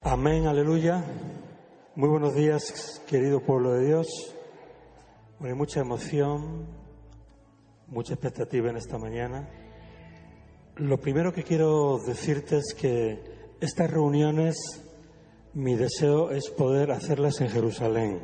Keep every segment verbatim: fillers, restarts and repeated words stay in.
Amén, aleluya. Muy buenos días, querido pueblo de Dios. Bueno, hay mucha emoción, mucha expectativa en esta mañana. Lo primero que quiero decirte es que estas reuniones, mi deseo es poder hacerlas en Jerusalén.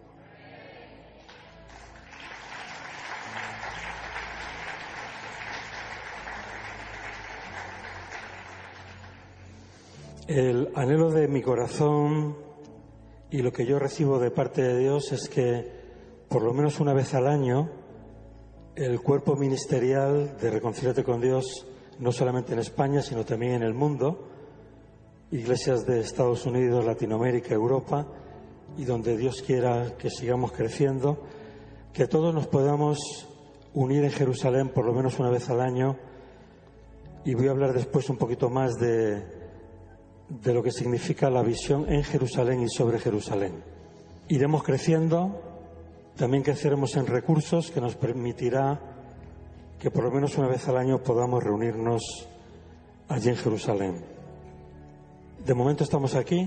El anhelo de mi corazón y lo que yo recibo de parte de Dios es que por lo menos una vez al año el cuerpo ministerial de Reconcíliate con Dios, no solamente en España sino también en el mundo, iglesias de Estados Unidos, Latinoamérica, Europa, y donde Dios quiera que sigamos creciendo, que todos nos podamos unir en Jerusalén por lo menos una vez al año. Y voy a hablar después un poquito más de de lo que significa la visión en Jerusalén y sobre Jerusalén. Iremos creciendo, también creceremos en recursos que nos permitirá que por lo menos una vez al año podamos reunirnos allí en Jerusalén. De momento estamos aquí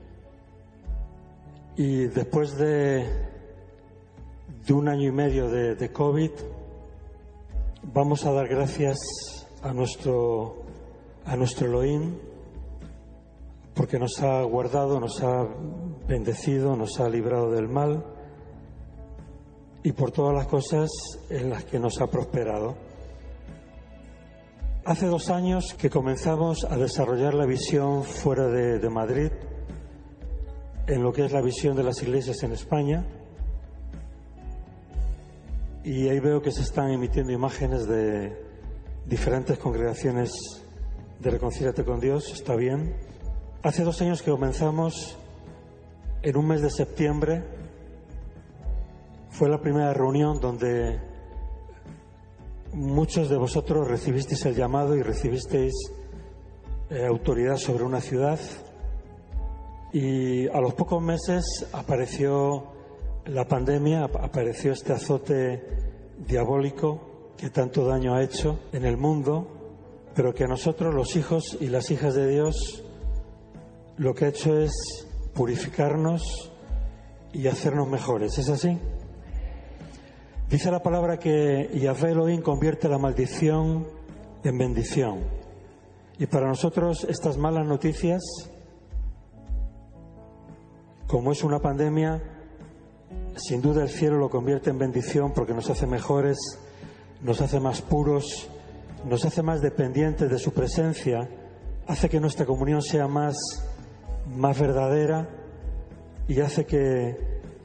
y después de, de un año y medio de, de COVID vamos a dar gracias a nuestro, a nuestro Elohim, porque nos ha guardado, nos ha bendecido, nos ha librado del mal y por todas las cosas en las que nos ha prosperado. Hace dos años que comenzamos a desarrollar la visión fuera de, de Madrid, en lo que es la visión de las iglesias en España, y ahí veo que se están emitiendo imágenes de diferentes congregaciones de Reconcíliate con Dios, está bien. Hace dos años que comenzamos, en un mes de septiembre, fue la primera reunión donde muchos de vosotros recibisteis el llamado y recibisteis eh, autoridad sobre una ciudad. Y a los pocos meses apareció la pandemia, apareció este azote diabólico que tanto daño ha hecho en el mundo, pero que a nosotros, los hijos y las hijas de Dios, lo que ha hecho es purificarnos y hacernos mejores. ¿Es así? Dice la palabra que Yahvé Elohim convierte la maldición en bendición. Y para nosotros estas malas noticias, como es una pandemia, sin duda el cielo lo convierte en bendición porque nos hace mejores, nos hace más puros, nos hace más dependientes de su presencia, hace que nuestra comunión sea más más verdadera y hace que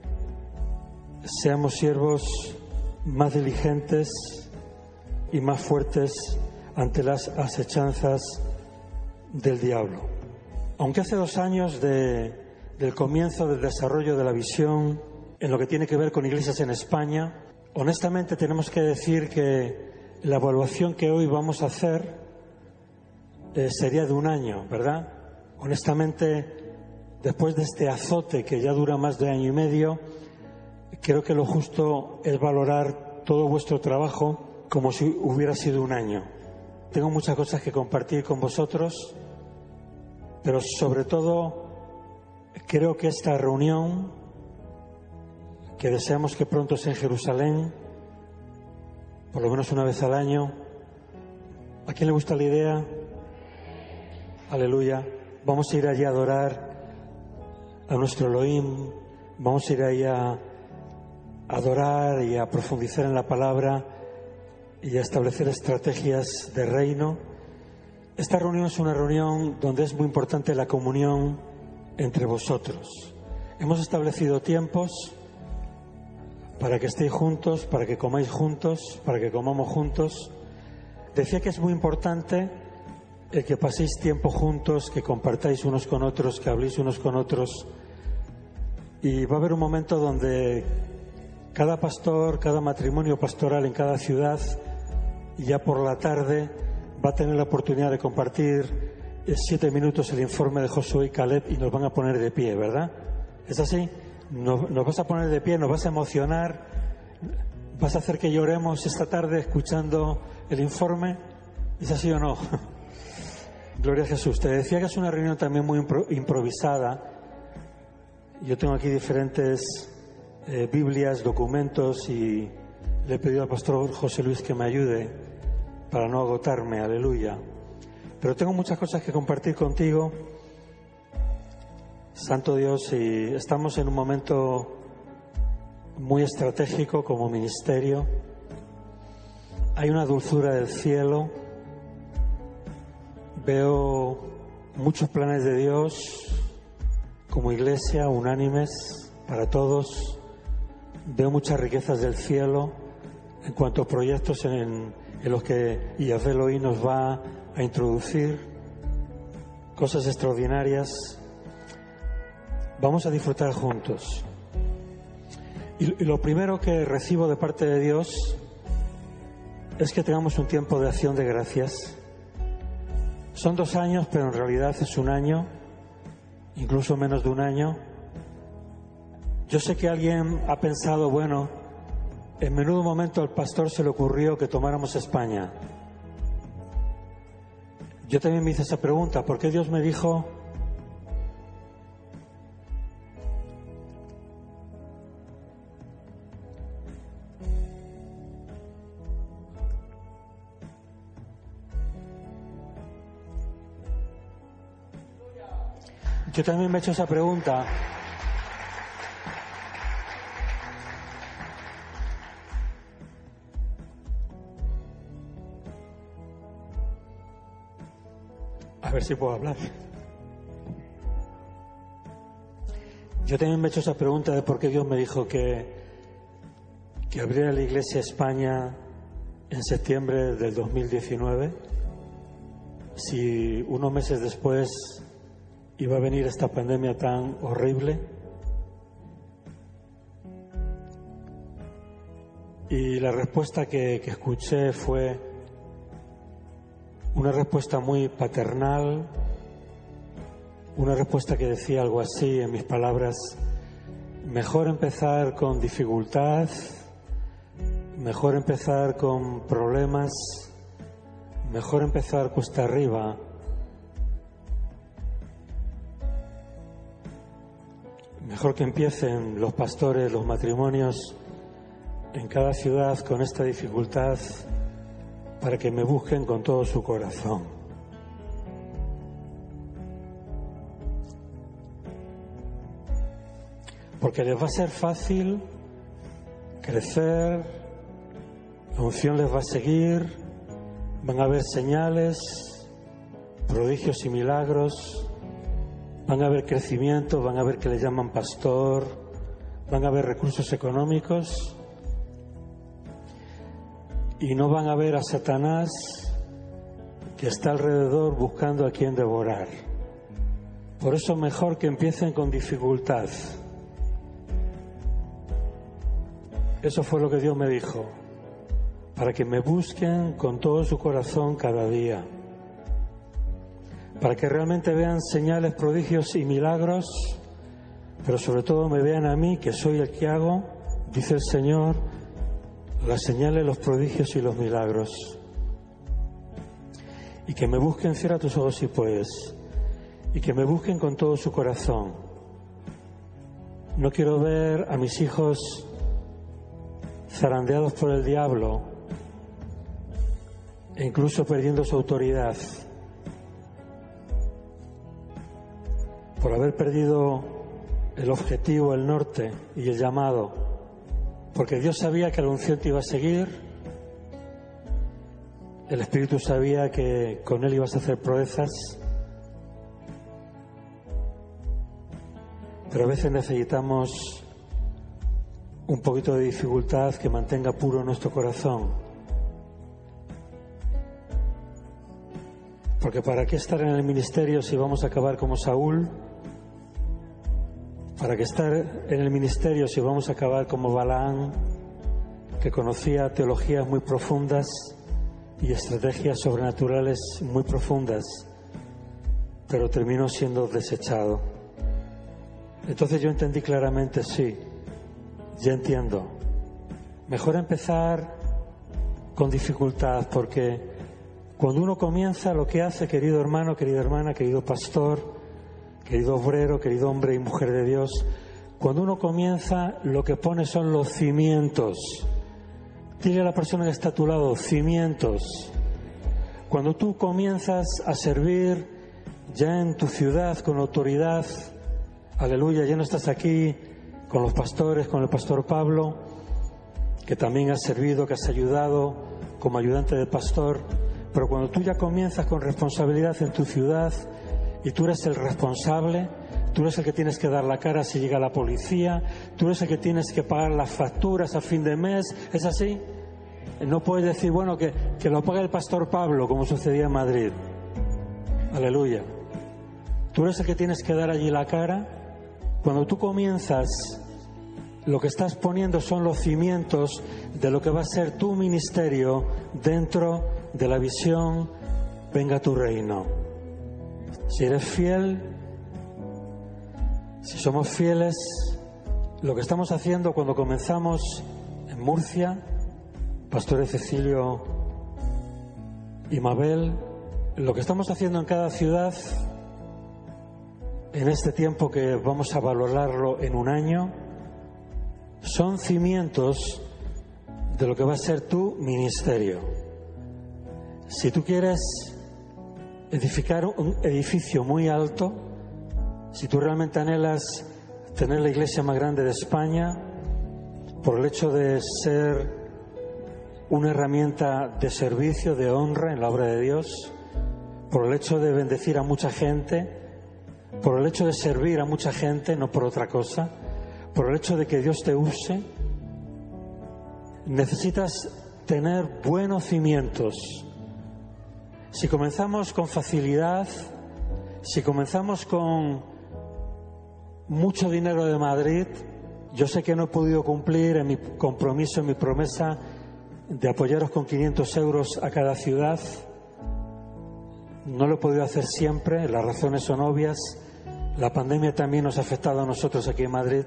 seamos siervos más diligentes y más fuertes ante las asechanzas del diablo. Aunque hace dos años de, del comienzo del desarrollo de la visión en lo que tiene que ver con iglesias en España, honestamente tenemos que decir que la evaluación que hoy vamos a hacer eh, sería de un año, ¿verdad? Honestamente, después de este azote que ya dura más de año y medio, creo que lo justo es valorar todo vuestro trabajo como si hubiera sido un año. Tengo muchas cosas que compartir con vosotros, pero sobre todo creo que esta reunión, que deseamos que pronto sea en Jerusalén, por lo menos una vez al año. ¿A quién le gusta la idea? Aleluya. Vamos a ir allí a adorar a nuestro Elohim, vamos a ir ahí a adorar y a profundizar en la palabra y a establecer estrategias de reino. Esta reunión es una reunión donde es muy importante la comunión entre vosotros. Hemos establecido tiempos para que estéis juntos, para que comáis juntos, para que comamos juntos. Decía que es muy importante el que paséis tiempo juntos, que compartáis unos con otros, que habléis unos con otros. Y va a haber un momento donde cada pastor, cada matrimonio pastoral en cada ciudad, ya por la tarde, va a tener la oportunidad de compartir siete minutos el informe de Josué y Caleb y nos van a poner de pie, ¿verdad? ¿Es así? Nos, nos vas a poner de pie, nos vas a emocionar, vas a hacer que lloremos esta tarde escuchando el informe. ¿Es así o no? Gloria a Jesús. Te decía que es una reunión también muy impro- improvisada. Yo tengo aquí diferentes eh, Biblias, documentos, y le he pedido al pastor José Luis que me ayude para no agotarme, aleluya. Pero tengo muchas cosas que compartir contigo, Santo Dios, y estamos en un momento muy estratégico como ministerio. Hay una dulzura del cielo. Veo muchos planes de Dios como iglesia, unánimes para todos. Veo muchas riquezas del cielo en cuanto a proyectos en, en los que Yahvé Elohim nos va a introducir, cosas extraordinarias. Vamos a disfrutar juntos. Y, y lo primero que recibo de parte de Dios es que tengamos un tiempo de acción de gracias. Son dos años, pero en realidad es un año, incluso menos de un año. Yo sé que alguien ha pensado, bueno, en menudo momento al pastor se le ocurrió que tomáramos España. Yo también me hice esa pregunta, ¿por qué Dios me dijo? Yo también me he hecho esa pregunta. A ver si puedo hablar. Yo también me he hecho esa pregunta de por qué Dios me dijo que, que abriera la Iglesia España en septiembre del dos mil diecinueve, si unos meses después iba a venir esta pandemia tan horrible. Y la respuesta que, que escuché fue una respuesta muy paternal, una respuesta que decía algo así, en mis palabras: mejor empezar con dificultad, mejor empezar con problemas, mejor empezar cuesta arriba. Mejor que empiecen los pastores, los matrimonios en cada ciudad con esta dificultad, para que me busquen con todo su corazón. Porque les va a ser fácil crecer, la unción les va a seguir, van a haber señales, prodigios y milagros. Van a haber crecimiento, van a ver que le llaman pastor, van a haber recursos económicos, y no van a ver a Satanás que está alrededor buscando a quien devorar. Por eso mejor que empiecen con dificultad. Eso fue lo que Dios me dijo, para que me busquen con todo su corazón cada día, para que realmente vean señales, prodigios y milagros, pero sobre todo me vean a mí, que soy el que hago, dice el Señor, las señales, los prodigios y los milagros. Y que me busquen, cierra tus ojos si puedes, y que me busquen con todo su corazón. No quiero ver a mis hijos zarandeados por el diablo e incluso perdiendo su autoridad por haber perdido el objetivo, el norte y el llamado, porque Dios sabía que la unción te iba a seguir, el Espíritu sabía que con Él ibas a hacer proezas, pero a veces necesitamos un poquito de dificultad que mantenga puro nuestro corazón. Porque ¿para qué estar en el ministerio si vamos a acabar como Saúl? ¿Para qué estar en el ministerio si vamos a acabar como Balaán, que conocía teologías muy profundas y estrategias sobrenaturales muy profundas, pero terminó siendo desechado? Entonces yo entendí claramente, sí, ya entiendo. Mejor empezar con dificultad, porque Cuando uno comienza, lo que hace, querido hermano, querida hermana, querido pastor, querido obrero, querido hombre y mujer de Dios, cuando uno comienza, lo que pone son los cimientos. Dile a la persona que está a tu lado, cimientos. Cuando tú comienzas a servir ya en tu ciudad con autoridad, aleluya, ya no estás aquí con los pastores, con el pastor Pablo, que también has servido, que has ayudado como ayudante del pastor, pero cuando tú ya comienzas con responsabilidad en tu ciudad y tú eres el responsable, tú eres el que tienes que dar la cara si llega la policía, tú eres el que tienes que pagar las facturas a fin de mes, ¿es así? No puedes decir, bueno, que, que lo pague el pastor Pablo, como sucedía en Madrid. Aleluya. Tú eres el que tienes que dar allí la cara. Cuando tú comienzas, lo que estás poniendo son los cimientos de lo que va a ser tu ministerio dentro de la visión Venga tu reino. Si eres fiel, si somos fieles, lo que estamos haciendo cuando comenzamos en Murcia, Pastores Cecilio y Mabel, lo que estamos haciendo en cada ciudad, en este tiempo que vamos a valorarlo en un año, son cimientos de lo que va a ser tu ministerio. Si tú quieres edificar un edificio muy alto, si tú realmente anhelas tener la iglesia más grande de España, por el hecho de ser una herramienta de servicio, de honra en la obra de Dios, por el hecho de bendecir a mucha gente, por el hecho de servir a mucha gente, no por otra cosa, por el hecho de que Dios te use, necesitas tener buenos cimientos. Si comenzamos con facilidad, si comenzamos con mucho dinero de Madrid, yo sé que no he podido cumplir en mi compromiso, en mi promesa de apoyaros con quinientos euros a cada ciudad. No lo he podido hacer siempre, las razones son obvias. La pandemia también nos ha afectado a nosotros aquí en Madrid.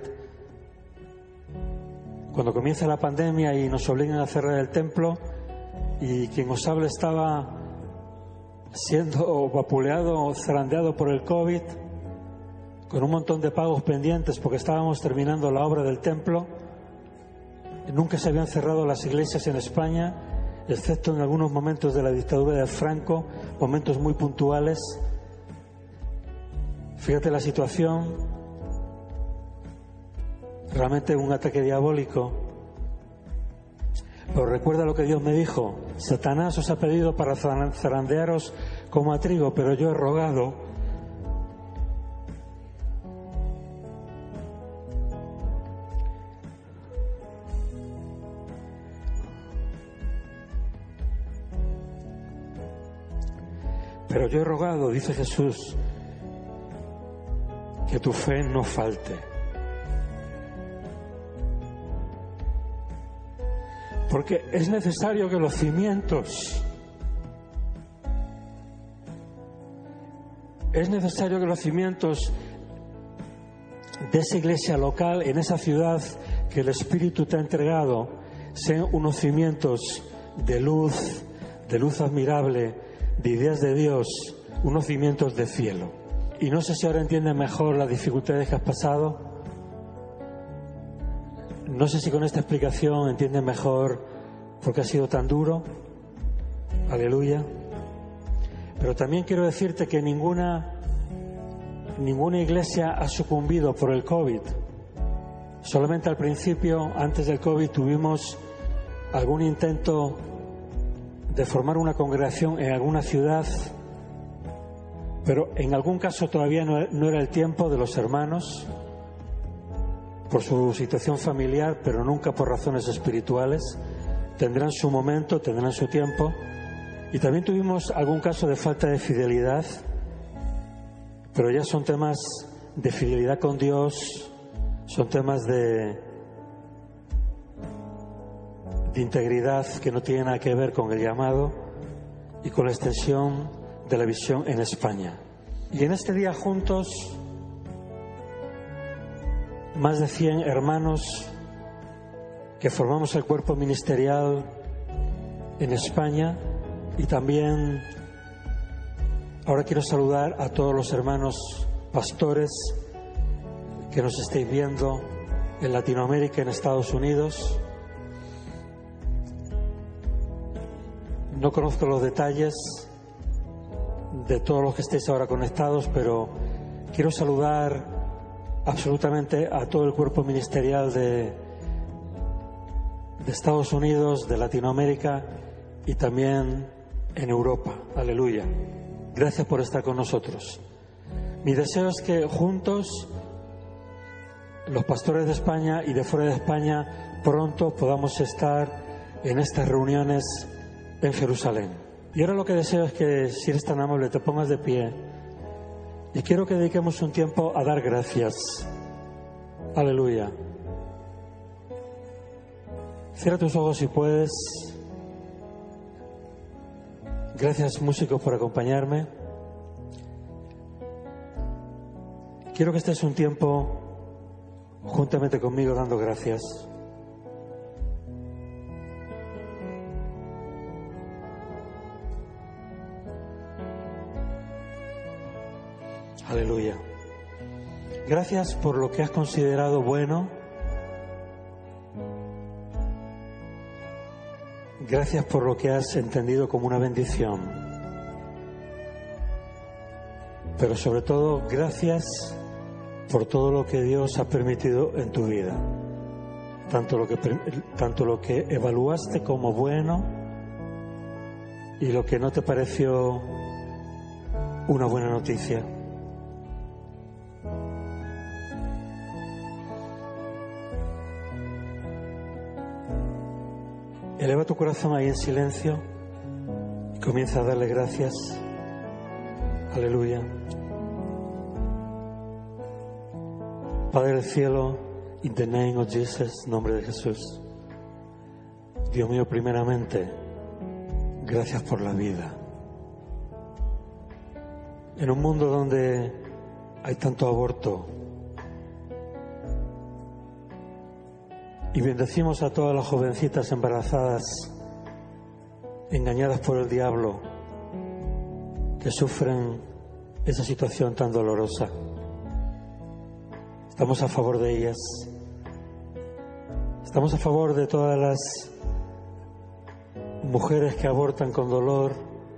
Cuando comienza la pandemia y nos obligan a cerrar el templo y quien os habla estaba siendo vapuleado o zarandeado por el COVID, con un montón de pagos pendientes porque estábamos terminando la obra del templo. Nunca se habían cerrado las iglesias en España, excepto en algunos momentos de la dictadura de Franco, momentos muy puntuales. Fíjate la situación, realmente un ataque diabólico. Pero recuerda lo que Dios me dijo: Satanás os ha pedido para zarandearos como a trigo, pero yo he rogado Pero yo he rogado, dice Jesús, que tu fe no falte. Porque es necesario que los cimientos, es necesario que los cimientos de esa iglesia local, en esa ciudad que el Espíritu te ha entregado, sean unos cimientos de luz, de luz admirable, de ideas de Dios, unos cimientos de cielo. Y no sé si ahora entiendes mejor las dificultades que has pasado. No sé si con esta explicación entiendes mejor por qué ha sido tan duro. Aleluya. Pero también quiero decirte que ninguna, ninguna iglesia ha sucumbido por el COVID. Solamente al principio, antes del COVID, tuvimos algún intento de formar una congregación en alguna ciudad, pero en algún caso todavía no, no era el tiempo de los hermanos, por su situación familiar, pero nunca por razones espirituales. Tendrán su momento, tendrán su tiempo. Y también tuvimos algún caso de falta de fidelidad, pero ya son temas de fidelidad con Dios, son temas de de integridad que no tiene nada que ver con el llamado y con la extensión de la visión en España. Y en este día juntos, más de cien hermanos que formamos el cuerpo ministerial en España Y también ahora quiero saludar a todos los hermanos pastores que nos estáis viendo en Latinoamérica, en Estados Unidos. No conozco los detalles de todos los que estéis ahora conectados, pero quiero saludar absolutamente a todo el cuerpo ministerial de, de Estados Unidos, de Latinoamérica y también en Europa. Aleluya. Gracias por estar con nosotros. Mi deseo es que juntos, los pastores de España y de fuera de España, pronto podamos estar en estas reuniones en Jerusalén. Y ahora lo que deseo es que, si eres tan amable, te pongas de pie. Y quiero que dediquemos un tiempo a dar gracias. Aleluya. Cierra tus ojos si puedes. Gracias, músicos, por acompañarme. Quiero que estés un tiempo juntamente conmigo dando gracias. Aleluya. Gracias por lo que has considerado bueno. Gracias por lo que has entendido como una bendición. Pero sobre todo, gracias por todo lo que Dios ha permitido en tu vida. Tanto lo que, tanto lo que evaluaste como bueno y lo que no te pareció una buena noticia. Eleva tu corazón ahí en silencio y comienza a darle gracias. Aleluya. Padre del cielo, in the name of Jesus, nombre de Jesús. Dios mío, primeramente, gracias por la vida. En un mundo donde hay tanto aborto, y bendecimos a todas las jovencitas embarazadas, engañadas por el diablo, que sufren esa situación tan dolorosa. Estamos a favor de ellas. Estamos a favor de todas las mujeres que abortan con dolor,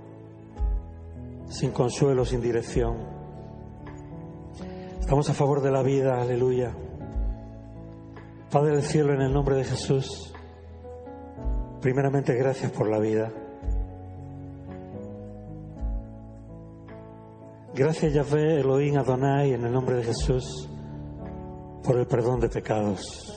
sin consuelo, sin dirección. Estamos a favor de la vida, aleluya. Padre del cielo, en el nombre de Jesús, primeramente gracias por la vida. Gracias, Yahvé, Elohim, Adonai, en el nombre de Jesús, por el perdón de pecados.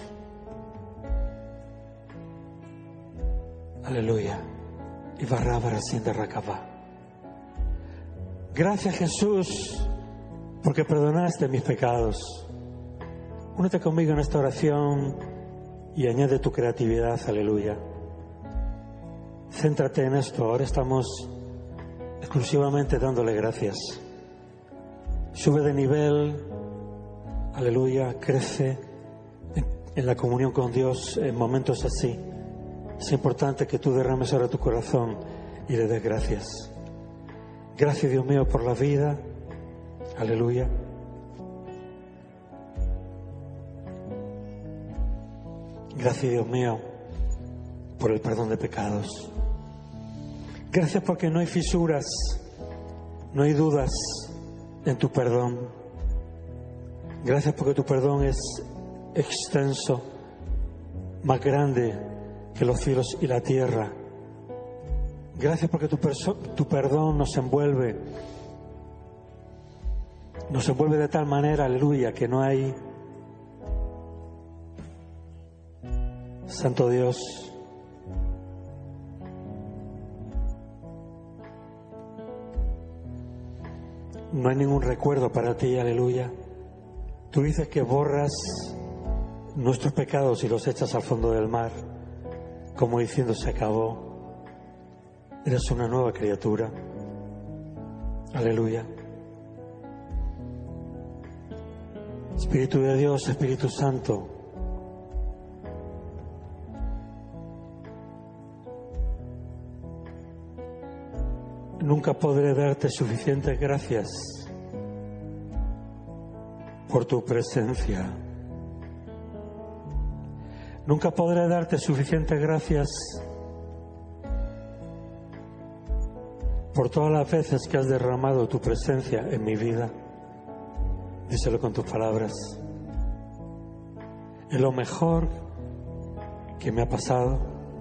Aleluya. Y barrábara sin de Rakabá. Gracias, Jesús, porque perdonaste mis pecados. Únete conmigo en esta oración y añade tu creatividad, aleluya. Céntrate en esto, ahora estamos exclusivamente dándole gracias. Sube de nivel, aleluya, crece en, en la comunión con Dios en momentos así. Es importante que tú derrames ahora tu corazón y le des gracias. Gracias, Dios mío, por la vida, aleluya. Gracias, Dios mío, por el perdón de pecados. Gracias porque no hay fisuras, no hay dudas en tu perdón. Gracias porque tu perdón es extenso, más grande que los cielos y la tierra. Gracias porque tu, perso- tu perdón nos envuelve, nos envuelve de tal manera, aleluya, que no hay, Santo Dios, no hay ningún recuerdo para ti, aleluya. Tú dices que borras nuestros pecados y los echas al fondo del mar, como diciendo se acabó. Eres una nueva criatura. Aleluya. Espíritu de Dios, Espíritu Santo, nunca podré darte suficientes gracias por tu presencia. Nunca podré darte suficientes gracias por todas las veces que has derramado tu presencia en mi vida. Díselo con tus palabras. Es lo mejor que me ha pasado.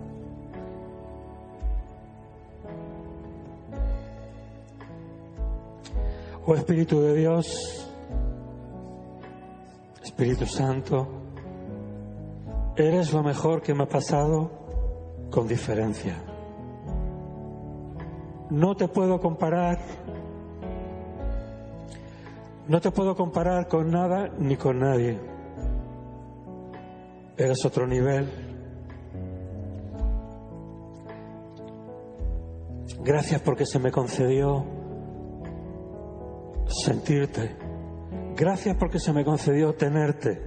Oh Espíritu de Dios, Espíritu Santo, eres lo mejor que me ha pasado con diferencia. No te puedo comparar, no te puedo comparar con nada ni con nadie. Eres otro nivel. Gracias porque se me concedió sentirte. Gracias porque se me concedió tenerte.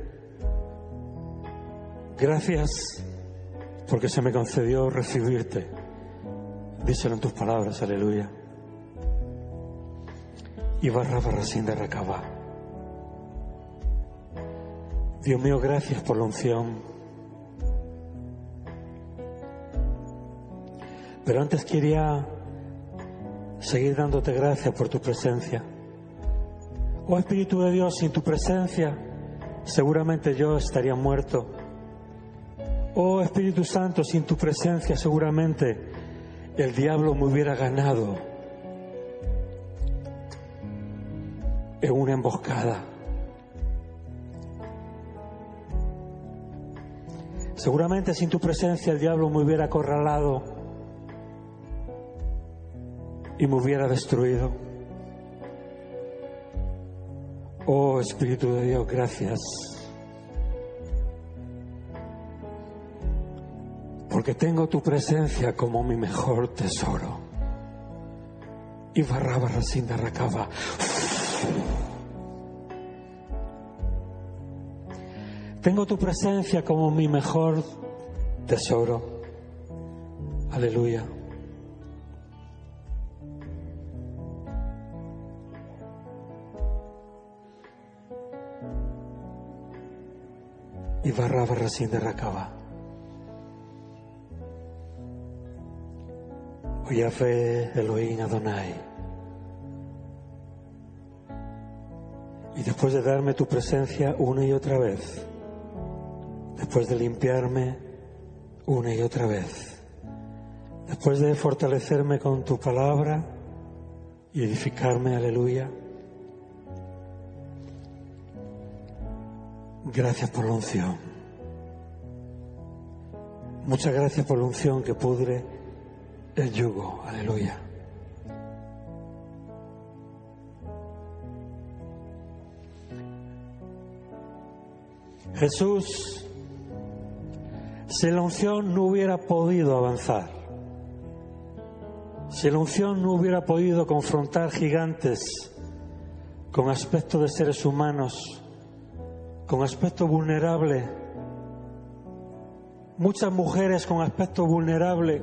Gracias porque se me concedió recibirte. Díselo en tus palabras, aleluya. Y barra barra sin de recaba. Dios mío, gracias por la unción. Pero antes quería seguir dándote gracias por tu presencia. Oh Espíritu de Dios, sin tu presencia seguramente yo estaría muerto. Oh Espíritu Santo, sin tu presencia seguramente el diablo me hubiera ganado en una emboscada. Seguramente sin tu presencia el diablo me hubiera acorralado y me hubiera destruido. Oh Espíritu de Dios, gracias. Porque tengo tu presencia como mi mejor tesoro. Y barra barra sin de recaba. Tengo tu presencia como mi mejor tesoro. Aleluya. Y barra barra sin de recaba. Yahvé Elohim Adonai. Y después de darme tu presencia una y otra vez, después de limpiarme una y otra vez, después de fortalecerme con tu palabra y edificarme, aleluya, gracias por la unción. Muchas gracias por la unción que pudre el yugo, aleluya. Jesús, si la unción no hubiera podido avanzar, si la unción no hubiera podido confrontar gigantes con aspecto de seres humanos, con aspecto vulnerable, muchas mujeres con aspecto vulnerable,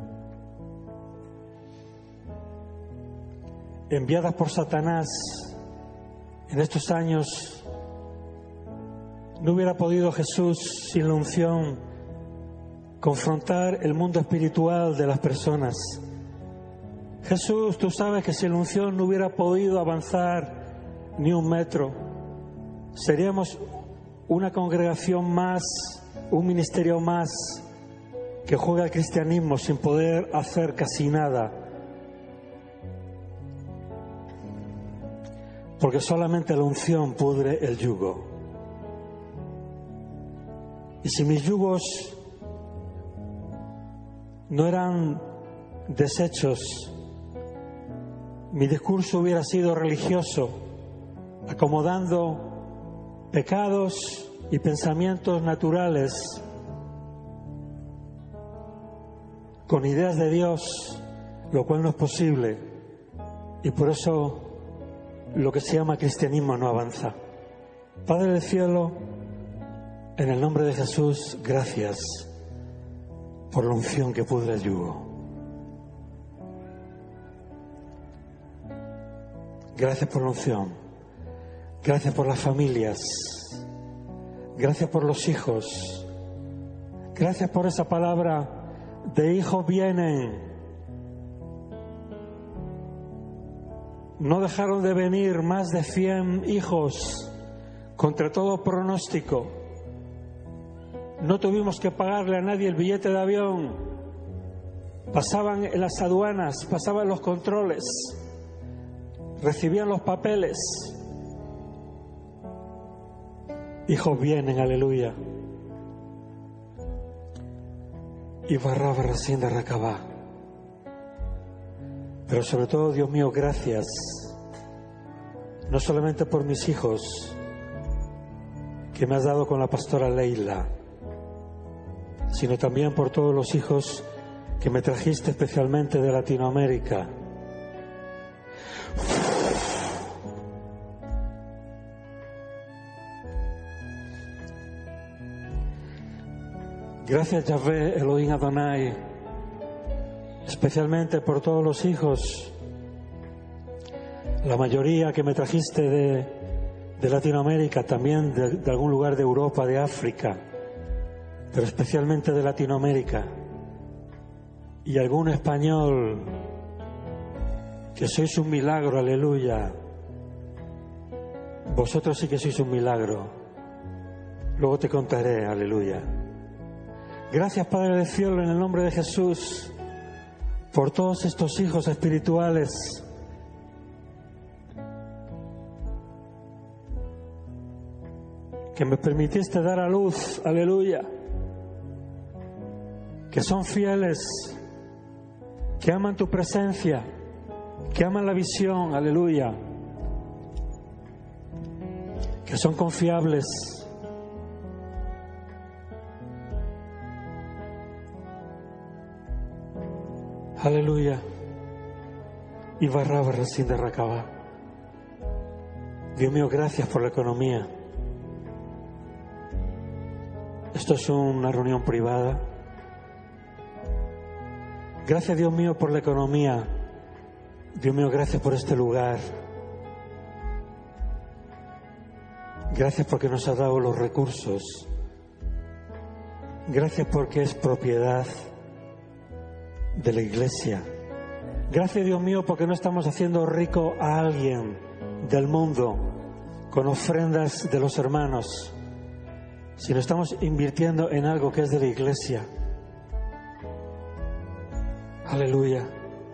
enviadas por Satanás en estos años, no hubiera podido Jesús, sin la unción, confrontar el mundo espiritual de las personas. Jesús, tú sabes que sin la unción no hubiera podido avanzar ni un metro. Seríamos una congregación más, un ministerio más que juega al cristianismo sin poder hacer casi nada. Porque solamente la unción pudre el yugo. Y si mis yugos no eran desechos, mi discurso hubiera sido religioso, acomodando pecados y pensamientos naturales con ideas de Dios, lo cual no es posible. Y por eso lo que se llama cristianismo no avanza. Padre del cielo, en el nombre de Jesús, gracias por la unción que pudre el yugo. Gracias por la unción. Gracias por las familias. Gracias por los hijos. Gracias por esa palabra de hijos vienen. No dejaron de venir más de cien hijos contra todo pronóstico. No tuvimos que pagarle a nadie el billete de avión. Pasaban en las aduanas, pasaban los controles, recibían los papeles. Hijos vienen, aleluya. Y barraba recién de recabá. Pero sobre todo, Dios mío, gracias. No solamente por mis hijos que me has dado con la pastora Leila, sino también por todos los hijos que me trajiste especialmente de Latinoamérica. Gracias, Yahvé, Elohim Adonai, especialmente por todos los hijos, la mayoría que me trajiste de, de Latinoamérica, también de, de algún lugar de Europa, de África, pero especialmente de Latinoamérica, y algún español, que sois un milagro, aleluya. Vosotros sí que sois un milagro. Luego te contaré, aleluya. Gracias, Padre del Cielo, en el nombre de Jesús, por todos estos hijos espirituales que me permitiste dar a luz, aleluya, que son fieles, que aman tu presencia, que aman la visión, aleluya, que son confiables. Aleluya. Y barraba recién de recabá. Dios mío, gracias por la economía. Esto es una reunión privada. Gracias, Dios mío, por la economía. Dios mío, gracias por este lugar. Gracias porque nos ha dado los recursos. Gracias porque es propiedad de la iglesia. Gracias, Dios mío, porque no estamos haciendo rico a alguien del mundo con ofrendas de los hermanos, sino estamos invirtiendo en algo que es de la iglesia. Aleluya.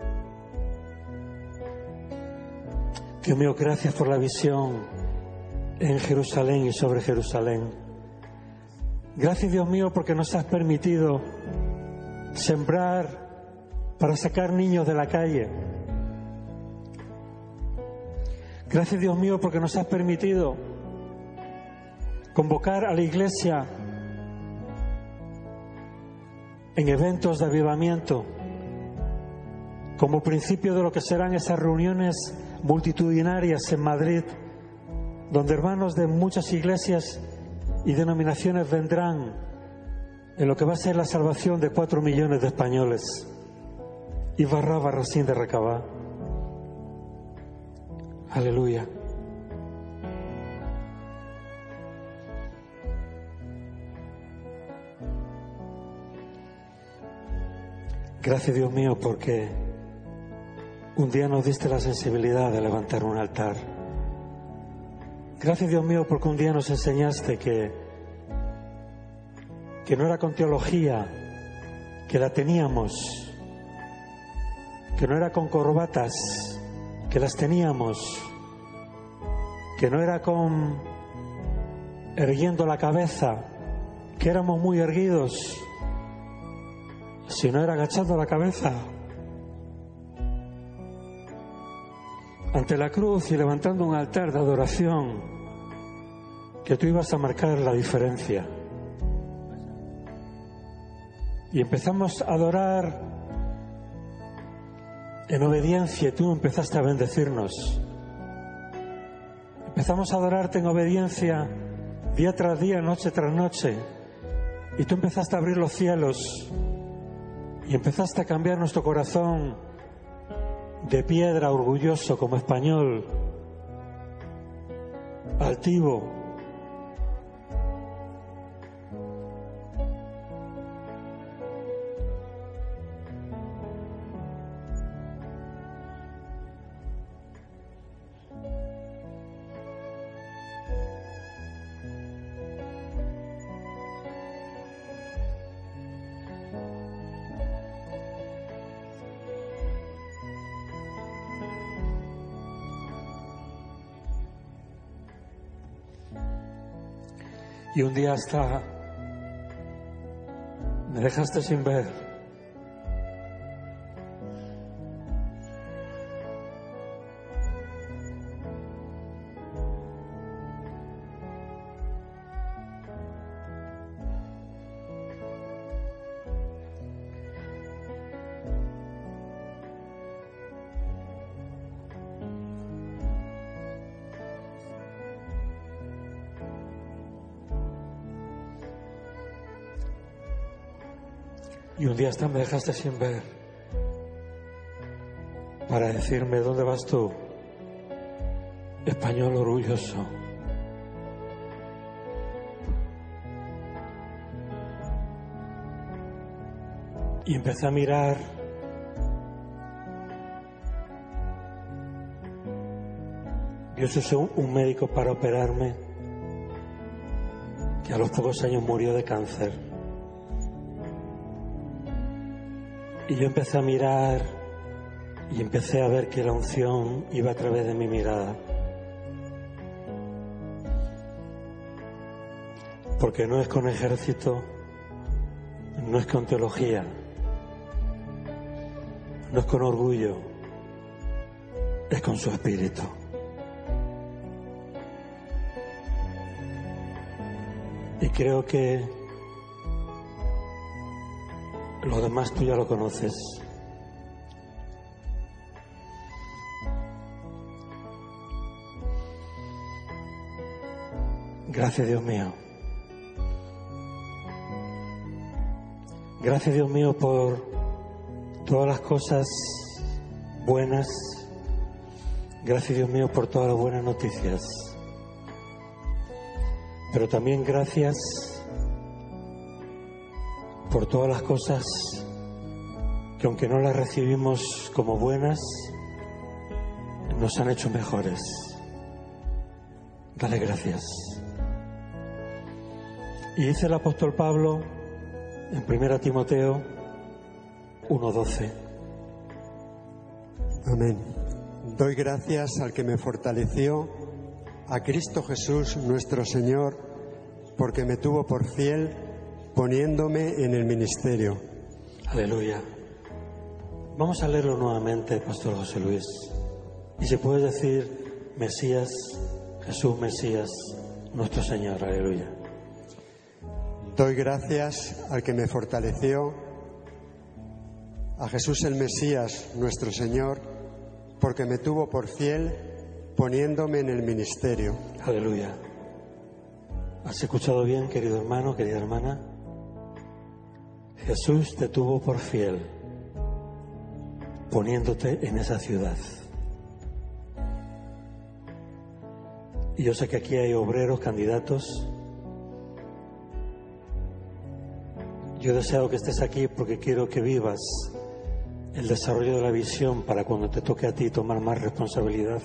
Dios mío, gracias por la visión en Jerusalén y sobre Jerusalén. Gracias, Dios mío, porque nos has permitido sembrar para sacar niños de la calle. Gracias, Dios mío, porque nos has permitido convocar a la iglesia en eventos de avivamiento, como principio de lo que serán esas reuniones multitudinarias en Madrid, donde hermanos de muchas iglesias y denominaciones vendrán en lo que va a ser la salvación de cuatro millones de españoles. Y barraba recién de recabá. Aleluya. Gracias, Dios mío, porque un día nos diste la sensibilidad de levantar un altar. Gracias, Dios mío, porque un día nos enseñaste que, que no era con teología, que la teníamos, que no era con corbatas, que las teníamos, que no era con erguiendo la cabeza, que éramos muy erguidos, sino era agachando la cabeza ante la cruz y levantando un altar de adoración, que tú ibas a marcar la diferencia. Y empezamos a adorar en obediencia, y tú empezaste a bendecirnos. Empezamos a adorarte en obediencia día tras día, noche tras noche, y tú empezaste a abrir los cielos y empezaste a cambiar nuestro corazón de piedra orgulloso como español altivo. Y un día hasta me dejaste sin ver. Y un día hasta me dejaste sin ver para decirme: ¿dónde vas tú, español orgulloso? Y empecé a mirar Dios usó un médico para operarme que a los pocos años murió de cáncer. Y yo empecé a mirar y empecé a ver que la unción iba a través de mi mirada. Porque no es con ejército, no es con teología, no es con orgullo, es con su espíritu. Y creo que lo demás tú ya lo conoces. Gracias, Dios mío. Gracias, Dios mío, por todas las cosas buenas. Gracias, Dios mío, por todas las buenas noticias. Pero también gracias por todas las cosas que, aunque no las recibimos como buenas, nos han hecho mejores. Dale gracias. Y dice el apóstol Pablo en primera Timoteo uno doce. Amén. Doy gracias al que me fortaleció, a Cristo Jesús nuestro Señor, porque me tuvo por fiel, poniéndome en el ministerio. Aleluya. Vamos a leerlo nuevamente, Pastor José Luis. Y se puede decir: Mesías, Jesús Mesías, nuestro Señor. Aleluya. Doy gracias al que me fortaleció, a Jesús el Mesías, nuestro Señor, porque me tuvo por fiel, poniéndome en el ministerio. Aleluya. ¿Has escuchado bien, querido hermano, querida hermana? Jesús te tuvo por fiel, poniéndote en esa ciudad. Y yo sé que aquí hay obreros, candidatos. Yo deseo que estés aquí porque quiero que vivas el desarrollo de la visión para cuando te toque a ti tomar más responsabilidad.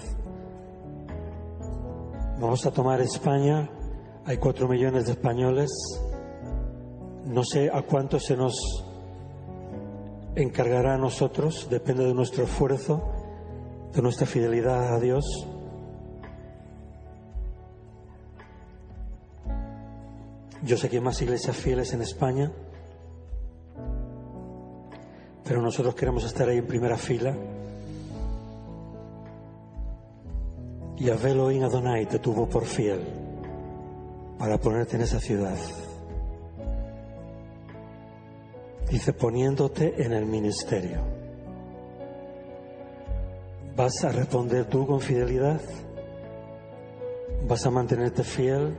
Vamos a tomar España. Hay cuatro millones de españoles. No sé a cuántos se nos encargará a nosotros. Depende de nuestro esfuerzo, de nuestra fidelidad a Dios. Yo sé que hay más iglesias fieles en España, pero nosotros queremos estar ahí en primera fila. Y Yahvé Elohim Adonai te tuvo por fiel para ponerte en esa ciudad. Dice: poniéndote en el ministerio. ¿Vas a responder tú con fidelidad? ¿Vas a mantenerte fiel?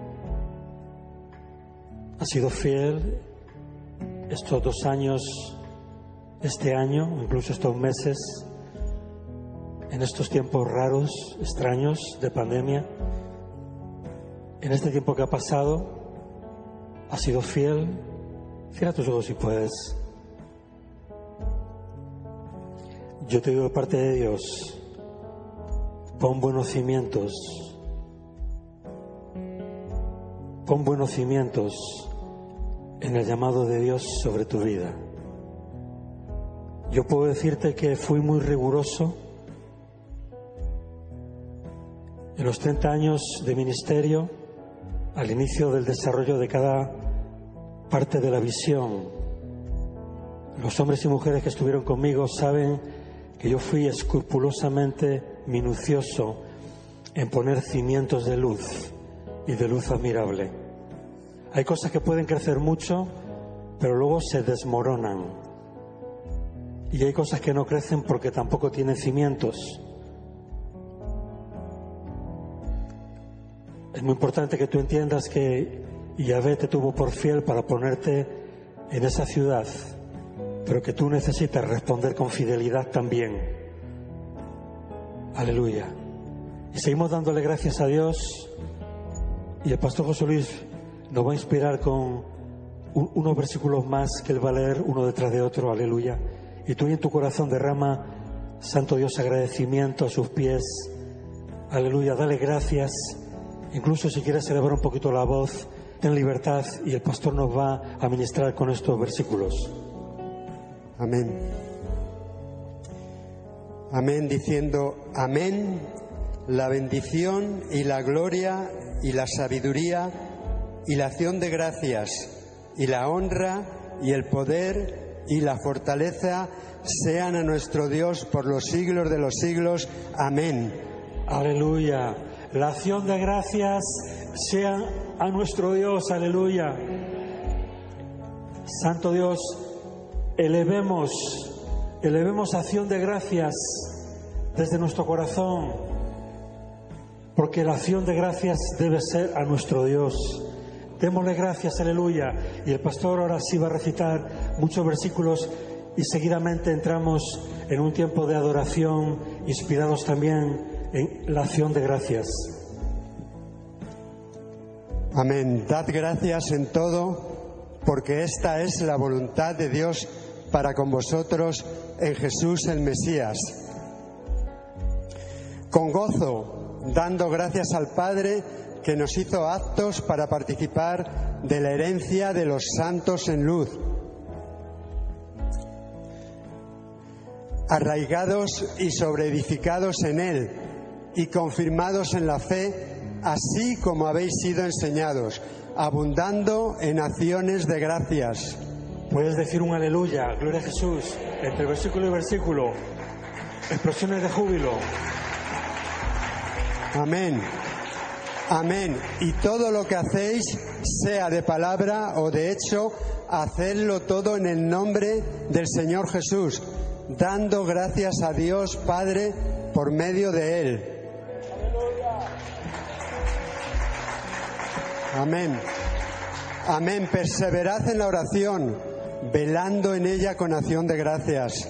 ¿Has sido fiel estos dos años, este año, incluso estos meses, en estos tiempos raros, extraños de pandemia? en este tiempo que ha pasado, has sido fiel. Cierra tus ojos si puedes. Yo te digo de parte de Dios, pon buenos cimientos, pon buenos cimientos en el llamado de Dios sobre tu vida. Yo puedo decirte que fui muy riguroso en los treinta años de ministerio, al inicio del desarrollo de cada parte de la visión. Los hombres y mujeres que estuvieron conmigo saben que yo fui escrupulosamente minucioso en poner cimientos de luz y de luz admirable. Hay cosas que pueden crecer mucho, pero luego se desmoronan. Y hay cosas que no crecen porque tampoco tienen cimientos. Es muy importante que tú entiendas que Yahvé te tuvo por fiel para ponerte en esa ciudad, pero que tú necesitas responder con fidelidad también. Aleluya. Y seguimos dándole gracias a Dios, y el pastor José Luis nos va a inspirar con un, unos versículos más que él va a leer uno detrás de otro. Aleluya. Y tú en tu corazón derrama, Santo Dios, agradecimiento a sus pies. Aleluya, dale gracias. Incluso si quieres elevar un poquito la voz, ten libertad, y el pastor nos va a ministrar con estos versículos. Amén. Amén, diciendo amén, la bendición y la gloria y la sabiduría y la acción de gracias y la honra y el poder y la fortaleza sean a nuestro Dios por los siglos de los siglos. Amén. Aleluya. La acción de gracias sea a nuestro Dios. Aleluya. Santo Dios, elevemos, elevemos acción de gracias desde nuestro corazón, porque la acción de gracias debe ser a nuestro Dios. Démosle gracias, aleluya. Y el pastor ahora sí va a recitar muchos versículos y seguidamente entramos en un tiempo de adoración, inspirados también en la acción de gracias. Amén. Dad gracias en todo, porque esta es la voluntad de Dios para con vosotros en Jesús el Mesías. Con gozo, dando gracias al Padre que nos hizo aptos para participar de la herencia de los santos en luz. Arraigados y sobreedificados en Él y confirmados en la fe, así como habéis sido enseñados, abundando en acciones de gracias. Puedes decir un aleluya, gloria a Jesús, entre versículo y versículo, explosiones de júbilo. Amén. Amén. Y todo lo que hacéis, sea de palabra o de hecho, hacedlo todo en el nombre del Señor Jesús, dando gracias a Dios Padre por medio de Él. Amén. Amén. Perseverad en la oración, velando en ella con acción de gracias.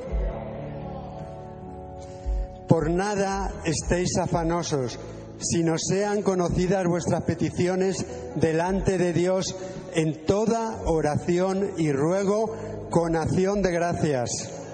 Por nada estéis afanosos, sino sean conocidas vuestras peticiones delante de Dios en toda oración y ruego con acción de gracias.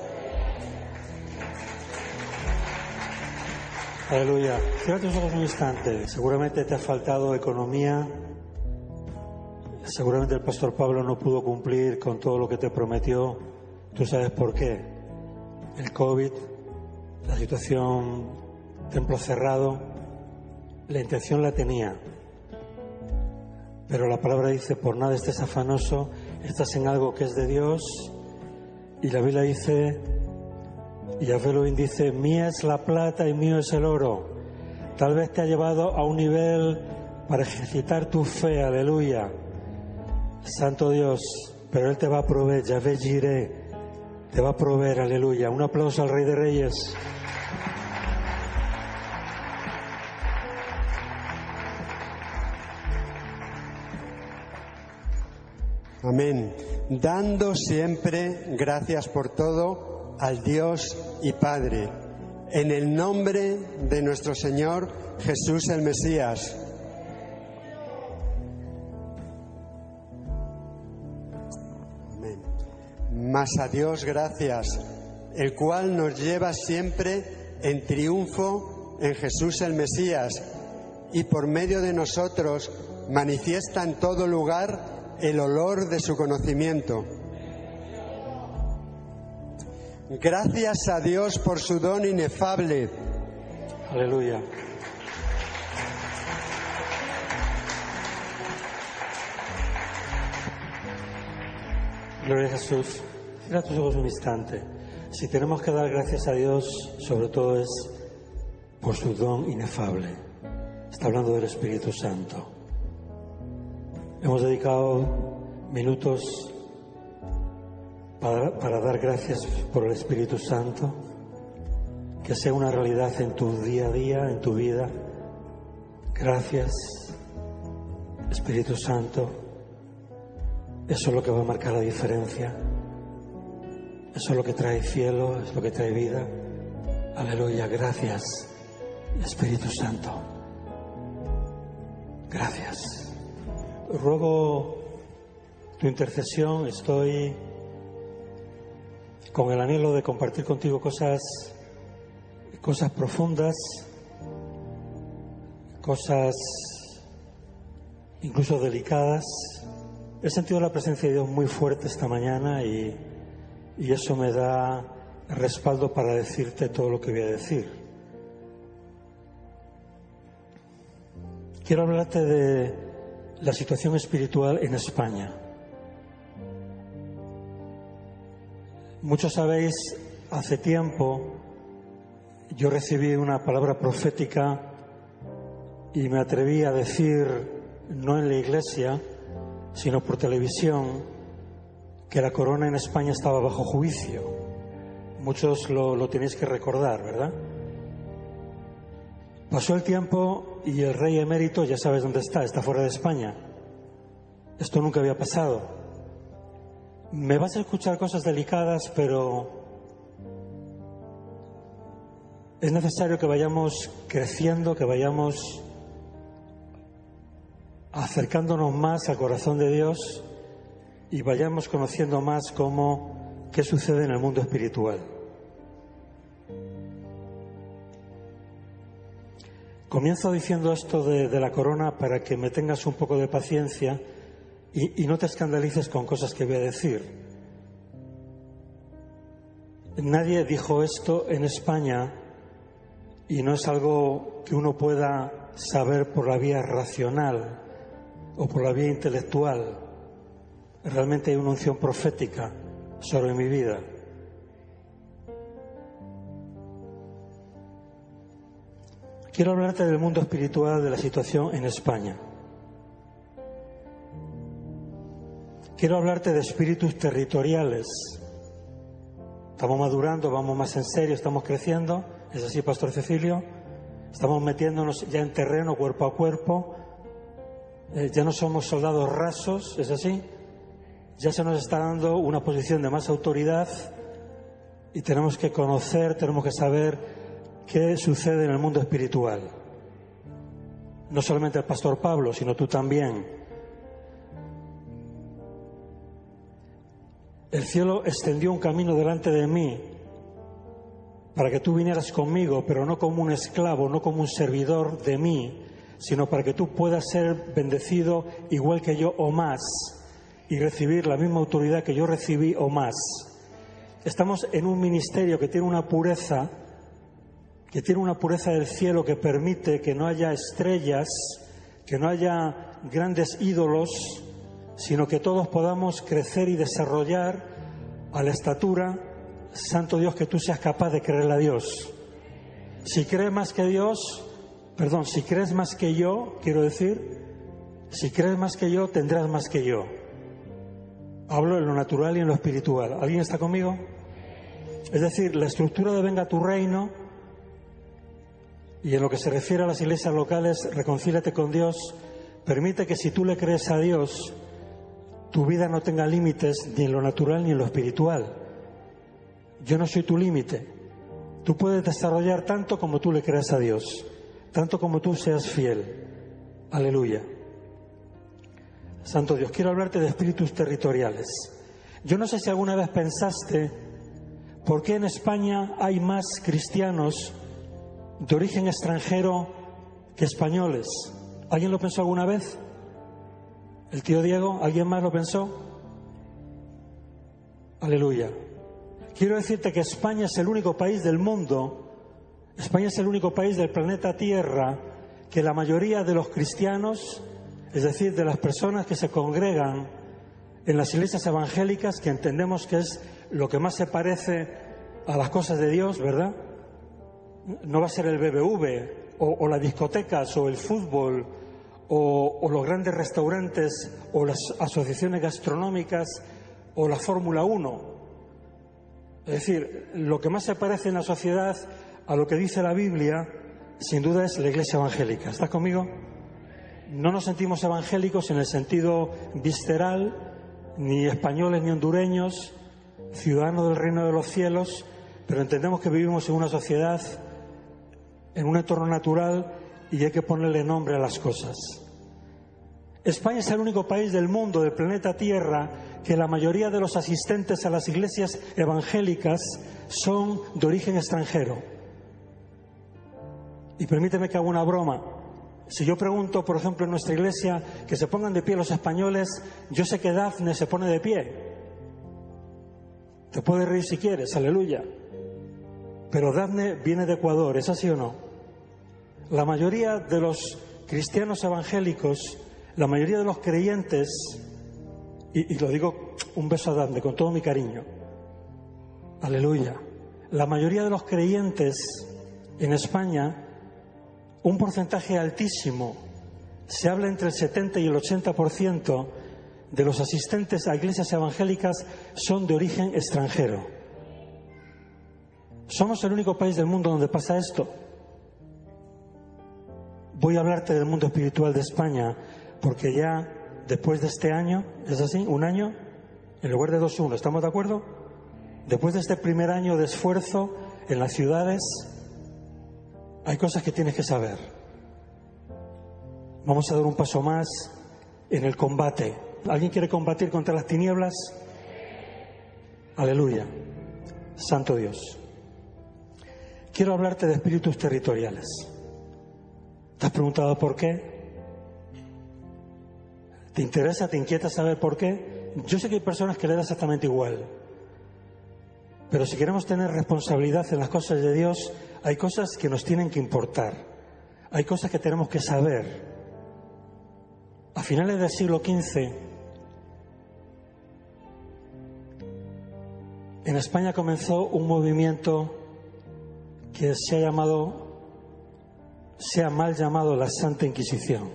Aleluya. Cierra tus ojos un instante. Seguramente te ha faltado economía. Seguramente el pastor Pablo no pudo cumplir con todo lo que te prometió. Tú sabes por qué. El COVID, la situación, templo cerrado, la intención la tenía. Pero la palabra dice, por nada estés afanoso, estás en algo que es de Dios. Y la Biblia dice, y Yahvé lo dice, mía es la plata y mío es el oro. Tal vez te ha llevado a un nivel para ejercitar tu fe, aleluya. Santo Dios, pero Él te va a proveer, Yahvé Jireh, te va a proveer, aleluya. Un aplauso al Rey de Reyes. Amén. Dando siempre gracias por todo al Dios y Padre, en el nombre de nuestro Señor Jesús el Mesías. Amén. Mas a Dios gracias, el cual nos lleva siempre en triunfo en Jesús el Mesías, y por medio de nosotros manifiesta en todo lugar el olor de su conocimiento. Gracias a Dios por su don inefable. Aleluya. Gloria a Jesús. Cierra tus ojos un instante. Si tenemos que dar gracias a Dios, sobre todo es por su don inefable. Está hablando del Espíritu Santo. Hemos dedicado minutos para, para dar gracias por el Espíritu Santo, que sea una realidad en tu día a día, en tu vida. Gracias, Espíritu Santo. Eso es lo que va a marcar la diferencia. Eso es lo que trae cielo, es lo que trae vida. Aleluya, gracias, Espíritu Santo. Gracias. Ruego tu intercesión. Estoy con el anhelo de compartir contigo cosas, cosas profundas, cosas incluso delicadas. He sentido la presencia de Dios muy fuerte esta mañana y, y eso me da respaldo para decirte todo lo que voy a decir. Quiero hablarte de la situación espiritual en España. Muchos sabéis, hace tiempo yo recibí una palabra profética y me atreví a decir, no en la iglesia, sino por televisión, que la corona en España estaba bajo juicio. Muchos lo, lo tenéis que recordar, ¿verdad? Pasó el tiempo y el rey emérito, ya sabes dónde está, está fuera de España. Esto nunca había pasado. Me vas a escuchar cosas delicadas, pero es necesario que vayamos creciendo, que vayamos acercándonos más al corazón de Dios y vayamos conociendo más cómo, qué sucede en el mundo espiritual. Comienzo diciendo esto de, de la corona para que me tengas un poco de paciencia y, y no te escandalices con cosas que voy a decir. Nadie dijo esto en España y no es algo que uno pueda saber por la vía racional o por la vía intelectual. Realmente hay una unción profética sobre mi vida. Quiero hablarte del mundo espiritual, de la situación en España. Quiero hablarte de espíritus territoriales. Estamos madurando, vamos más en serio, estamos creciendo. ¿Es así, Pastor Cecilio? Estamos metiéndonos ya en terreno, cuerpo a cuerpo. Eh, ya no somos soldados rasos, ¿es así? Ya se nos está dando una posición de más autoridad y tenemos que conocer, tenemos que saber qué sucede en el mundo espiritual. No solamente el Pastor Pablo, sino tú también. El cielo extendió un camino delante de mí para que tú vinieras conmigo, pero no como un esclavo, no como un servidor de mí, sino para que tú puedas ser bendecido igual que yo o más y recibir la misma autoridad que yo recibí o más. Estamos en un ministerio que tiene una pureza, que tiene una pureza del cielo que permite que no haya estrellas, que no haya grandes ídolos, sino que todos podamos crecer y desarrollar a la estatura, Santo Dios, que tú seas capaz de creerle a Dios. Si crees más que Dios, perdón, si crees más que yo, quiero decir, si crees más que yo, tendrás más que yo. Hablo en lo natural y en lo espiritual. ¿Alguien está conmigo? Es decir, la estructura de venga tu reino, y en lo que se refiere a las iglesias locales, reconcíliate con Dios, permite que si tú le crees a Dios, tu vida no tenga límites ni en lo natural ni en lo espiritual. Yo no soy tu límite. Tú puedes desarrollar tanto como tú le creas a Dios, tanto como tú seas fiel. Aleluya. Santo Dios, quiero hablarte de espíritus territoriales. Yo no sé si alguna vez pensaste por qué en España hay más cristianos de origen extranjero que españoles. ¿Alguien lo pensó alguna vez? ¿El tío Diego? ¿Alguien más lo pensó? Aleluya. Quiero decirte que España es el único país del mundo, España es el único país del planeta Tierra que la mayoría de los cristianos, es decir, de las personas que se congregan en las iglesias evangélicas, que entendemos que es lo que más se parece a las cosas de Dios, ¿verdad? No va a ser el B B V o, o las discotecas o el fútbol o, o los grandes restaurantes o las asociaciones gastronómicas o la Fórmula uno. Es decir, lo que más se parece en la sociedad a lo que dice la Biblia, sin duda, es la iglesia evangélica. ¿Estás conmigo? No nos sentimos evangélicos en el sentido visceral, ni españoles ni hondureños, ciudadanos del reino de los cielos, pero entendemos que vivimos en una sociedad, en un entorno natural, y hay que ponerle nombre a las cosas. España es el único país del mundo, del planeta Tierra, que la mayoría de los asistentes a las iglesias evangélicas son de origen extranjero. Y permíteme que haga una broma. Si yo pregunto, por ejemplo, en nuestra iglesia, que se pongan de pie los españoles, yo sé que Dafne se pone de pie. Te puedes reír si quieres, aleluya. Pero Dafne viene de Ecuador, ¿es así o no? La mayoría de los cristianos evangélicos, la mayoría de los creyentes, y, y lo digo, un beso a Dafne con todo mi cariño, aleluya, la mayoría de los creyentes en España, un porcentaje altísimo, se habla entre el setenta y el ochenta por ciento de los asistentes a iglesias evangélicas son de origen extranjero. Somos el único país del mundo donde pasa esto. Voy a hablarte del mundo espiritual de España, porque ya después de este año, ¿es así? ¿Un año? En lugar de dos, uno, ¿estamos de acuerdo? Después de este primer año de esfuerzo en las ciudades, hay cosas que tienes que saber. Vamos a dar un paso más en el combate. ¿Alguien quiere combatir contra las tinieblas? Aleluya. Santo Dios. Quiero hablarte de espíritus territoriales. ¿Te has preguntado por qué? ¿Te interesa, te inquieta saber por qué? Yo sé que hay personas que le da exactamente igual. Pero si queremos tener responsabilidad en las cosas de Dios, hay cosas que nos tienen que importar. Hay cosas que tenemos que saber. A finales del siglo quince, en España comenzó un movimiento que se ha llamado, se ha mal llamado la Santa Inquisición.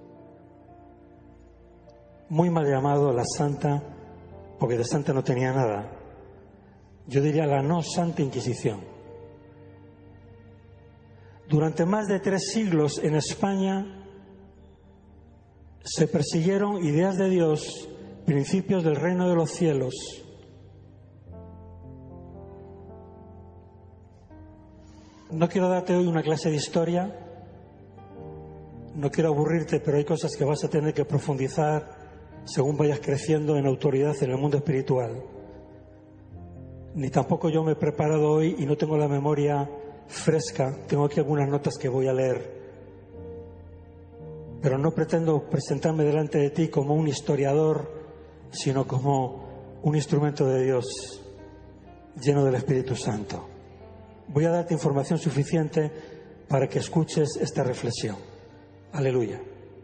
Muy mal llamado la Santa, porque de Santa no tenía nada. Yo diría la no Santa Inquisición. Durante más de tres siglos en España se persiguieron ideas de Dios, principios del reino de los cielos. No quiero darte hoy una clase de historia, no quiero aburrirte, pero hay cosas que vas a tener que profundizar según vayas creciendo en autoridad en el mundo espiritual. Ni tampoco yo me he preparado hoy y no tengo la memoria fresca. Tengo aquí algunas notas que voy a leer. Pero no pretendo presentarme delante de ti como un historiador, sino como un instrumento de Dios lleno del Espíritu Santo. Voy a darte información suficiente para que escuches esta reflexión. Aleluya.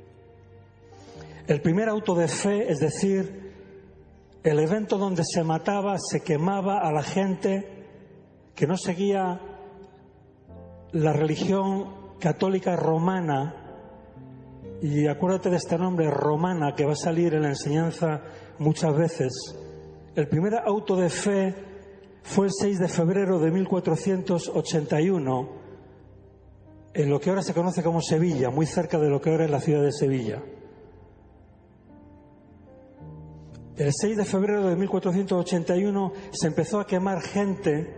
El primer auto de fe, es decir, el evento donde se mataba, se quemaba a la gente que no seguía la religión católica romana, y acuérdate de este nombre, romana, que va a salir en la enseñanza muchas veces. El primer auto de fe fue el seis de febrero de mil cuatrocientos ochenta y uno, en lo que ahora se conoce como Sevilla, muy cerca de lo que ahora es la ciudad de Sevilla. El seis de febrero de mil cuatrocientos ochenta y uno se empezó a quemar gente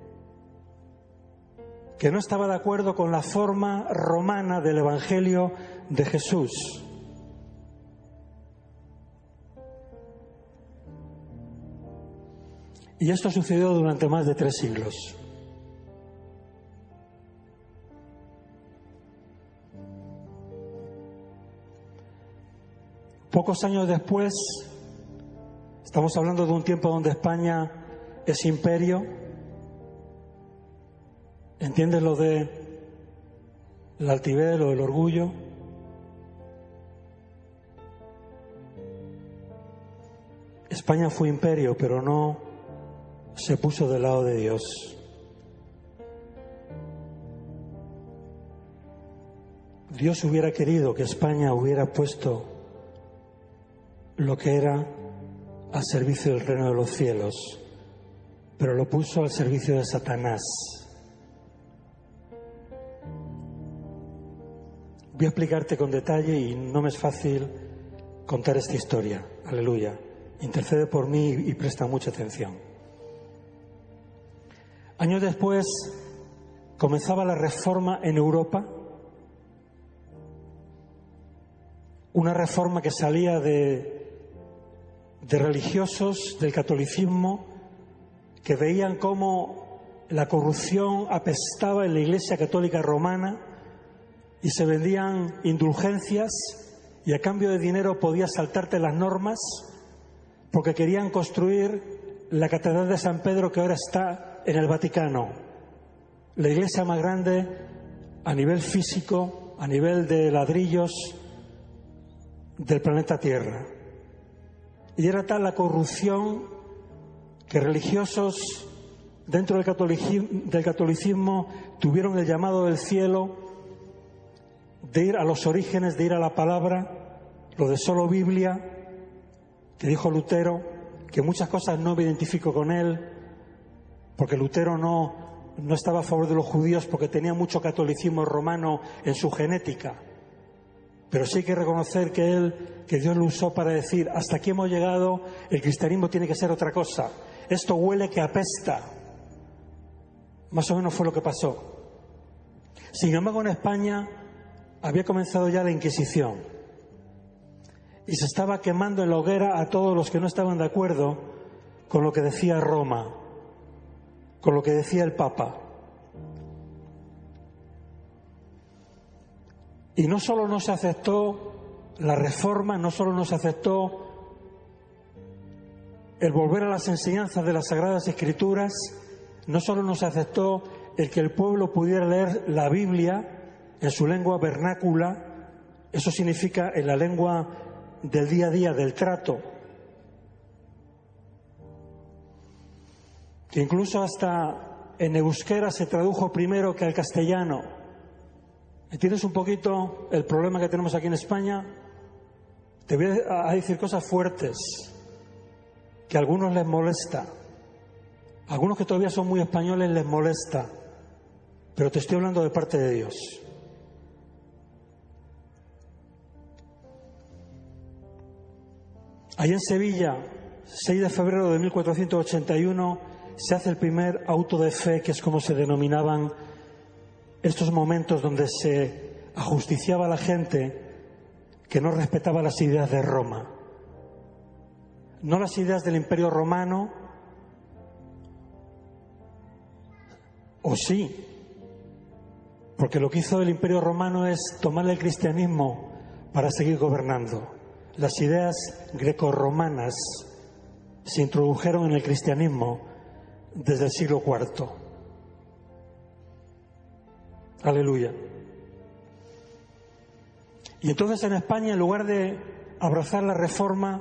que no estaba de acuerdo con la forma romana del Evangelio de Jesús. Y esto sucedió durante más de tres siglos. Pocos años después, estamos hablando de un tiempo donde España es imperio. ¿Entiendes lo de la altivez, lo del orgullo? España fue imperio, pero no se puso del lado de Dios. Dios hubiera querido que España hubiera puesto lo que era al servicio del reino de los cielos, pero lo puso al servicio de Satanás. Voy a explicarte con detalle y no me es fácil contar esta historia. Aleluya. Intercede por mí y presta mucha atención. Años después comenzaba la reforma en Europa, una reforma que salía de, de religiosos del catolicismo que veían cómo la corrupción apestaba en la Iglesia Católica Romana y se vendían indulgencias y a cambio de dinero podías saltarte las normas porque querían construir la Catedral de San Pedro, que ahora está en el Vaticano, la iglesia más grande a nivel físico, a nivel de ladrillos del planeta Tierra. Y era tal la corrupción que religiosos dentro del catolicismo, del catolicismo tuvieron el llamado del cielo de ir a los orígenes, de ir a la palabra, lo de solo Biblia, que dijo Lutero, que muchas cosas no me identifico con él, porque Lutero no, no estaba a favor de los judíos porque tenía mucho catolicismo romano en su genética. Pero sí hay que reconocer que él, que Dios lo usó para decir, hasta aquí hemos llegado, el cristianismo tiene que ser otra cosa. Esto huele que apesta. Más o menos fue lo que pasó. Sin embargo, en España había comenzado ya la Inquisición. Y se estaba quemando en la hoguera a todos los que no estaban de acuerdo con lo que decía Roma, con lo que decía el Papa. Y no solo no se aceptó la reforma, no solo no se aceptó el volver a las enseñanzas de las Sagradas Escrituras, no solo no se aceptó el que el pueblo pudiera leer la Biblia en su lengua vernácula, eso significa en la lengua del día a día, del trato, que incluso hasta en euskera se tradujo primero que al castellano. ¿Entiendes un poquito el problema que tenemos aquí en España? Te voy a decir cosas fuertes que a algunos les molesta, a algunos que todavía son muy españoles les molesta, pero te estoy hablando de parte de Dios. Allí en Sevilla, seis de febrero de mil cuatrocientos ochenta y uno, se hace el primer auto de fe, que es como se denominaban estos momentos donde se ajusticiaba a la gente que no respetaba las ideas de Roma. No las ideas del Imperio Romano, o sí, porque lo que hizo el Imperio Romano es tomar el cristianismo para seguir gobernando. Las ideas grecorromanas se introdujeron en el cristianismo desde el siglo cuarto. Aleluya. Y entonces en España, en lugar de abrazar la reforma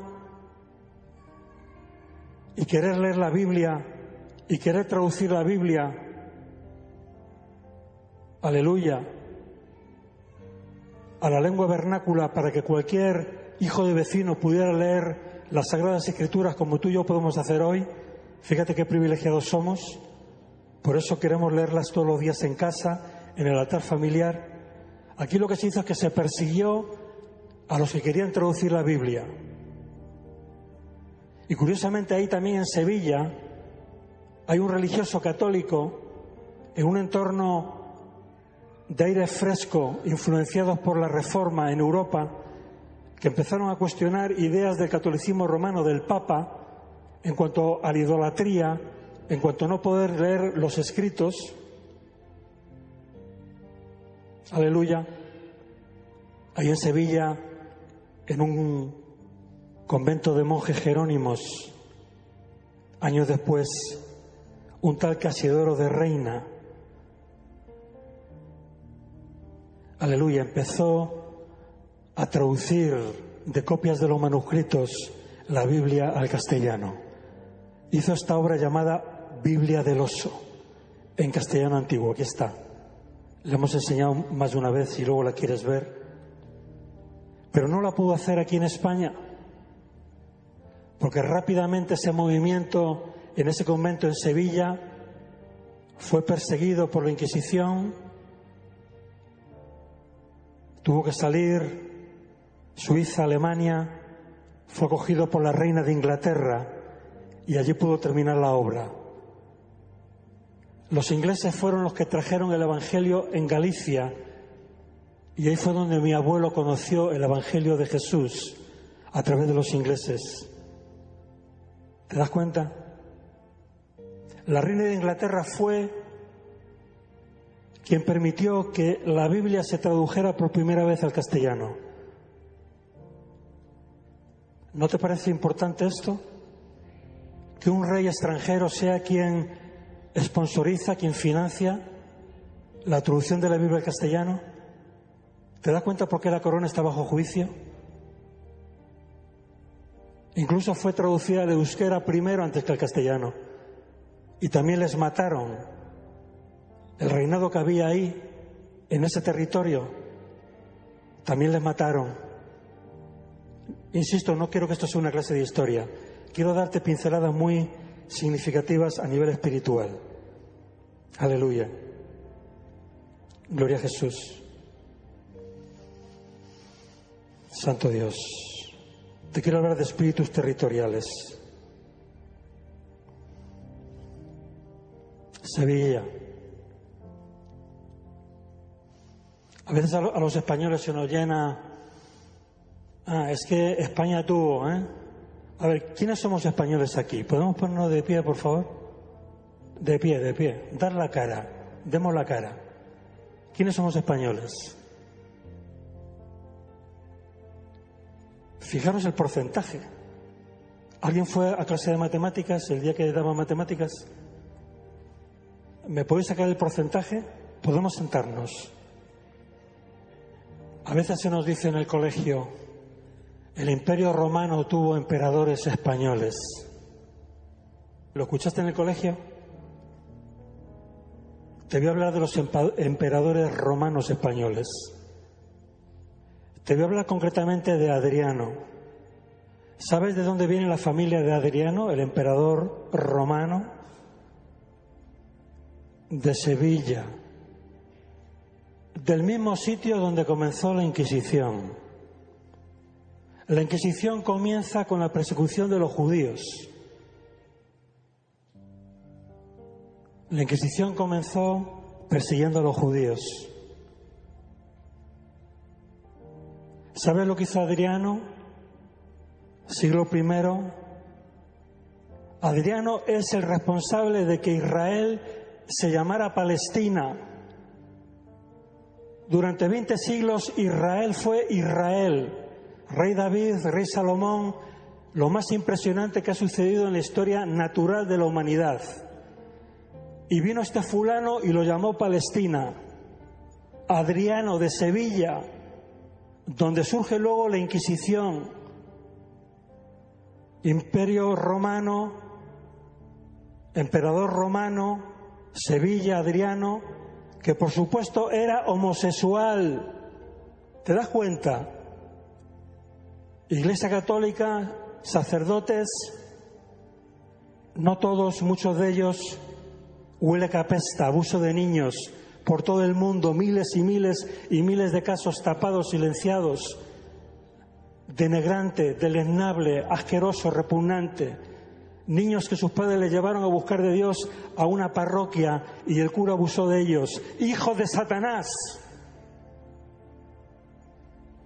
y querer leer la Biblia y querer traducir la Biblia, aleluya, a la lengua vernácula para que cualquier hijo de vecino pudiera leer las Sagradas Escrituras como tú y yo podemos hacer hoy, fíjate qué privilegiados somos. Por eso queremos leerlas todos los días en casa, en el altar familiar. Aquí lo que se hizo es que se persiguió a los que querían traducir la Biblia. Y curiosamente ahí también en Sevilla hay un religioso católico en un entorno de aire fresco, influenciados por la Reforma en Europa, que empezaron a cuestionar ideas del catolicismo romano del Papa, en cuanto a la idolatría, en cuanto a no poder leer los escritos. Aleluya. Ahí en Sevilla, en un convento de monjes jerónimos, años después, un tal Casiodoro de Reina, aleluya, empezó a traducir de copias de los manuscritos la Biblia al castellano. Hizo esta obra llamada Biblia del Oso, en castellano antiguo. Aquí está. La hemos enseñado más de una vez, si luego la quieres ver. Pero no la pudo hacer aquí en España, porque rápidamente ese movimiento en ese convento en Sevilla fue perseguido por la Inquisición. Tuvo que salir Suiza, Alemania, fue acogido por la reina de Inglaterra y allí pudo terminar la obra. Los ingleses fueron los que trajeron el Evangelio en Galicia y ahí fue donde mi abuelo conoció el Evangelio de Jesús, a través de los ingleses. ¿Te das cuenta? La reina de Inglaterra fue quien permitió que la Biblia se tradujera por primera vez al castellano. ¿No te parece importante esto? Que un rey extranjero sea quien sponsoriza, quien financia la traducción de la Biblia al castellano. ¿Te das cuenta por qué la corona está bajo juicio? Incluso fue traducida al euskera primero antes que al castellano. Y también les mataron. El reinado que había ahí, en ese territorio, también les mataron. Insisto, no quiero que esto sea una clase de historia. Quiero darte pinceladas muy significativas a nivel espiritual. Aleluya. Gloria a Jesús. Santo Dios. Te quiero hablar de espíritus territoriales. Sevilla. A veces a los españoles se nos llena... Ah, es que España tuvo, ¿eh? A ver, ¿quiénes somos españoles aquí? ¿Podemos ponernos de pie, por favor? De pie, de pie. Dar la cara. Demos la cara. ¿Quiénes somos españoles? Fijaros el porcentaje. ¿Alguien fue a clase de matemáticas el día que daba matemáticas? ¿Me podéis sacar el porcentaje? Podemos sentarnos. A veces se nos dice en el colegio, el Imperio Romano tuvo emperadores españoles. ¿Lo escuchaste en el colegio? Te voy a hablar de los emperadores romanos españoles. Te voy a hablar concretamente de Adriano. ¿Sabes de dónde viene la familia de Adriano, el emperador romano? De Sevilla. Del mismo sitio donde comenzó la Inquisición. La Inquisición comienza con la persecución de los judíos. La Inquisición comenzó persiguiendo a los judíos. ¿Sabes lo que hizo Adriano? Siglo primero. Adriano es el responsable de que Israel se llamara Palestina. Durante veinte siglos Israel fue Israel. Rey David, rey Salomón, lo más impresionante que ha sucedido en la historia natural de la humanidad. Y vino este fulano y lo llamó Palestina. Adriano de Sevilla, donde surge luego la Inquisición. Imperio romano, emperador romano, Sevilla, Adriano, que por supuesto era homosexual. ¿Te das cuenta? Iglesia Católica, sacerdotes, no todos, muchos de ellos, huele que apesta, abuso de niños, por todo el mundo, miles y miles y miles de casos tapados, silenciados, denigrante, deleznable, asqueroso, repugnante. Niños que sus padres les llevaron a buscar de Dios a una parroquia y el cura abusó de ellos. ¡Hijos de Satanás!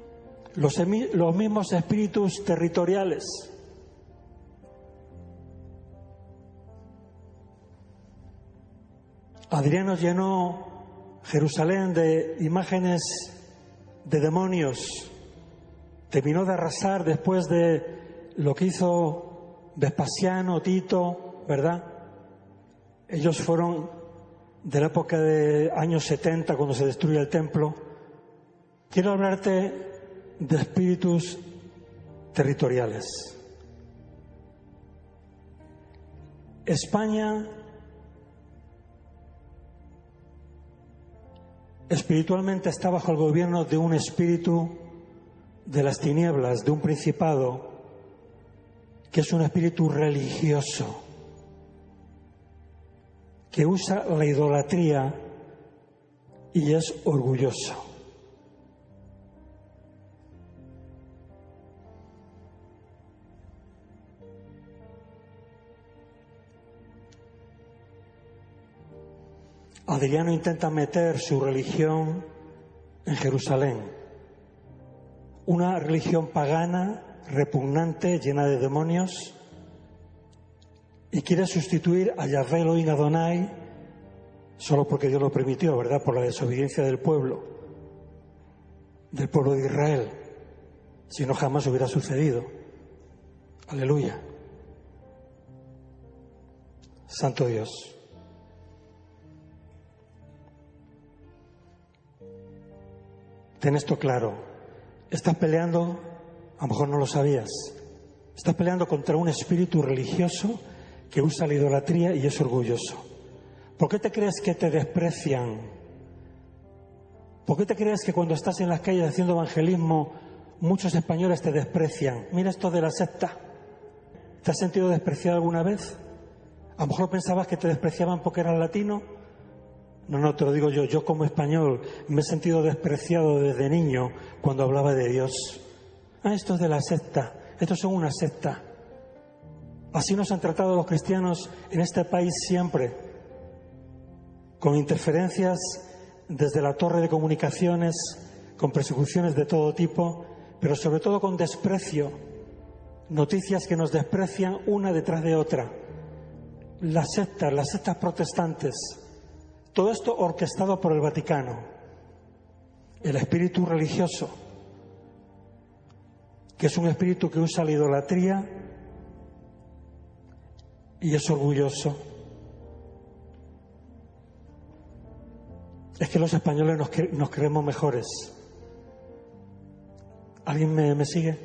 Los, los mismos espíritus territoriales. Adriano llenó Jerusalén de imágenes de demonios. Terminó de arrasar después de lo que hizo Vespasiano, Tito, ¿verdad? Ellos fueron de la época de años setenta, cuando se destruye el templo. Quiero hablarte de espíritus territoriales. España espiritualmente está bajo el gobierno de un espíritu de las tinieblas, de un principado que es un espíritu religioso, que usa la idolatría y es orgulloso. Adriano intenta meter su religión en Jerusalén, una religión pagana, repugnante, llena de demonios, y quiere sustituir a Yahvé Elohim Adonai solo porque Dios lo permitió, ¿verdad? Por la desobediencia del pueblo, del pueblo de Israel. Si no, jamás hubiera sucedido. Aleluya. Santo Dios. Ten esto claro, estás peleando, a lo mejor no lo sabías, estás peleando contra un espíritu religioso que usa la idolatría y es orgulloso. ¿Por qué te crees que te desprecian? ¿Por qué te crees que cuando estás en las calles haciendo evangelismo muchos españoles te desprecian? Mira esto de la secta. ¿Te has sentido despreciado alguna vez? A lo mejor pensabas que te despreciaban porque eras latino. No, no, te lo digo yo, yo como español me he sentido despreciado desde niño cuando hablaba de Dios. Ah, esto es de la secta, estos son una secta. Así nos han tratado los cristianos en este país siempre, con interferencias desde la torre de comunicaciones, con persecuciones de todo tipo, pero sobre todo con desprecio, noticias que nos desprecian una detrás de otra. Las sectas, las sectas protestantes. Todo esto orquestado por el Vaticano, el espíritu religioso, que es un espíritu que usa la idolatría y es orgulloso. Es que los españoles nos, cre- nos creemos mejores. ¿Alguien me, me sigue?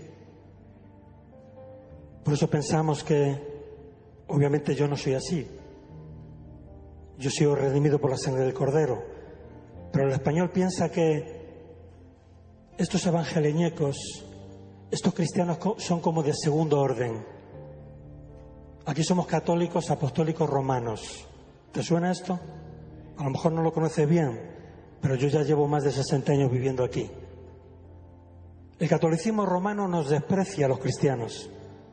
Por eso pensamos que, obviamente yo no soy así. Yo he sido redimido por la sangre del Cordero. Pero el español piensa que estos evangeliñecos, estos cristianos son como de segundo orden. Aquí somos católicos, apostólicos, romanos. ¿Te suena esto? A lo mejor no lo conoces bien, pero yo ya llevo más de sesenta años viviendo aquí. El catolicismo romano nos desprecia a los cristianos.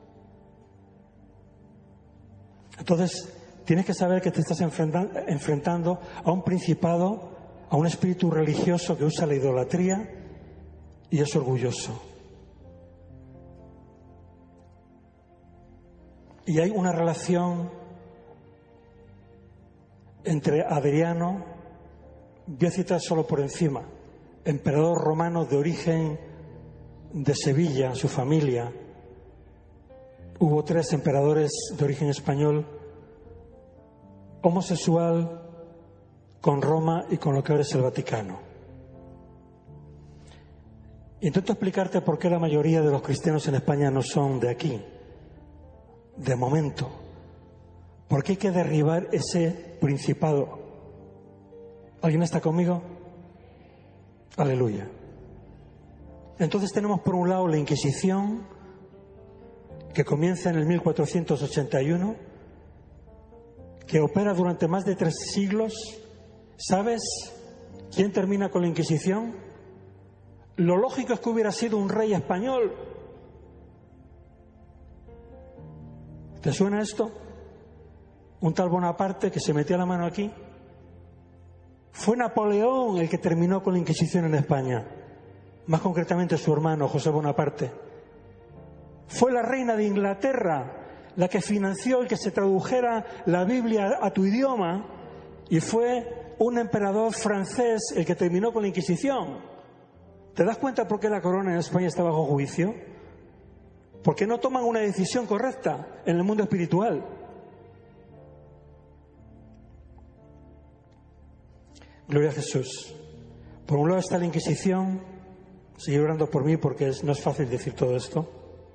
Entonces, tienes que saber que te estás enfrentando a un principado, a un espíritu religioso que usa la idolatría y es orgulloso. Y hay una relación entre Adriano, voy a citar solo por encima, emperador romano de origen de Sevilla, su familia. Hubo tres emperadores de origen español, homosexual con Roma y con lo que ahora es el Vaticano. Intento explicarte por qué la mayoría de los cristianos en España no son de aquí, de momento. ¿Por qué hay que derribar ese principado? ¿Alguien está conmigo? Aleluya. Entonces tenemos por un lado la Inquisición, que comienza en el mil cuatrocientos ochenta y uno, que opera durante más de tres siglos. ¿Sabes quién termina con la Inquisición? Lo lógico es que hubiera sido un rey español. ¿Te suena esto? Un tal Bonaparte que se metió la mano aquí. Fue Napoleón el que terminó con la Inquisición en España, más concretamente su hermano José Bonaparte. Fue la reina de Inglaterra la que financió el que se tradujera la Biblia a tu idioma Y fue un emperador francés el que terminó con la Inquisición. ¿Te das cuenta por qué la corona en España está bajo juicio? Porque no toman una decisión correcta en el mundo espiritual. Gloria a Jesús. Por un lado está la Inquisición. Sigue orando por mí porque es, no es fácil decir todo esto.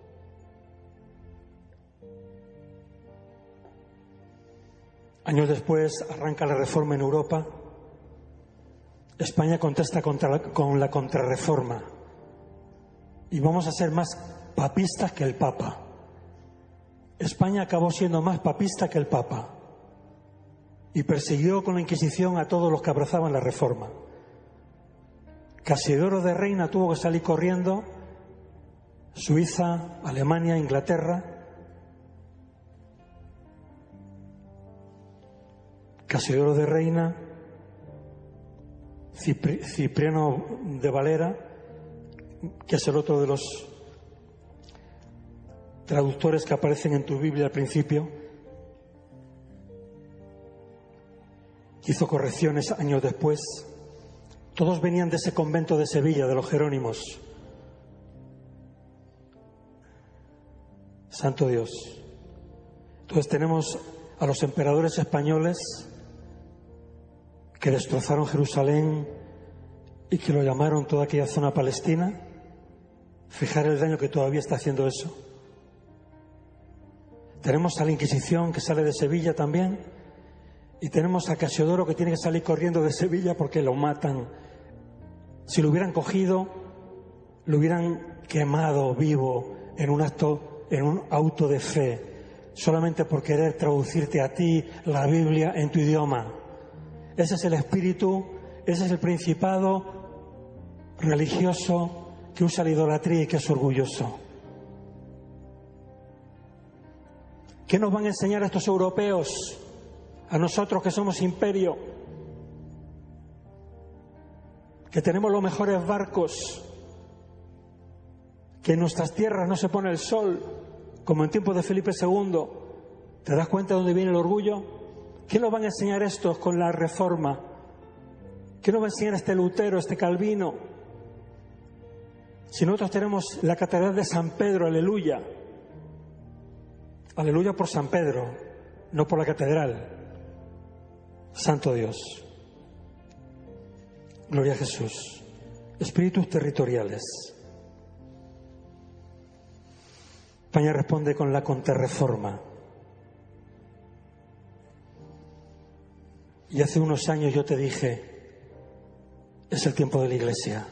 Años después arranca la reforma en Europa. España contesta contra la, con la contrarreforma. Y vamos a ser más papistas que el Papa. España acabó siendo más papista que el Papa. Y persiguió con la Inquisición a todos los que abrazaban la reforma. Casiodoro de Reina tuvo que salir corriendo. Suiza, Alemania, Inglaterra. Casiodoro de Reina, Cipri, Cipriano de Valera, que es el otro de los traductores que aparecen en tu Biblia al principio, que hizo correcciones años después. Todos venían de ese convento de Sevilla, de los Jerónimos. Santo Dios. Entonces tenemos a los emperadores españoles que destrozaron Jerusalén y que lo llamaron toda aquella zona palestina. Fijar el daño que todavía está haciendo eso. Tenemos a la Inquisición que sale de Sevilla también, y tenemos a Casiodoro que tiene que salir corriendo de Sevilla porque lo matan. Si lo hubieran cogido, lo hubieran quemado vivo en un acto, en un auto de fe, solamente por querer traducirte a ti la Biblia en tu idioma. Ese es el espíritu, ese es el principado religioso que usa la idolatría y que es orgulloso. ¿Qué nos van a enseñar estos europeos, a nosotros que somos imperio? Que tenemos los mejores barcos, que en nuestras tierras no se pone el sol, como en tiempos de Felipe segundo. ¿Te das cuenta de dónde viene el orgullo? ¿Qué nos van a enseñar estos con la reforma? ¿Qué nos va a enseñar este Lutero, este Calvino? Si nosotros tenemos la catedral de San Pedro, aleluya. Aleluya por San Pedro, no por la catedral. Santo Dios. Gloria a Jesús. Espíritus territoriales. España responde con la contrarreforma. Y hace unos años yo te dije, es el tiempo de la Iglesia.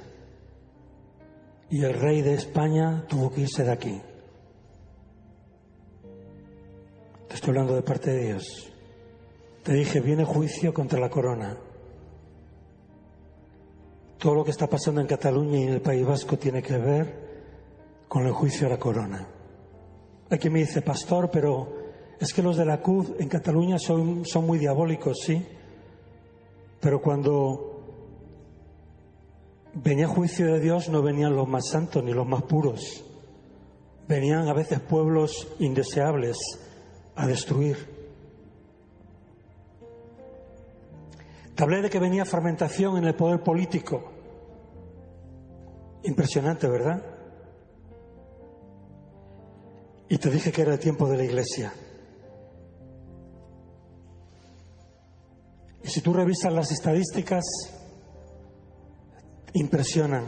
Y el rey de España tuvo que irse de aquí. Te estoy hablando de parte de Dios. Te dije, viene juicio contra la corona. Todo lo que está pasando en Cataluña y en el País Vasco tiene que ver con el juicio a la corona. Hay quien me dice, pastor, pero es que los de la C U D en Cataluña son, son muy diabólicos, ¿sí? Pero cuando venía juicio de Dios no venían los más santos ni los más puros. Venían a veces pueblos indeseables a destruir. Te hablé de que venía fragmentación en el poder político. Impresionante, ¿verdad? Y te dije que era el tiempo de la Iglesia. Y si tú revisas las estadísticas, impresionan.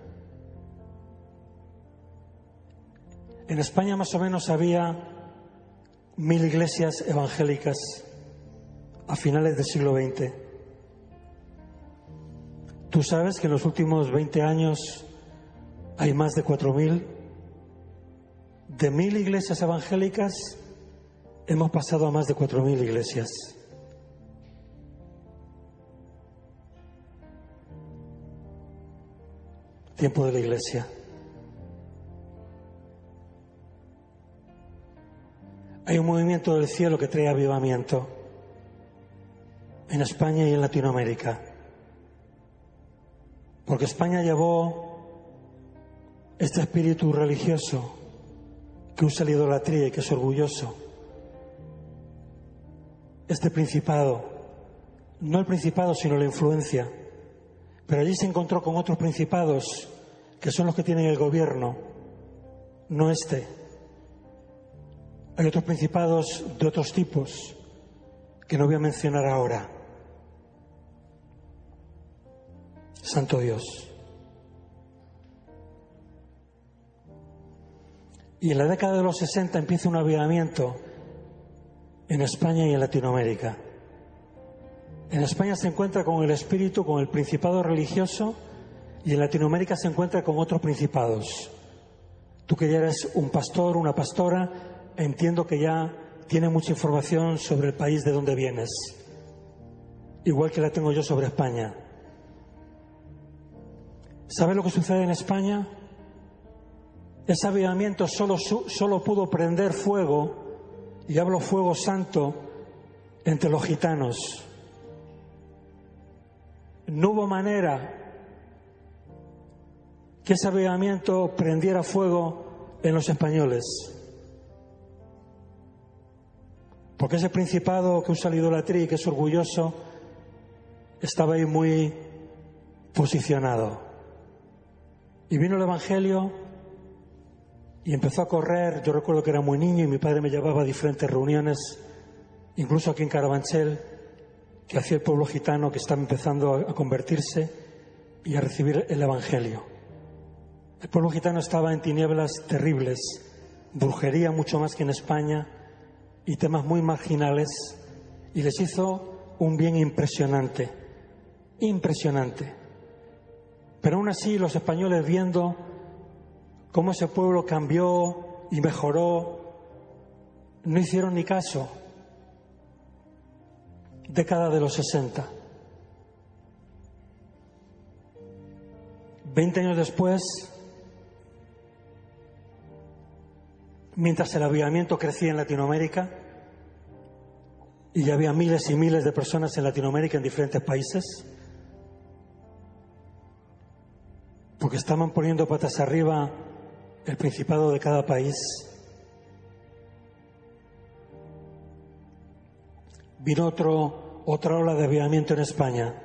En España más o menos había mil iglesias evangélicas a finales del siglo veinte. Tú sabes que en los últimos veinte años hay más de cuatro mil. De mil iglesias evangélicas hemos pasado a más de cuatro mil iglesias. Tiempo de la Iglesia. Hay un movimiento del cielo que trae avivamiento en España y en Latinoamérica. Porque España llevó este espíritu religioso que usa la idolatría y que es orgulloso. Este principado no el principado, sino la influencia. Pero allí se encontró con otros principados, que son los que tienen el gobierno, no este. Hay otros principados de otros tipos, que no voy a mencionar ahora. Santo Dios. Y en la década de los sesenta empieza un avivamiento en España y en Latinoamérica. En España se encuentra con el espíritu, con el principado religioso, y en Latinoamérica se encuentra con otros principados. Tú que ya eres un pastor, una pastora, entiendo que ya tienes mucha información sobre el país de donde vienes, igual que la tengo yo sobre España. ¿Sabes lo que sucede en España? Ese avivamiento solo, solo pudo prender fuego, y hablo fuego santo, entre los gitanos. No hubo manera que ese avivamiento prendiera fuego en los españoles. Porque ese principado que usa la idolatría y que es orgulloso estaba ahí muy posicionado. Y vino el Evangelio y empezó a correr. Yo recuerdo que era muy niño y mi padre me llevaba a diferentes reuniones, incluso aquí en Carabanchel, que hacía el pueblo gitano que estaba empezando a convertirse y a recibir el Evangelio. El pueblo gitano estaba en tinieblas terribles, brujería mucho más que en España y temas muy marginales, y les hizo un bien impresionante, impresionante. Pero aún así los españoles, viendo cómo ese pueblo cambió y mejoró, no hicieron ni caso. Década de los sesenta. Veinte años después, mientras el avivamiento crecía en Latinoamérica, y ya había miles y miles de personas en Latinoamérica en diferentes países, porque estaban poniendo patas arriba el principado de cada país, vino otro, otra ola de avivamiento en España.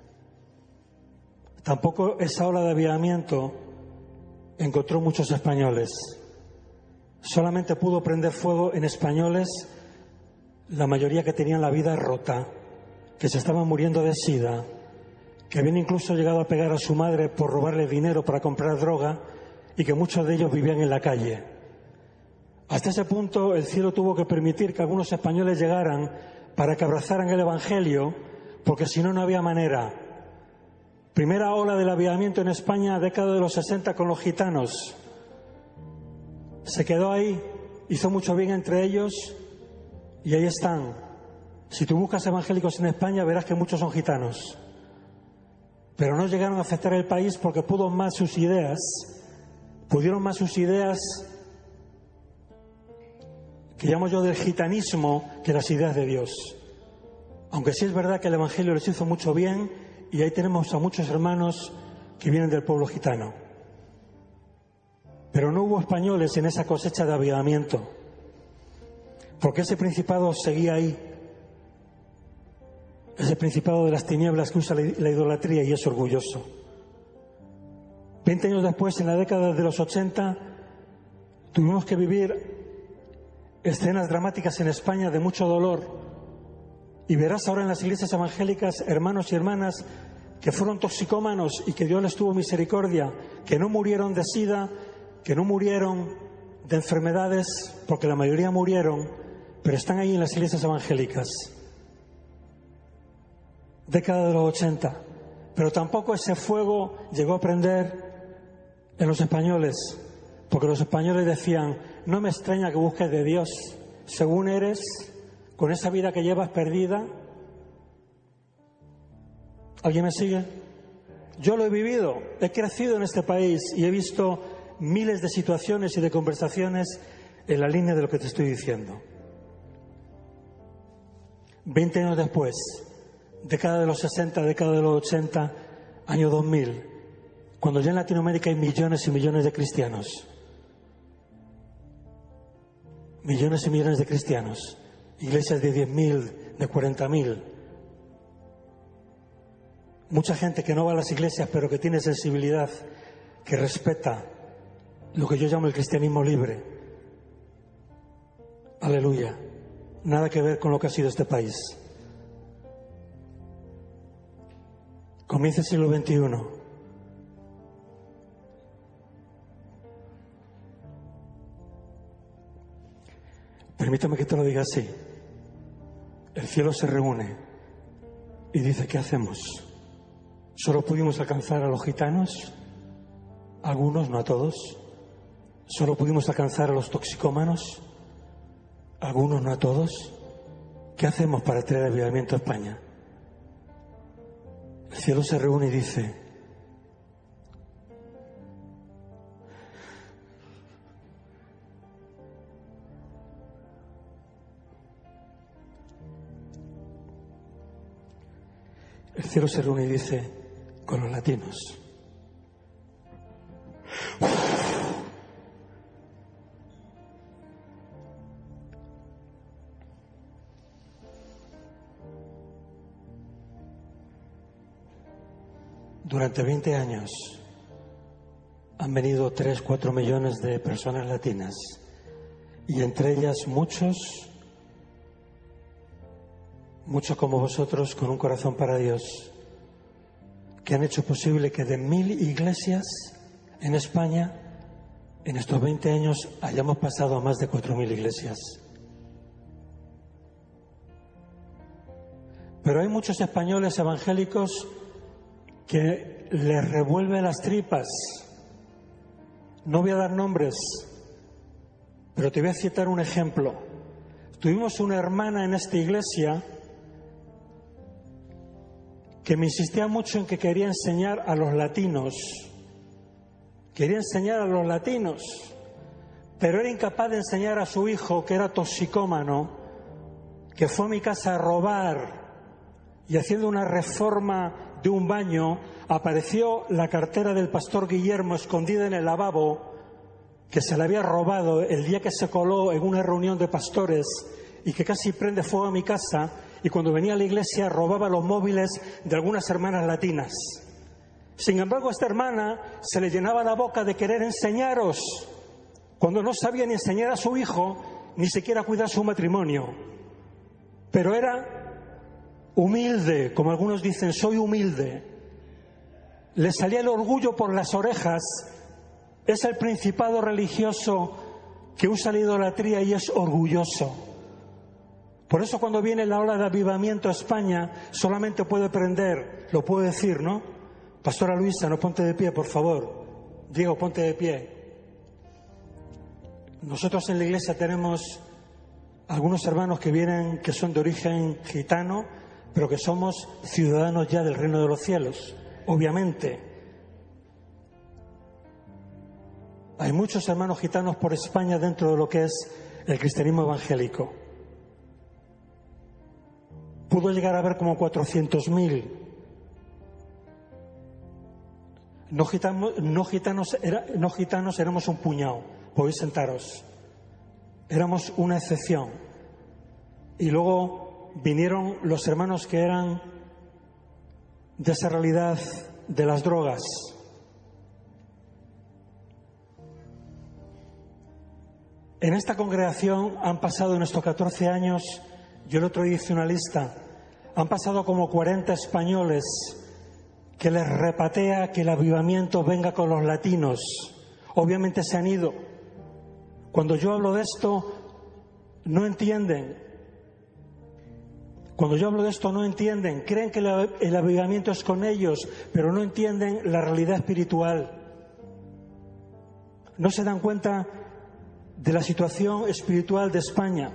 Tampoco esa ola de avivamiento encontró muchos españoles. Solamente pudo prender fuego en españoles, la mayoría que tenían la vida rota, que se estaban muriendo de sida, que habían incluso llegado a pegar a su madre por robarle dinero para comprar droga, y que muchos de ellos vivían en la calle. Hasta ese punto el cielo tuvo que permitir que algunos españoles llegaran para que abrazaran el Evangelio, porque si no, no había manera. Primera ola del avivamiento en España, década de los sesenta, con los gitanos. Se quedó ahí, hizo mucho bien entre ellos, y ahí están. Si tú buscas evangélicos en España, verás que muchos son gitanos. Pero no llegaron a afectar el país porque pudo más sus ideas, pudieron más sus ideas, que llamo yo del gitanismo, que las ideas de Dios. Aunque sí es verdad que el Evangelio les hizo mucho bien, y ahí tenemos a muchos hermanos que vienen del pueblo gitano. Pero no hubo españoles en esa cosecha de avivamiento, porque ese principado seguía ahí, ese principado de las tinieblas que usa la idolatría y es orgulloso. Veinte años después, en la década de los ochenta, tuvimos que vivir escenas dramáticas en España de mucho dolor, y verás ahora en las iglesias evangélicas hermanos y hermanas que fueron toxicómanos y que Dios les tuvo misericordia, que no murieron de sida, que no murieron de enfermedades, porque la mayoría murieron, pero están ahí en las iglesias evangélicas. Década de los ochenta. Pero tampoco ese fuego llegó a prender en los españoles, porque los españoles decían: no me extraña que busques de Dios, según eres, con esa vida que llevas perdida. ¿Alguien me sigue? Yo lo he vivido, he crecido en este país y he visto miles de situaciones y de conversaciones en la línea de lo que te estoy diciendo. Veinte años después, década de los sesenta, década de los ochenta, año dos mil, cuando ya en Latinoamérica hay millones y millones de cristianos, millones y millones de cristianos, iglesias de diez mil, de cuarenta mil, mucha gente que no va a las iglesias pero que tiene sensibilidad, que respeta lo que yo llamo el cristianismo libre. Aleluya. Nada que ver con lo que ha sido este país. Comienza el siglo veintiuno. Permítame que te lo diga así. El cielo se reúne y dice, ¿qué hacemos? ¿Solo pudimos alcanzar a los gitanos? Algunos, no a todos. ¿Solo pudimos alcanzar a los toxicómanos? Algunos, no a todos. ¿Qué hacemos para traer el avivamiento a España? El cielo se reúne y dice, el cielo se reúne y dice, con los latinos. Durante veinte años han venido tres, cuatro millones de personas latinas y entre ellas muchos, muchos como vosotros con un corazón para Dios, que han hecho posible que de mil iglesias en España en estos veinte años hayamos pasado a más de cuatro mil iglesias. Pero hay muchos españoles evangélicos que les revuelve las tripas. No voy a dar nombres, pero te voy a citar un ejemplo. Tuvimos una hermana en esta iglesia que me insistía mucho en que quería enseñar a los latinos. Quería enseñar a los latinos, pero era incapaz de enseñar a su hijo, que era toxicómano, que fue a mi casa a robar, y haciendo una reforma de un baño, apareció la cartera del pastor Guillermo escondida en el lavabo, que se la había robado el día que se coló en una reunión de pastores y que casi prende fuego a mi casa, y cuando venía a la iglesia robaba los móviles de algunas hermanas latinas. Sin embargo, a esta hermana se le llenaba la boca de querer enseñaros, cuando no sabía ni enseñar a su hijo, ni siquiera cuidar su matrimonio. Pero era humilde, como algunos dicen, soy humilde. Le salía el orgullo por las orejas. Es el principado religioso que usa la idolatría y es orgulloso. Por eso cuando viene la ola de avivamiento a España, solamente puede prender, lo puedo decir, ¿no? Pastora Luisa, no, ponte de pie, por favor. Diego, ponte de pie. Nosotros en la iglesia tenemos algunos hermanos que vienen, que son de origen gitano, pero que somos ciudadanos ya del reino de los cielos, obviamente. Hay muchos hermanos gitanos por España dentro de lo que es el cristianismo evangélico. Pudo llegar a haber como cuatrocientos mil. No gitanos, no, gitanos, era, no gitanos éramos un puñado, podéis sentaros. Éramos una excepción. Y luego vinieron los hermanos que eran de esa realidad de las drogas. En esta congregación han pasado en estos catorce años, yo el otro día hice una lista, han pasado como cuarenta españoles que les repatea que el avivamiento venga con los latinos. Obviamente se han ido. Cuando yo hablo de esto, no entienden. Cuando yo hablo de esto no entienden, creen que el avivamiento es con ellos, pero no entienden la realidad espiritual. No se dan cuenta de la situación espiritual de España.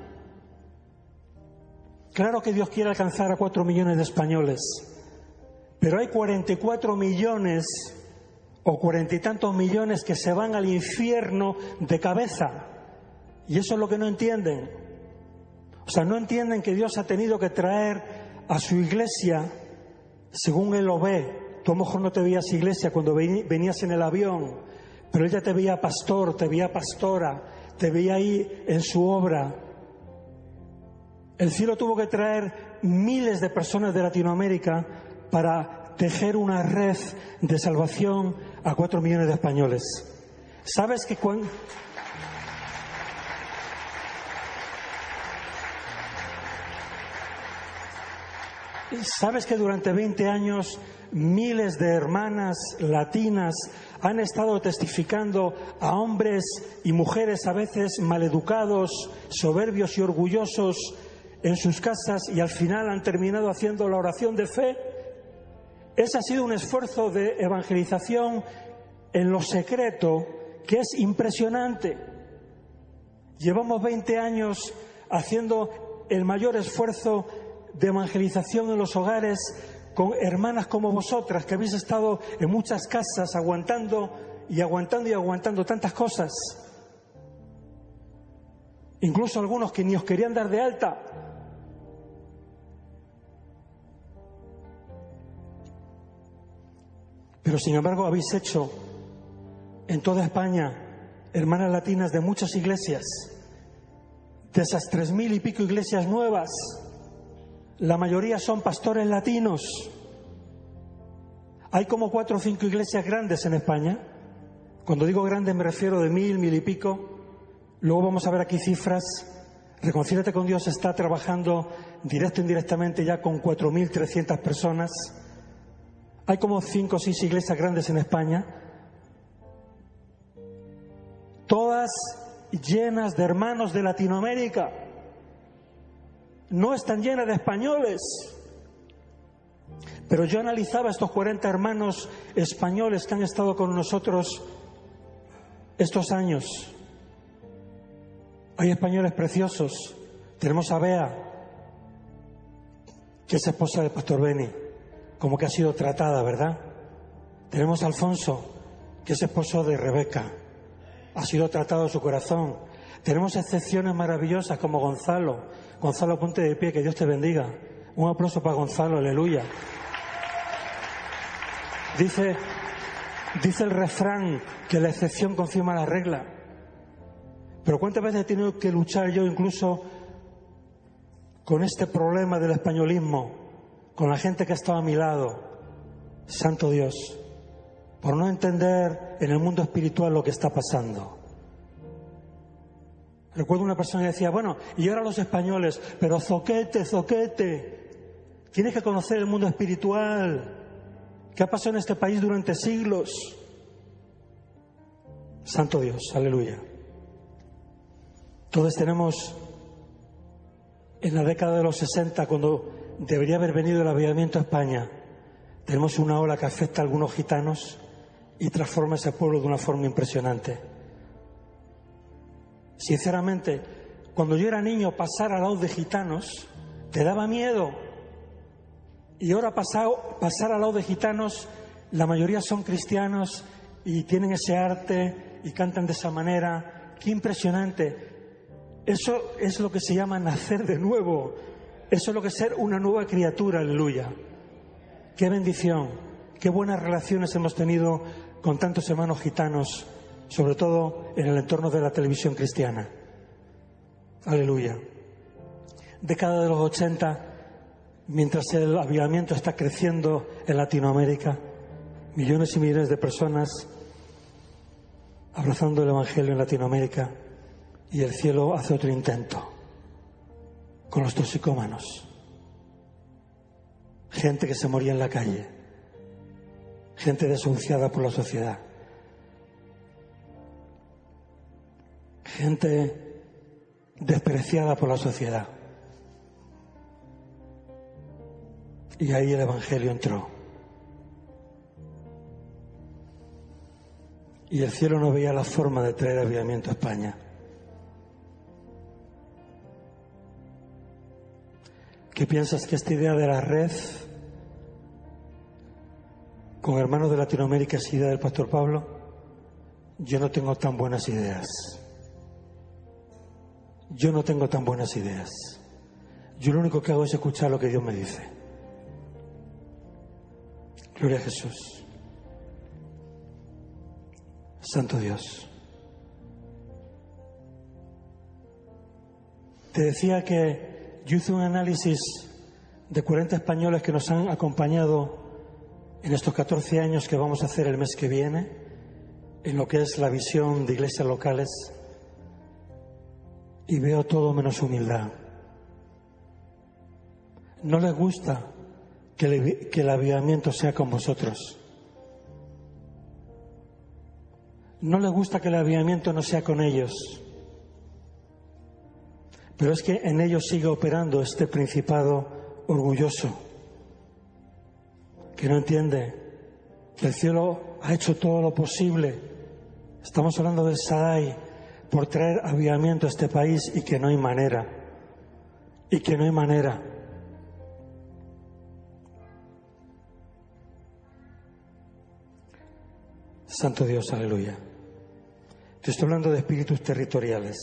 Claro que Dios quiere alcanzar a cuatro millones de españoles, pero hay cuarenta y cuatro millones o cuarenta y tantos millones que se van al infierno de cabeza, y eso es lo que no entienden. O sea, no entienden que Dios ha tenido que traer a su iglesia según Él lo ve. Tú a lo mejor no te veías iglesia cuando venías en el avión, pero Él ya te veía pastor, te veía pastora, te veía ahí en su obra. El cielo tuvo que traer miles de personas de Latinoamérica para tejer una red de salvación a cuatro millones de españoles. ¿Sabes que cuando... ¿Sabes que durante veinte años miles de hermanas latinas han estado testificando a hombres y mujeres a veces maleducados, soberbios y orgullosos en sus casas y al final han terminado haciendo la oración de fe? Ese ha sido un esfuerzo de evangelización en lo secreto que es impresionante. Llevamos veinte años haciendo el mayor esfuerzo de evangelización en los hogares con hermanas como vosotras, que habéis estado en muchas casas aguantando y aguantando y aguantando tantas cosas. Incluso algunos que ni os querían dar de alta. Pero sin embargo habéis hecho en toda España hermanas latinas de muchas iglesias, de esas tres mil y pico iglesias nuevas. La mayoría son pastores latinos. Hay como cuatro o cinco iglesias grandes en España. Cuando digo grandes me refiero de mil, mil y pico. Luego vamos a ver aquí cifras. Reconcíliate con Dios está trabajando directo e indirectamente ya con cuatro mil trescientas personas. Hay como cinco o seis iglesias grandes en España. Todas llenas de hermanos de Latinoamérica. No están llenas de españoles. Pero yo analizaba estos cuarenta hermanos españoles que han estado con nosotros estos años. Hay españoles preciosos. Tenemos a Bea, que es esposa del pastor Beni, como que ha sido tratada, ¿verdad? Tenemos a Alfonso, que es esposo de Rebeca, ha sido tratado su corazón. Tenemos excepciones maravillosas como Gonzalo. Gonzalo, ponte de pie, que Dios te bendiga. Un aplauso para Gonzalo, aleluya. Dice, dice el refrán que la excepción confirma la regla. Pero ¿cuántas veces he tenido que luchar yo incluso con este problema del españolismo, con la gente que ha estado a mi lado? Santo Dios, por no entender en el mundo espiritual lo que está pasando. Recuerdo una persona que decía, bueno, y ahora los españoles, pero zoquete, zoquete, tienes que conocer el mundo espiritual. ¿Qué ha pasado en este país durante siglos? Santo Dios, aleluya. Todos tenemos, en la década de los sesenta, cuando debería haber venido el avivamiento a España, tenemos una ola que afecta a algunos gitanos y transforma ese pueblo de una forma impresionante. Sinceramente, cuando yo era niño, pasar al lado de gitanos te daba miedo. Y ahora pasar, pasar al lado de gitanos, la mayoría son cristianos y tienen ese arte y cantan de esa manera. ¡Qué impresionante! Eso es lo que se llama nacer de nuevo. Eso es lo que es ser una nueva criatura, aleluya. ¡Qué bendición! ¡Qué buenas relaciones hemos tenido con tantos hermanos gitanos! Sobre todo en el entorno de la televisión cristiana. Aleluya. Década de los ochenta, mientras el avivamiento está creciendo en Latinoamérica, millones y millones de personas abrazando el Evangelio en Latinoamérica, y el cielo hace otro intento con los toxicómanos. Gente que se moría en la calle, gente desahuciada por la sociedad. Gente despreciada por la sociedad. Y ahí el Evangelio entró. Y el cielo no veía la forma de traer avivamiento a España. ¿Qué piensas que esta idea de la red con hermanos de Latinoamérica es idea del pastor Pablo? Yo no tengo tan buenas ideas. Yo no tengo tan buenas ideas. Yo lo único que hago es escuchar lo que Dios me dice. Gloria a Jesús. Santo Dios. Te decía que yo hice un análisis de cuarenta españoles que nos han acompañado en estos catorce años que vamos a hacer el mes que viene, en lo que es la visión de iglesias locales, y veo todo menos humildad. No les gusta que, le, que el avivamiento sea con vosotros. No les gusta que el avivamiento no sea con ellos. Pero es que en ellos sigue operando este principado orgulloso, que no entiende que el cielo ha hecho todo lo posible. Estamos hablando del Shaddai, por traer avivamiento a este país, y que no hay manera. Y que no hay manera. Santo Dios, aleluya. Te estoy hablando de espíritus territoriales.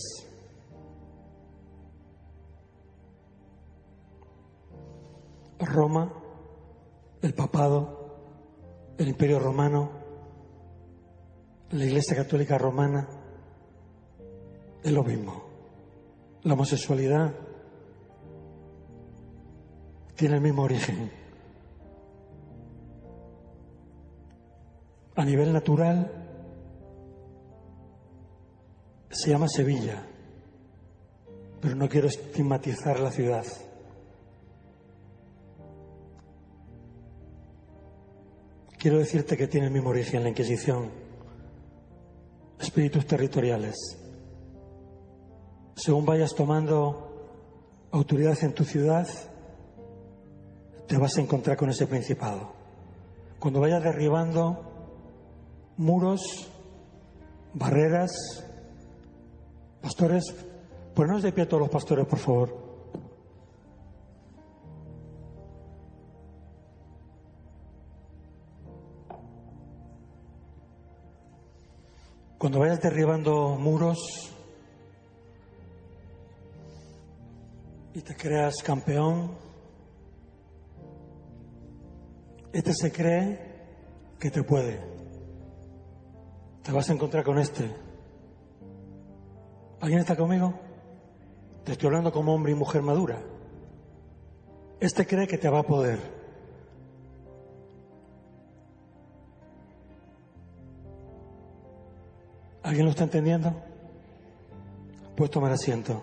Roma, el papado, el Imperio Romano, la Iglesia Católica Romana, es lo mismo. La homosexualidad tiene el mismo origen. A nivel natural se llama Sevilla, pero no quiero estigmatizar la ciudad. Quiero decirte que tiene el mismo origen la Inquisición. Espíritus territoriales. Según vayas tomando autoridad en tu ciudad, te vas a encontrar con ese principado. Cuando vayas derribando muros, barreras, pastores, ponnos de pie todos los pastores, por favor. Cuando vayas derribando muros y te creas campeón, este se cree que te puede. Te vas a encontrar con este. ¿Alguien está conmigo? Te estoy hablando como hombre y mujer madura. Este cree que te va a poder. ¿Alguien lo está entendiendo? Puedes tomar asiento.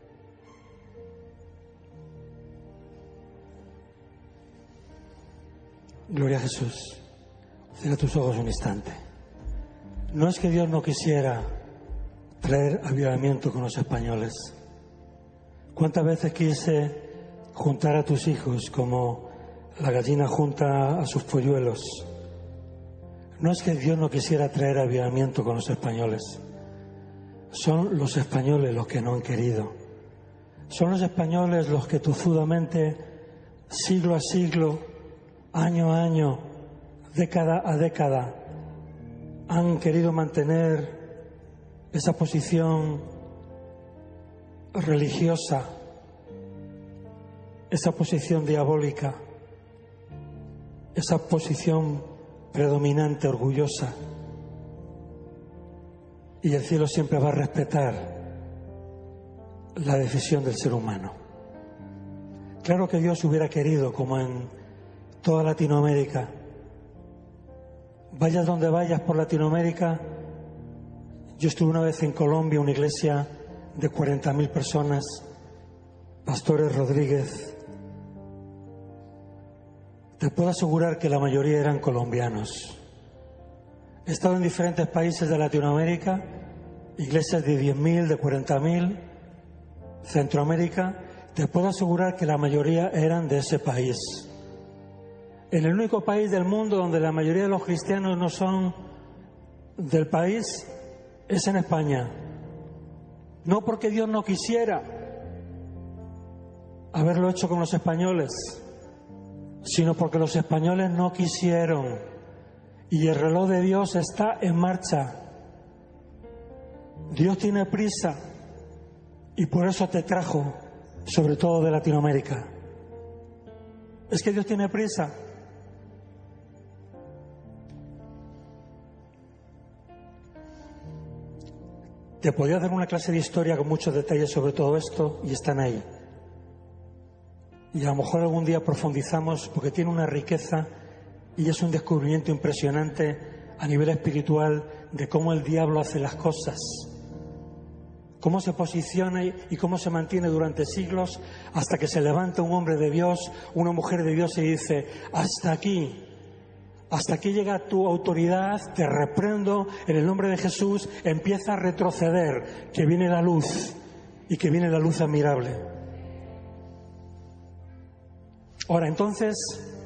Gloria a Jesús. Cierra tus ojos un instante. No es que Dios no quisiera traer avivamiento con los españoles. ¿Cuántas veces quise juntar a tus hijos como la gallina junta a sus polluelos? No es que Dios no quisiera traer avivamiento con los españoles. Son los españoles los que no han querido. Son los españoles los que tozudamente, siglo a siglo, año a año, década a década, han querido mantener esa posición religiosa, esa posición diabólica, esa posición predominante, orgullosa. Y el cielo siempre va a respetar la decisión del ser humano. Claro que Dios hubiera querido, como en toda Latinoamérica, vayas donde vayas por Latinoamérica. Yo estuve una vez en Colombia, una iglesia de cuarenta mil personas, Pastores Rodríguez. Te puedo asegurar que la mayoría eran colombianos. He estado en diferentes países de Latinoamérica, iglesias de diez mil, de cuarenta mil, Centroamérica. Te puedo asegurar que la mayoría eran de ese país. En el único país del mundo donde la mayoría de los cristianos no son del país es en España. No porque Dios no quisiera haberlo hecho con los españoles, sino porque los españoles no quisieron. Y el reloj de Dios está en marcha. Dios tiene prisa y por eso te trajo, sobre todo de Latinoamérica. Es que Dios tiene prisa. Te podía dar una clase de historia con muchos detalles sobre todo esto y están ahí. Y a lo mejor algún día profundizamos porque tiene una riqueza Y es un descubrimiento impresionante a nivel espiritual de cómo el diablo hace las cosas, cómo se posiciona y cómo se mantiene durante siglos hasta que se levanta un hombre de Dios, una mujer de Dios y dice: hasta aquí, hasta aquí llega tu autoridad, te reprendo en el nombre de Jesús, empieza a retroceder, que viene la luz y que viene la luz admirable. Ahora, entonces,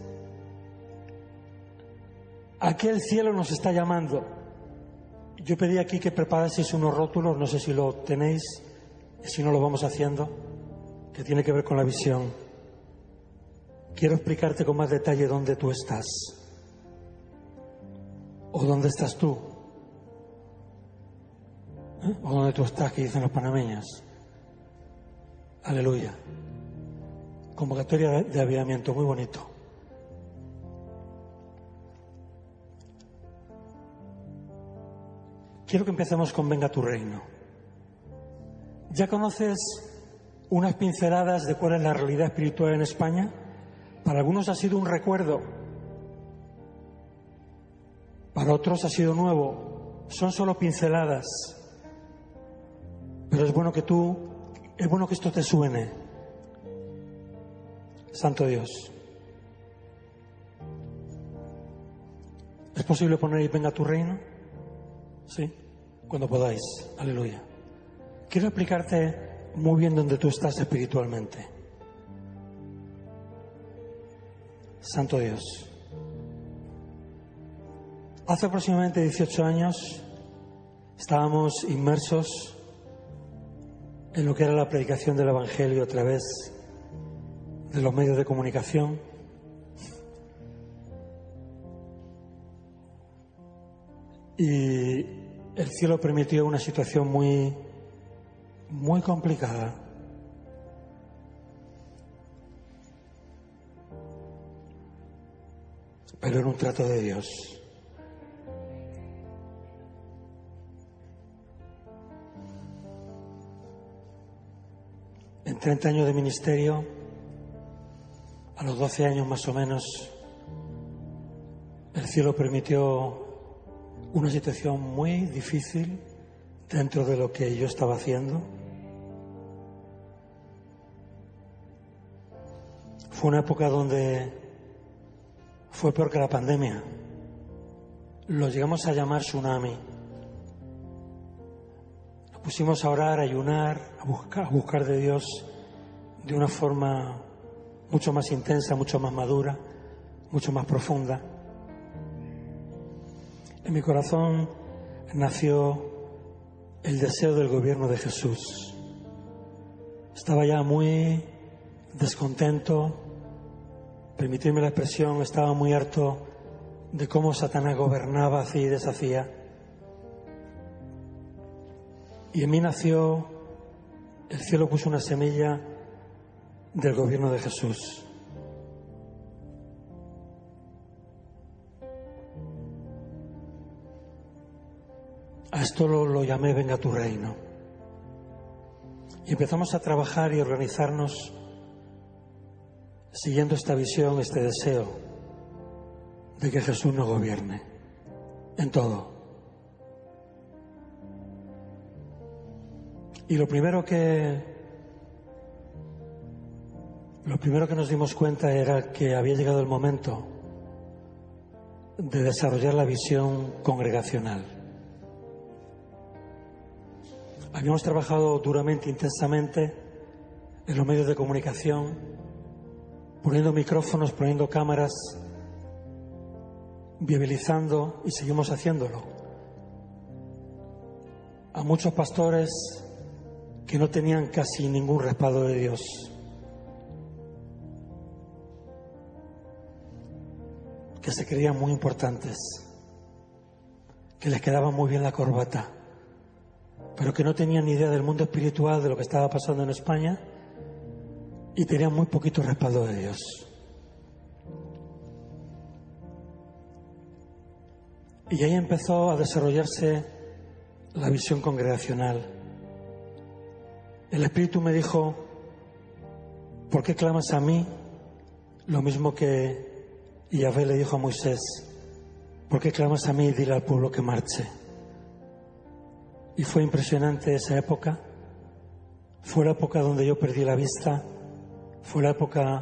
¿a qué el cielo nos está llamando? Yo pedí aquí que preparaseis unos rótulos, no sé si lo tenéis, y si no lo vamos haciendo, que tiene que ver con la visión. Quiero explicarte con más detalle dónde tú estás, o dónde estás tú, ¿Eh? o dónde tú estás, que dicen los panameños. Aleluya. Convocatoria de, de avivamiento, muy bonito. Quiero que empecemos con Venga tu reino. ¿Ya conoces unas pinceladas de cuál es la realidad espiritual en España? Para algunos ha sido un recuerdo, para otros ha sido nuevo. Son solo pinceladas, pero es bueno que tú, es bueno que esto te suene. Santo Dios. ¿Es posible poner ahí Venga tu reino? Sí, cuando podáis. Aleluya. Quiero explicarte muy bien dónde tú estás espiritualmente. Santo Dios. Hace aproximadamente dieciocho años estábamos inmersos en lo que era la predicación del Evangelio a través de los medios de comunicación. Y el cielo permitió una situación muy, muy complicada. Pero era un trato de Dios. En treinta años de ministerio, a los doce años más o menos, el cielo permitió una situación muy difícil dentro de lo que yo estaba haciendo. Fue una época donde fue peor que la pandemia. Lo llegamos a llamar tsunami. Nos pusimos a orar, a ayunar, a buscar, a buscar de Dios de una forma mucho más intensa, mucho más madura, mucho más profunda. En mi corazón nació el deseo del gobierno de Jesús. Estaba ya muy descontento, permitidme la expresión, estaba muy harto de cómo Satanás gobernaba, hacía y deshacía. Y en mí nació, el cielo puso una semilla del gobierno de Jesús. A esto lo, lo llamé Venga tu reino. Y empezamos a trabajar y organizarnos siguiendo esta visión, este deseo de que Jesús nos gobierne en todo. Y lo primero que lo primero que nos dimos cuenta era que había llegado el momento de desarrollar la visión congregacional. Habíamos trabajado duramente, intensamente en los medios de comunicación, poniendo micrófonos, poniendo cámaras, viabilizando, y seguimos haciéndolo. A muchos pastores que no tenían casi ningún respaldo de Dios. Que se creían muy importantes, que les quedaba muy bien la corbata, pero que no tenían ni idea del mundo espiritual, de lo que estaba pasando en España, y tenían muy poquito respaldo de Dios. Y ahí empezó a desarrollarse la visión congregacional. El Espíritu me dijo: ¿por qué clamas a mí lo mismo que Y Yahvé le dijo a Moisés: ¿por qué clamas a mí y dile al pueblo que marche? Y fue impresionante esa época. Fue la época donde yo perdí la vista. Fue la época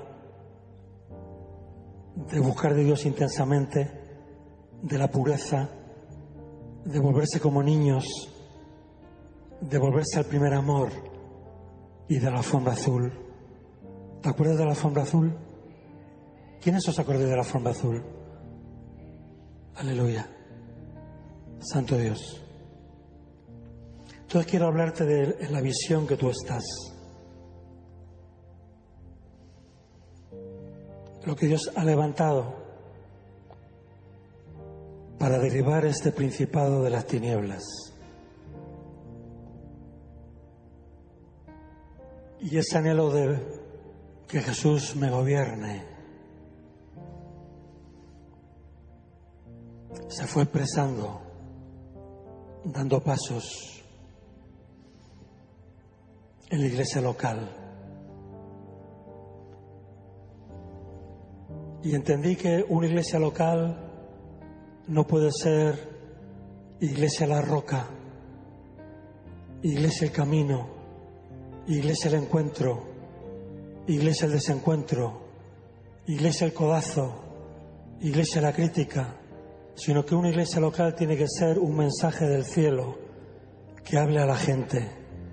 de buscar de Dios intensamente, de la pureza, de volverse como niños, de volverse al primer amor y de la alfombra azul. ¿Te acuerdas de la alfombra azul? ¿Quiénes os acordáis de la alfombra azul? Aleluya. Santo Dios. Entonces quiero hablarte de la visión que tú estás. Lo que Dios ha levantado para derribar este principado de las tinieblas. Y ese anhelo de que Jesús me gobierne se fue expresando, dando pasos en la iglesia local. Y entendí que una iglesia local no puede ser iglesia La Roca, iglesia El Camino, iglesia El Encuentro, iglesia El Desencuentro, iglesia El Codazo, iglesia La Crítica, sino que una iglesia local tiene que ser un mensaje del cielo que hable a la gente.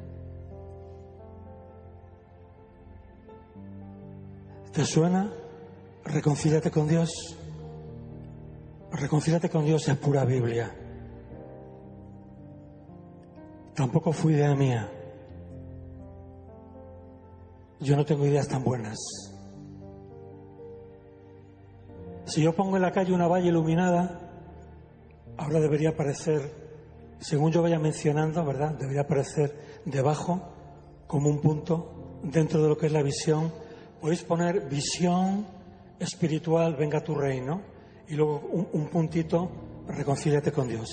¿Te suena? Reconcíliate con Dios. Reconcíliate con Dios es pura Biblia. Tampoco fue idea mía. Yo no tengo ideas tan buenas. Si yo pongo en la calle una valla iluminada, ahora debería aparecer, según yo vaya mencionando, ¿verdad? Debería aparecer debajo, como un punto, dentro de lo que es la visión. Podéis poner visión espiritual, venga tu reino, y luego un, un puntito, reconcíliate con Dios.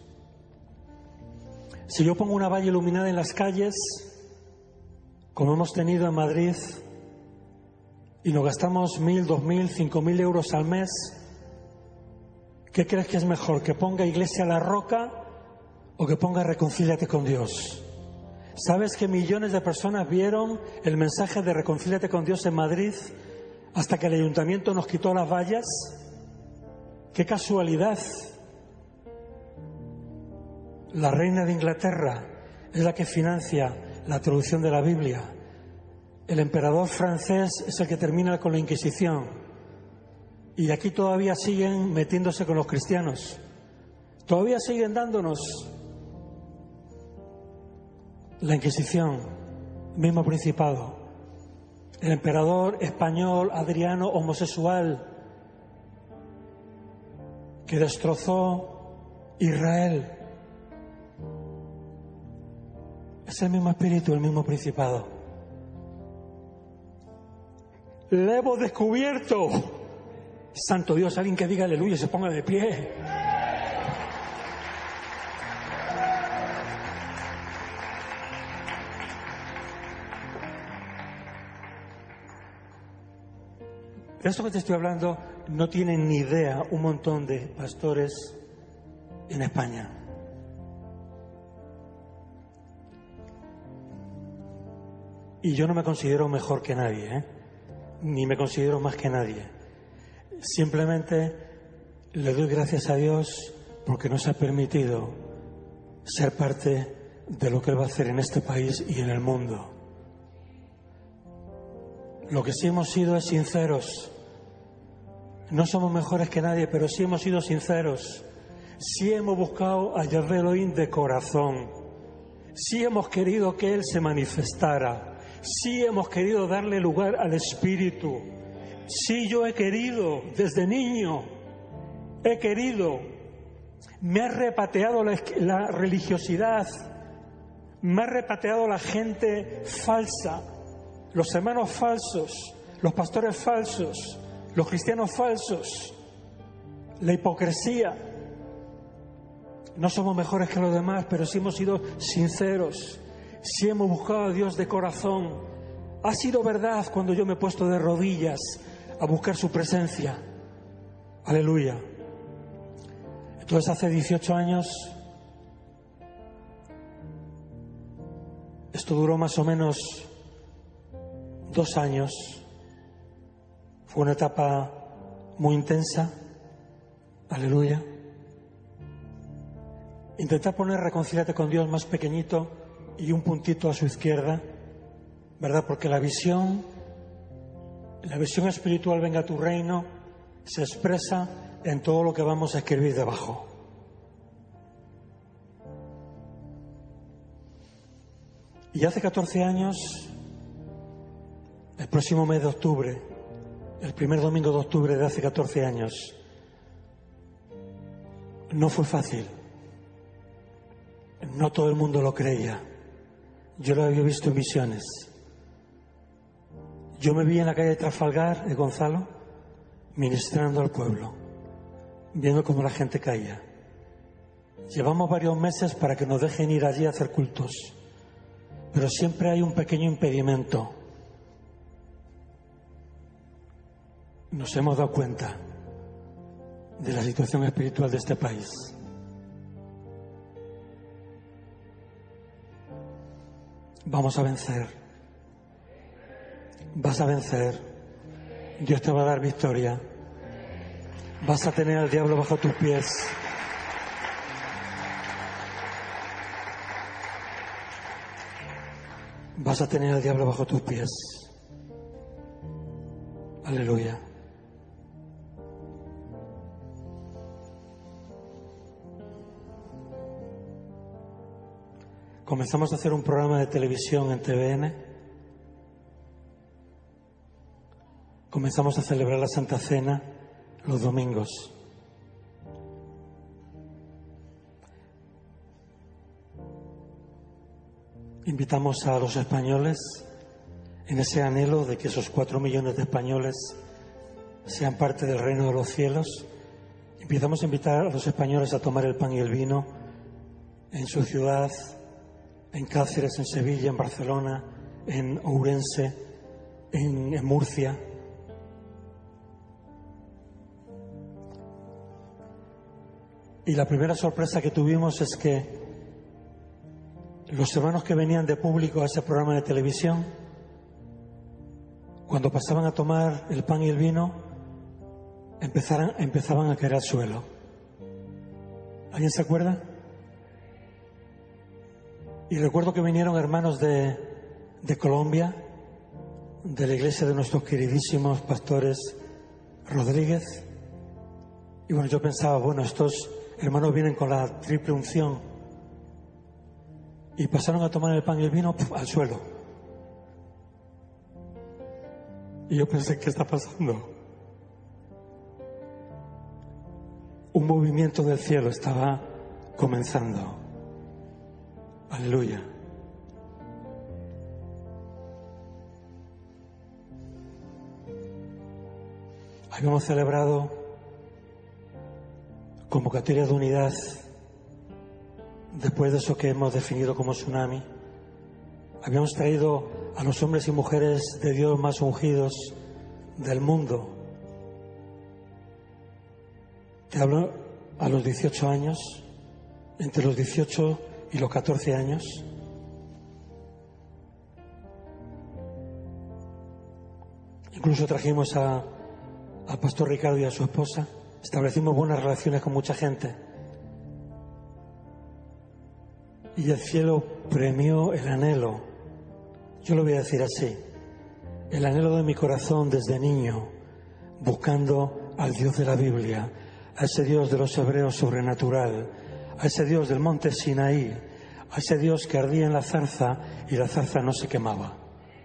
Si yo pongo una valla iluminada en las calles, como hemos tenido en Madrid, y nos gastamos mil, dos mil, cinco mil euros al mes, ¿qué crees que es mejor? ¿Que ponga Iglesia La Roca o que ponga Reconcíliate con Dios? ¿Sabes que millones de personas vieron el mensaje de Reconcíliate con Dios en Madrid hasta que el ayuntamiento nos quitó las vallas? ¡Qué casualidad! La reina de Inglaterra es la que financia la traducción de la Biblia. El emperador francés es el que termina con la Inquisición. Y aquí todavía siguen metiéndose con los cristianos. Todavía siguen dándonos la Inquisición, mismo principado. El emperador español Adriano, homosexual, que destrozó Israel. Es el mismo espíritu, el mismo principado. ¡Le hemos descubierto! Santo Dios, alguien que diga aleluya y se ponga de pie. De esto que te estoy hablando no tienen ni idea un montón de pastores en España. Y yo no me considero mejor que nadie, ¿eh? Ni me considero más que nadie. Simplemente le doy gracias a Dios porque nos ha permitido ser parte de lo que Él va a hacer en este país y en el mundo. Lo que sí hemos sido es sinceros. No somos mejores que nadie, pero sí hemos sido sinceros. Sí hemos buscado a Yahvé Elohim de corazón. Sí hemos querido que Él se manifestara. Sí hemos querido darle lugar al Espíritu. Sí, yo he querido, desde niño, he querido. Me ha repateado la, la religiosidad. Me ha repateado la gente falsa. Los hermanos falsos, los pastores falsos, los cristianos falsos, la hipocresía. No somos mejores que los demás, pero sí hemos sido sinceros, sí hemos buscado a Dios de corazón. Ha sido verdad cuando yo me he puesto de rodillas a buscar su presencia. Aleluya. Entonces hace dieciocho años, esto duró más o menos dos años, fue una etapa muy intensa, aleluya. Intentar poner reconciliarte con Dios más pequeñito y un puntito a su izquierda, ¿verdad? Porque la visión, la visión espiritual, venga a tu reino, se expresa en todo lo que vamos a escribir debajo. Y hace catorce años, el próximo mes de octubre, el primer domingo de octubre de hace catorce años, no fue fácil. No todo el mundo lo creía. Yo lo había visto en visiones. Yo me vi en la calle de Trafalgar, de Gonzalo, ministrando al pueblo, viendo cómo la gente caía. Llevamos varios meses para que nos dejen ir allí a hacer cultos, pero siempre hay un pequeño impedimento. Nos hemos dado cuenta de la situación espiritual de este país. Vamos a vencer. Vas a vencer. Dios te va a dar victoria. Vas a tener al diablo bajo tus pies. Vas a tener al diablo bajo tus pies. Aleluya. Comenzamos a hacer un programa de televisión en T V N. Comenzamos a celebrar la Santa Cena los domingos. Invitamos a los españoles en ese anhelo de que esos cuatro millones de españoles sean parte del reino de los cielos. Empezamos a invitar a los españoles a tomar el pan y el vino en su ciudad, en Cáceres, en Sevilla, en Barcelona, en Ourense, en, en Murcia. Y la primera sorpresa que tuvimos es que los hermanos que venían de público a ese programa de televisión, cuando pasaban a tomar el pan y el vino, empezaran, empezaban a caer al suelo. ¿Alguien se acuerda? Y recuerdo que vinieron hermanos de, de Colombia, de la iglesia de nuestros queridísimos pastores Rodríguez. Y bueno, yo pensaba, bueno, estos hermanos vienen con la triple unción. Y pasaron a tomar el pan y el vino ¡puf!, al suelo. Y yo pensé, ¿qué está pasando? Un movimiento del cielo estaba comenzando. Aleluya. Habíamos celebrado convocatoria de unidad después de eso que hemos definido como tsunami. Habíamos traído a los hombres y mujeres de Dios más ungidos del mundo. Te hablo a los dieciocho años, entre los dieciocho y los catorce años. Incluso trajimos a, al pastor Ricardo y a su esposa. Establecimos buenas relaciones con mucha gente. Y el cielo premió el anhelo. Yo lo voy a decir así. El anhelo de mi corazón desde niño, buscando al Dios de la Biblia, a ese Dios de los hebreos sobrenatural, a ese Dios del monte Sinaí, a ese Dios que ardía en la zarza y la zarza no se quemaba.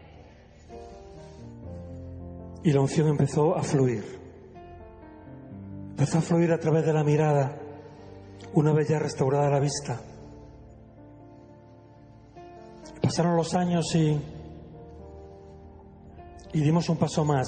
Y la unción empezó a fluir. Empezó a fluir a través de la mirada, una vez ya restaurada la vista. Pasaron los años y, y dimos un paso más.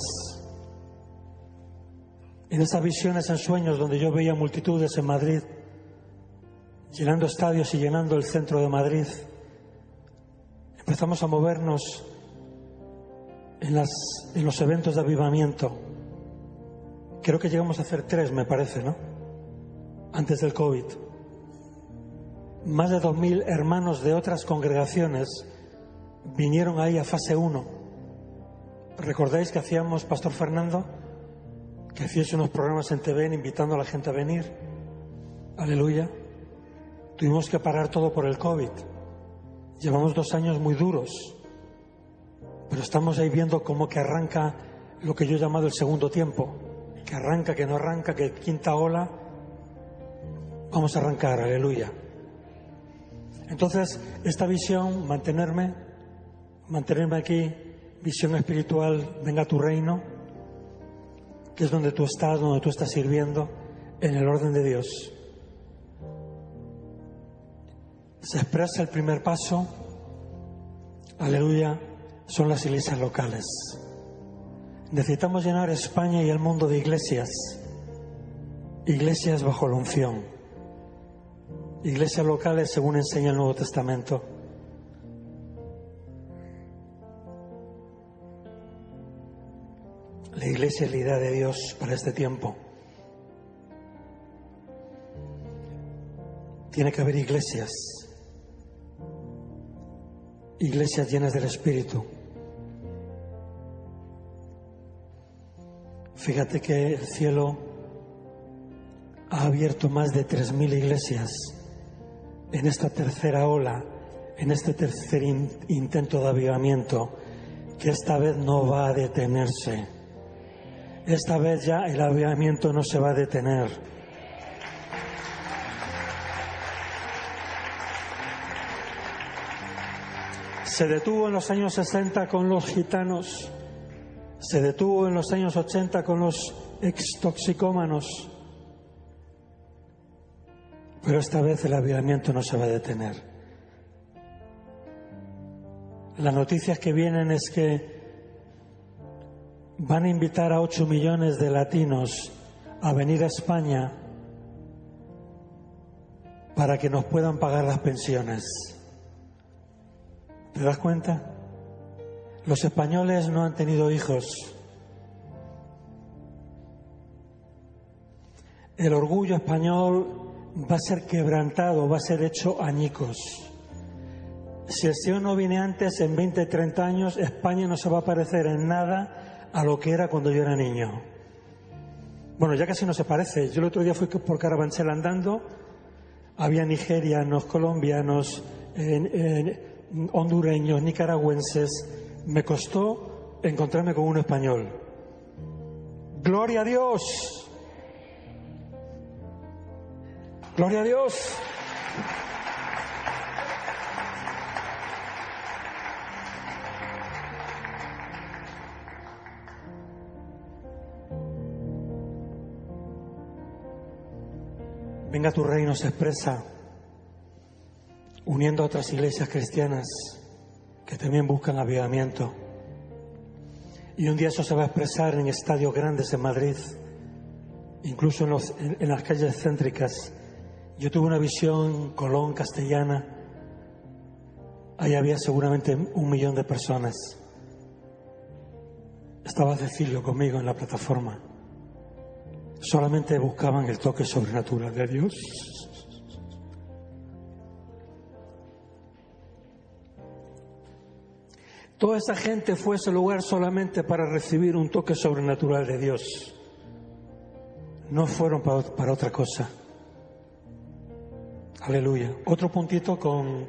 En esas visiones, en sueños, donde yo veía multitudes en Madrid, llenando estadios y llenando el centro de Madrid, empezamos a movernos en, las, en los eventos de avivamiento. Creo que llegamos a hacer tres, me parece, ¿no? Antes del COVID. Más de dos mil hermanos de otras congregaciones vinieron ahí a fase uno. ¿Recordáis que hacíamos, Pastor Fernando, que hacíais unos programas en T V invitando a la gente a venir? Aleluya. Tuvimos que parar todo por el COVID. Llevamos dos años muy duros, pero estamos ahí viendo cómo que arranca lo que yo he llamado el segundo tiempo. Que arranca, que no arranca, que quinta ola. Vamos a arrancar, aleluya. Entonces, esta visión, mantenerme, mantenerme aquí, visión espiritual, venga a tu reino, que es donde tú estás, donde tú estás sirviendo, en el orden de Dios. Se expresa el primer paso, aleluya, son las iglesias locales. Necesitamos llenar España y el mundo de iglesias, iglesias bajo la unción. Iglesias locales según enseña el Nuevo Testamento. La iglesia es la idea de Dios para este tiempo. Tiene que haber iglesias, iglesias llenas del Espíritu. Fíjate que el cielo ha abierto más de tres mil iglesias en esta tercera ola, en este tercer in- intento de avivamiento, que esta vez no va a detenerse. Esta vez ya el avivamiento no se va a detener. Se detuvo en los años sesenta con los gitanos, se detuvo en los años ochenta con los extoxicómanos, pero esta vez el avivamiento no se va a detener. Las noticias que vienen es que van a invitar a ocho millones de latinos a venir a España para que nos puedan pagar las pensiones. ¿Te das cuenta? Los españoles no han tenido hijos. El orgullo español va a ser quebrantado, va a ser hecho añicos. Si el Señor no viene antes, en veinte, treinta años, España no se va a parecer en nada a lo que era cuando yo era niño. Bueno, ya casi no se parece. Yo el otro día fui por Carabanchel andando, había nigerianos, colombianos, en, en, hondureños, nicaragüenses. Me costó encontrarme con un español. ¡Gloria a Dios! ¡Gloria a Dios! Venga tu reino se expresa uniendo a otras iglesias cristianas que también buscan avivamiento. Y un día eso se va a expresar en estadios grandes en Madrid, incluso en, los, en, en las calles céntricas. Yo tuve una visión Colón, Castellana. Ahí había seguramente un millón de personas. Estaba Cecilio conmigo en la plataforma. Solamente buscaban el toque sobrenatural de Dios. Toda esa gente fue a ese lugar solamente para recibir un toque sobrenatural de Dios. No fueron para, para otra cosa. Aleluya. Otro puntito con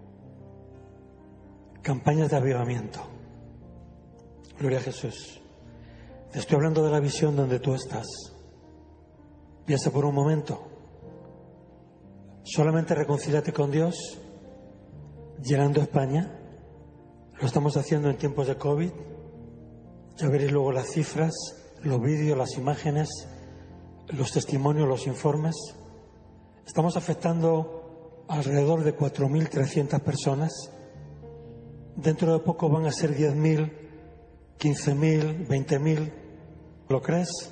campañas de avivamiento. Gloria a Jesús. Te estoy hablando de la visión donde tú estás. Piensa por un momento. Solamente reconcíliate con Dios, llenando España. Lo estamos haciendo en tiempos de COVID. Ya veréis luego las cifras, los vídeos, las imágenes, los testimonios, los informes. Estamos afectando alrededor de cuatro mil trescientas personas. Dentro de poco van a ser diez mil, quince mil, veinte mil. ¿Lo crees?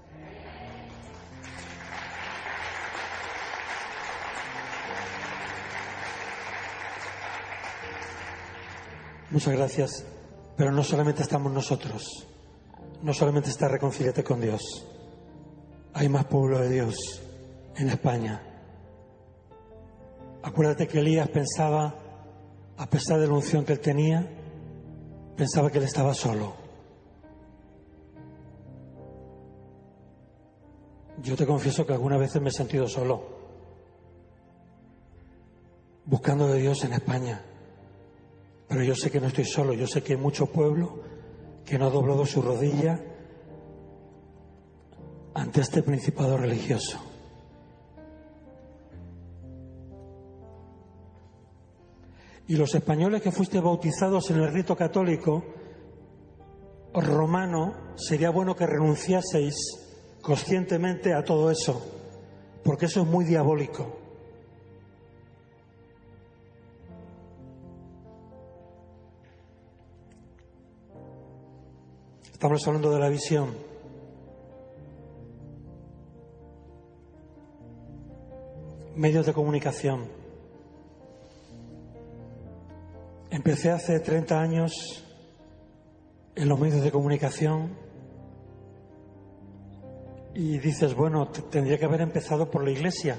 Muchas gracias. Pero no solamente estamos nosotros. No solamente está reconcíliate con Dios. hay más pueblo de Dios en España. Acuérdate que Elías pensaba, a pesar de la unción que él tenía, pensaba que él estaba solo. Yo te confieso que algunas veces me he sentido solo, buscando de Dios en España. Pero yo sé que no estoy solo, yo sé que hay mucho pueblo que no ha doblado su rodilla ante este principado religioso. Y los españoles que fuiste bautizados en el rito católico romano, sería bueno que renunciaseis conscientemente a todo eso, porque eso es muy diabólico. Estamos hablando de la visión. Medios de comunicación. Empecé hace treinta años en los medios de comunicación y dices, bueno, tendría que haber empezado por la Iglesia.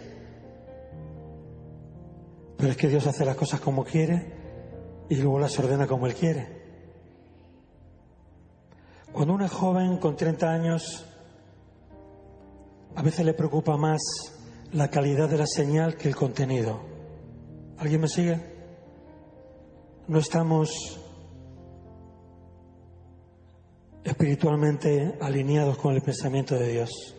Pero es que Dios hace las cosas como quiere y luego las ordena como Él quiere. Cuando uno es joven, con treinta años, a veces le preocupa más la calidad de la señal que el contenido. ¿Alguien me sigue? No estamos espiritualmente alineados con el pensamiento de Dios.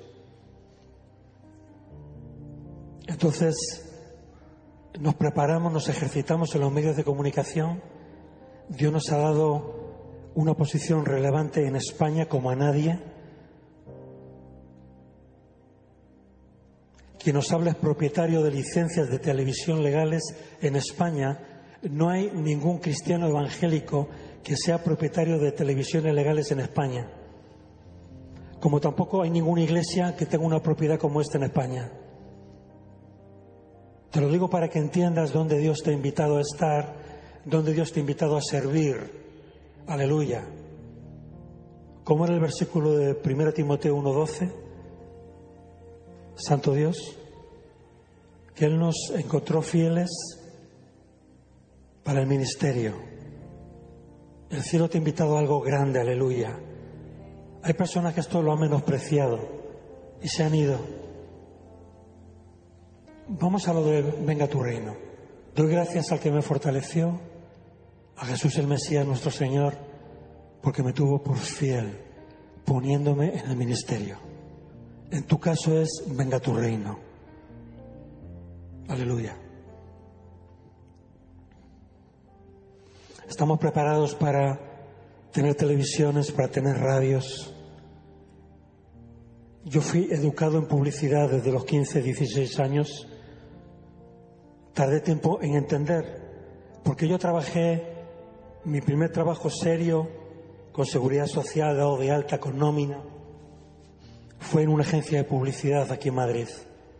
Entonces, nos preparamos, nos ejercitamos en los medios de comunicación. Dios nos ha dado una posición relevante en España como a nadie. Quien nos habla es propietario de licencias de televisión legales en España. No hay ningún cristiano evangélico que sea propietario de televisiones legales en España. Como tampoco hay ninguna iglesia que tenga una propiedad como esta en España. Te lo digo para que entiendas dónde Dios te ha invitado a estar, dónde Dios te ha invitado a servir. Aleluya. ¿Cómo era el versículo de primera Timoteo uno doce? Santo Dios, que Él nos encontró fieles para el ministerio. El cielo te ha invitado a algo grande, aleluya. Hay personas que esto lo han menospreciado y se han ido. Vamos a lo de venga tu reino. Doy gracias al que me fortaleció, a Jesús el Mesías, nuestro Señor, porque me tuvo por fiel, poniéndome en el ministerio. En tu caso es venga tu reino. Aleluya. Estamos preparados para tener televisiones, para tener radios. Yo fui educado en publicidad desde los quince, dieciséis años. Tardé tiempo en entender, porque yo trabajé, mi primer trabajo serio, con seguridad social, dado de alta, con nómina, fue en una agencia de publicidad aquí en Madrid.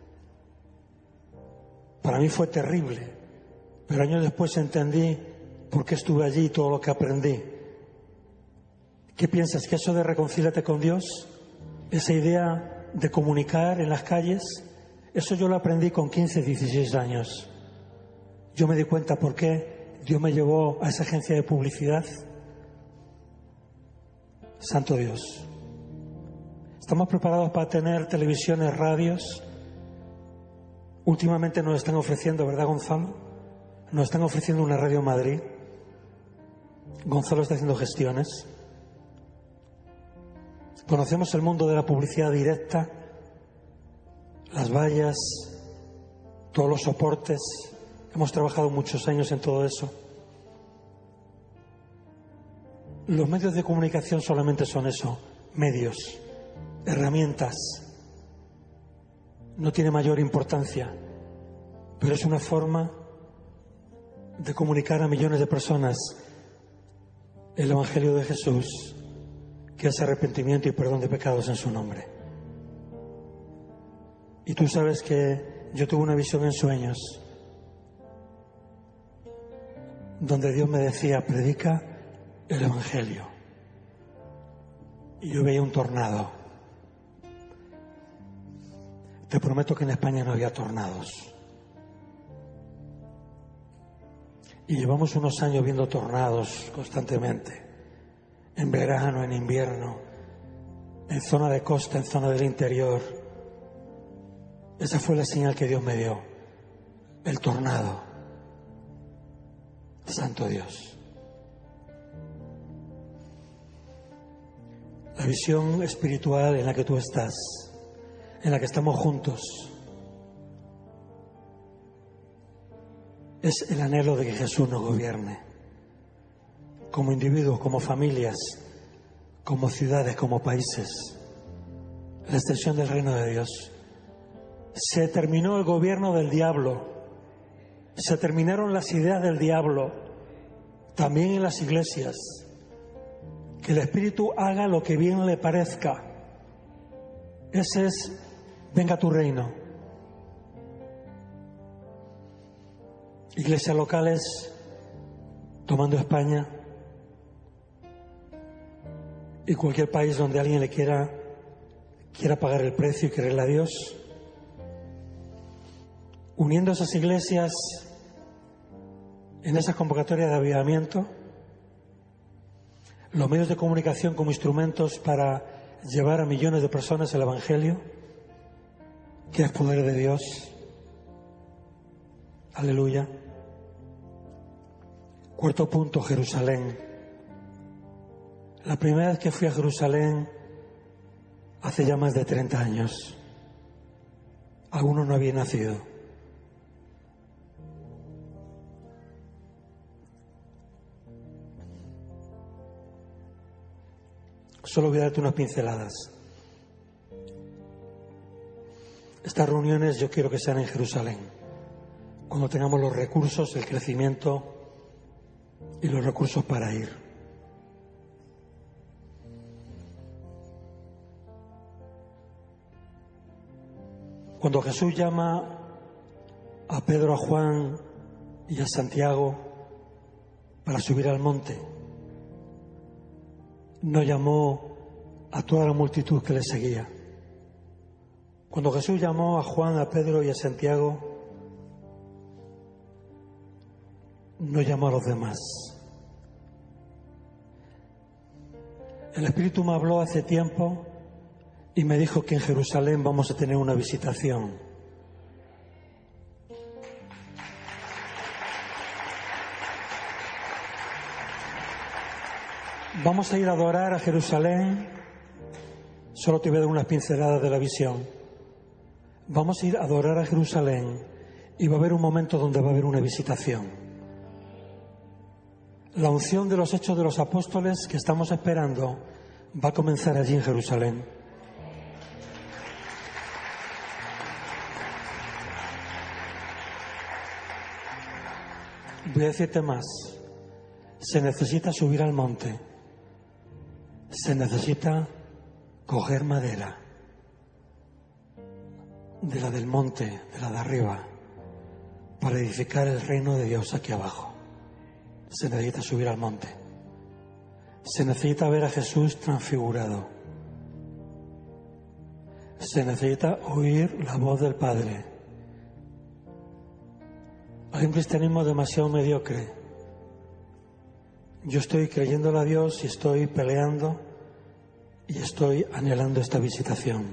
Para mí fue terrible, pero años después entendí por qué estuve allí y todo lo que aprendí. ¿Qué piensas? ¿Que eso de reconcíliate con Dios, esa idea de comunicar en las calles, eso yo lo aprendí con quince, dieciséis años? Yo me di cuenta por qué Dios me llevó a esa agencia de publicidad. Santo Dios. Estamos preparados para tener televisiones, radios. Últimamente nos están ofreciendo, ¿verdad, Gonzalo? Nos están ofreciendo una radio en Madrid. Gonzalo está haciendo gestiones. Conocemos el mundo de la publicidad directa, las vallas, todos los soportes. Hemos trabajado muchos años en todo eso. Los medios de comunicación solamente son eso, medios, herramientas. No tiene mayor importancia, pero es una forma de comunicar a millones de personas el Evangelio de Jesús, que es arrepentimiento y perdón de pecados en su nombre. Y tú sabes que yo tuve una visión en sueños donde Dios me decía, predica el Evangelio. Y yo veía un tornado. Te prometo que en España no había tornados. Y llevamos unos años viendo tornados constantemente, en verano, en invierno, en zona de costa, en zona del interior. Esa fue la señal que Dios me dio, el tornado. Santo Dios. La visión espiritual en la que tú estás, en la que estamos juntos, es el anhelo de que Jesús nos gobierne, como individuos, como familias, como ciudades, como países. La extensión del reino de Dios. Se terminó el gobierno del diablo, se terminaron las ideas del diablo, también en las iglesias. Que el Espíritu haga lo que bien le parezca. Ese es, venga tu reino. Iglesias locales, tomando España y cualquier país donde alguien le quiera, quiera pagar el precio y quererle a Dios, uniendo esas iglesias en esas convocatorias de avivamiento, los medios de comunicación como instrumentos para llevar a millones de personas el Evangelio, que es poder de Dios. Aleluya. Cuarto punto, Jerusalén. La primera vez que fui a Jerusalén hace ya más de treinta años. Algunos no habían nacido. Solo voy a darte unas pinceladas. Estas reuniones yo quiero que sean en Jerusalén, cuando tengamos los recursos, el crecimiento y los recursos para ir. Cuando Jesús llama a Pedro, a Juan y a Santiago para subir al monte, no llamó a toda la multitud que le seguía. Cuando Jesús llamó a Juan, a Pedro y a Santiago, no llamó a los demás. El Espíritu me habló hace tiempo y me dijo que en Jerusalén vamos a tener una visitación. Vamos a ir a adorar a Jerusalén. Solo te voy a dar unas pinceladas de la visión. Vamos a ir a adorar a Jerusalén y va a haber un momento donde va a haber una visitación. La unción de los Hechos de los Apóstoles que estamos esperando va a comenzar allí en Jerusalén. Voy a decirte más. Se necesita subir al monte. Se necesita coger madera de la del monte, de la de arriba, para edificar el reino de Dios aquí abajo. Se necesita subir al monte. Se necesita ver a Jesús transfigurado. Se necesita oír la voz del Padre. Hay un cristianismo demasiado mediocre. Yo estoy creyéndole a Dios y estoy peleando y estoy anhelando esta visitación.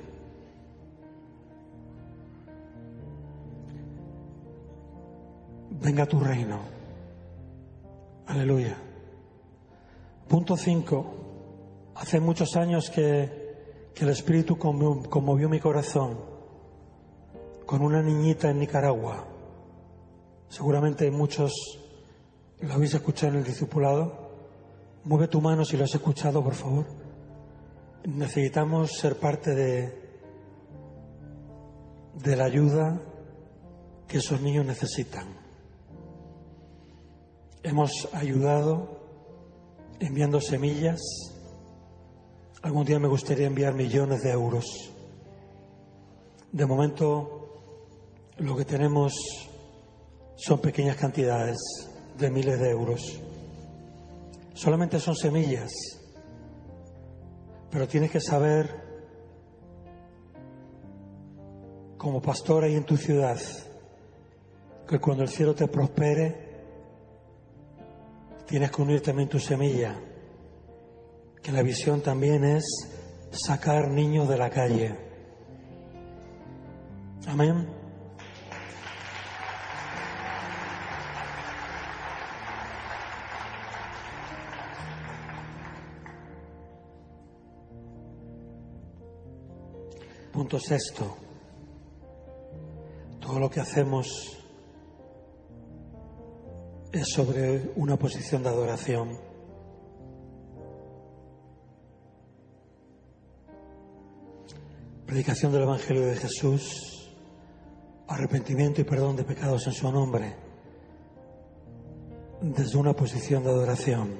Venga tu reino. Aleluya. Punto cinco. Hace muchos años que, que el Espíritu conmovió mi corazón con una niñita en Nicaragua. Seguramente muchos lo habéis escuchado en el discipulado. Mueve tu mano si lo has escuchado, por favor. Necesitamos ser parte de, de la ayuda que esos niños necesitan. Hemos ayudado enviando semillas. Algún día me gustaría enviar millones de euros. De momento, lo que tenemos son pequeñas cantidades de miles de euros. Solamente son semillas. Pero tienes que saber como pastor ahí en tu ciudad, que cuando el cielo te prospere, tienes que unir también tu semilla, que la visión también es sacar niños de la calle. Amén. Punto sexto. Todo lo que hacemos es sobre una posición de adoración. Predicación del Evangelio de Jesús, arrepentimiento y perdón de pecados en su nombre, desde una posición de adoración,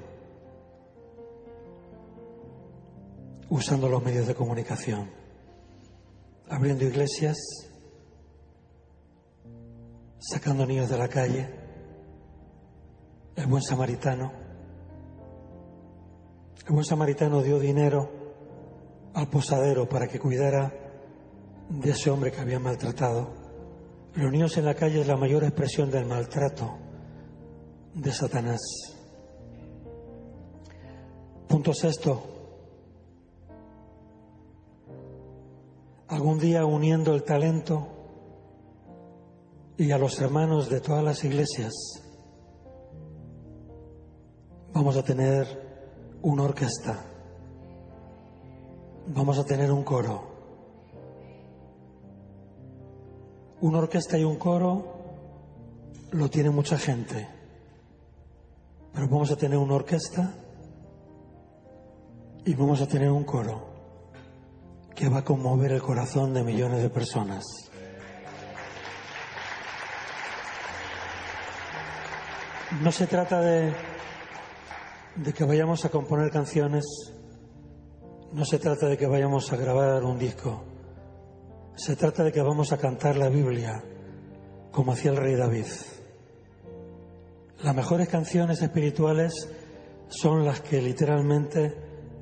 usando los medios de comunicación, abriendo iglesias, sacando niños de la calle, el buen samaritano. El buen samaritano dio dinero al posadero para que cuidara de ese hombre que había maltratado. Los niños en la calle es la mayor expresión del maltrato de Satanás. Punto sexto. Algún día, uniendo el talento y a los hermanos de todas las iglesias, vamos a tener una orquesta, vamos a tener un coro. Una orquesta y un coro lo tiene mucha gente, pero vamos a tener una orquesta y vamos a tener un coro que va a conmover el corazón de millones de personas. No se trata de, de que vayamos a componer canciones, no se trata de que vayamos a grabar un disco, se trata de que vamos a cantar la Biblia como hacía el rey David. Las mejores canciones espirituales son las que literalmente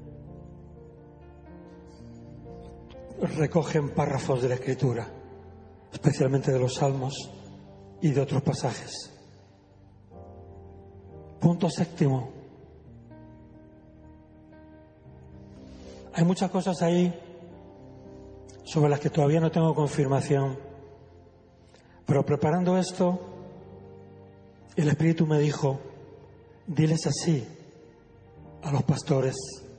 recogen párrafos de la Escritura, especialmente de los Salmos y de otros pasajes. Punto séptimo. Hay muchas cosas ahí sobre las que todavía no tengo confirmación, pero preparando esto, el Espíritu me dijo: diles así a los pastores.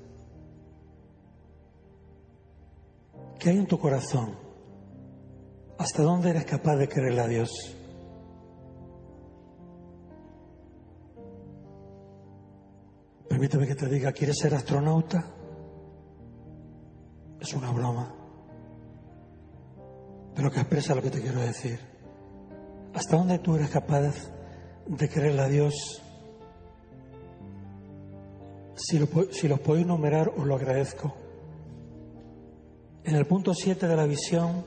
¿Qué hay en tu corazón? ¿Hasta dónde eres capaz de creerle a Dios? Permíteme que te diga, ¿quieres ser astronauta? Es una broma, pero que expresa lo que te quiero decir. ¿Hasta dónde tú eres capaz de creerle a Dios? Si, lo, si los podéis numerar, os lo agradezco. En el punto siete de la visión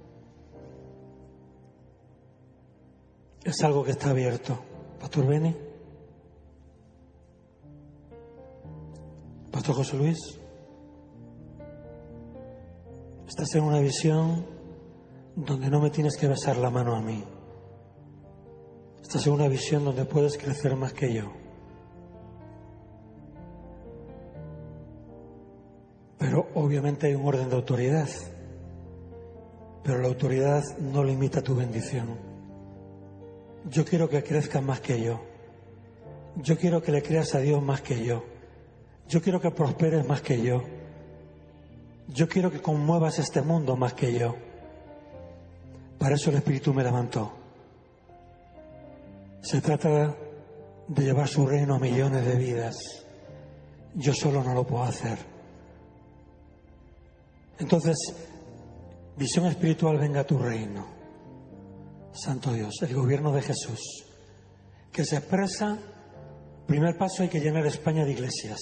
es algo que está abierto. Pastor Beni, Pastor José Luis, estás en una visión donde no me tienes que besar la mano a mí. Estás en una visión donde puedes crecer más que yo. Pero obviamente hay un orden de autoridad. Pero la autoridad no limita tu bendición. Yo quiero que crezcas más que yo. Yo quiero que le creas a Dios más que yo. Yo quiero que prosperes más que yo. Yo quiero que conmuevas este mundo más que yo. Para eso el Espíritu me levantó. Se trata de llevar su reino a millones de vidas. Yo solo no lo puedo hacer. Entonces, visión espiritual, venga a tu reino. Santo Dios, el gobierno de Jesús, que se expresa, primer paso, hay que llenar España de iglesias.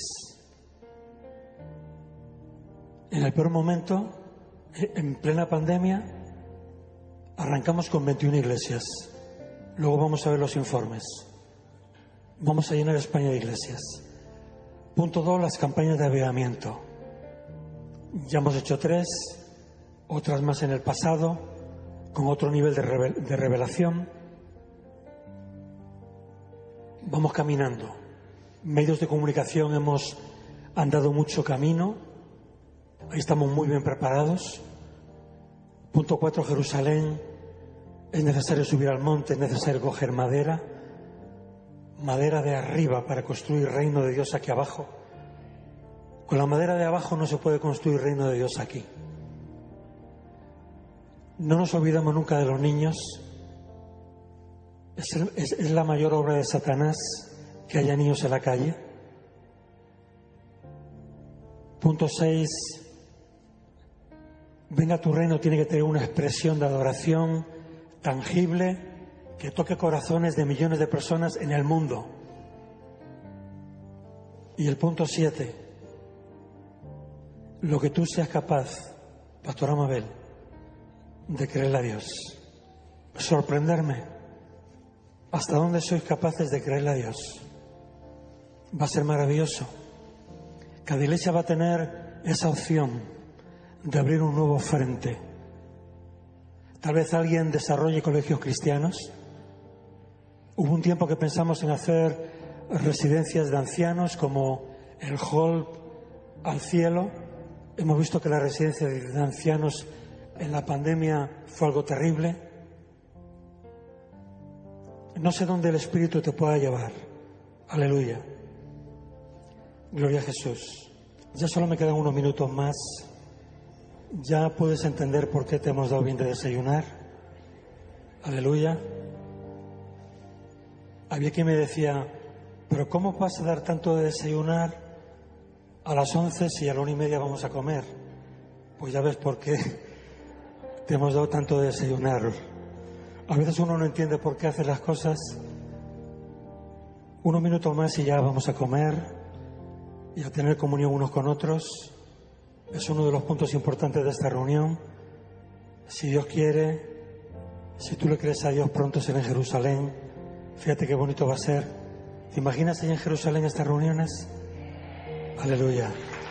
En el peor momento, en plena pandemia, arrancamos con veintiuna iglesias. Luego vamos a ver los informes. Vamos a llenar España de iglesias. Punto dos, las campañas de avivamiento. Ya hemos hecho tres, otras más en el pasado. con otro nivel de, revel- de revelación. Vamos caminando. Medios de comunicación hemos andado mucho camino. Ahí estamos muy bien preparados. Punto cuatro, Jerusalén. Es necesario subir al monte, es necesario coger madera. Madera de arriba para construir reino de Dios aquí abajo. Con la madera de abajo no se puede construir reino de Dios aquí. No nos olvidamos nunca de los niños. Es, el, es, es la mayor obra de Satanás que haya niños en la calle. Punto seis. Venga tu reino tiene que tener una expresión de adoración tangible que toque corazones de millones de personas en el mundo. Y el punto siete. Lo que tú seas capaz, Pastor Amabel, de creerle a Dios. Sorprenderme. ¿Hasta dónde sois capaces de creerle a Dios? Va a ser maravilloso. Cada iglesia va a tener esa opción de abrir un nuevo frente. Tal vez alguien desarrolle colegios cristianos. Hubo un tiempo que pensamos en hacer residencias de ancianos como el Hall al Cielo. Hemos visto que la residencia de ancianos en la pandemia fue algo terrible. No sé dónde el Espíritu te pueda llevar. Aleluya. Gloria a Jesús. Ya solo me quedan unos minutos más. Ya puedes entender por qué te hemos dado bien de desayunar. Aleluya. Había quien me decía, pero ¿cómo vas a dar tanto de desayunar a las once si a la una y media vamos a comer? Pues ya ves por qué te hemos dado tanto de desayunar. A veces uno no entiende por qué hace las cosas. Unos minutos más y ya vamos a comer y a tener comunión unos con otros. Es uno de los puntos importantes de esta reunión. Si Dios quiere, si tú le crees a Dios, pronto será en Jerusalén. Fíjate qué bonito va a ser. ¿Te imaginas ahí en Jerusalén estas reuniones? Aleluya.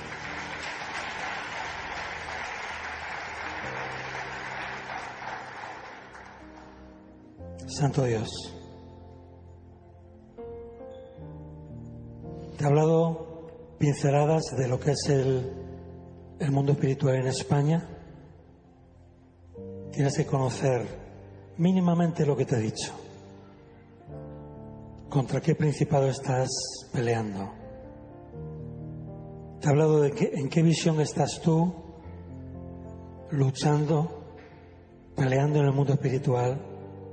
Santo Dios. Te he hablado pinceladas de lo que es el, el mundo espiritual en España. Tienes que conocer mínimamente lo que te he dicho. ¿Contra qué principado estás peleando? Te he hablado de que, en qué visión estás tú luchando, peleando en el mundo espiritual.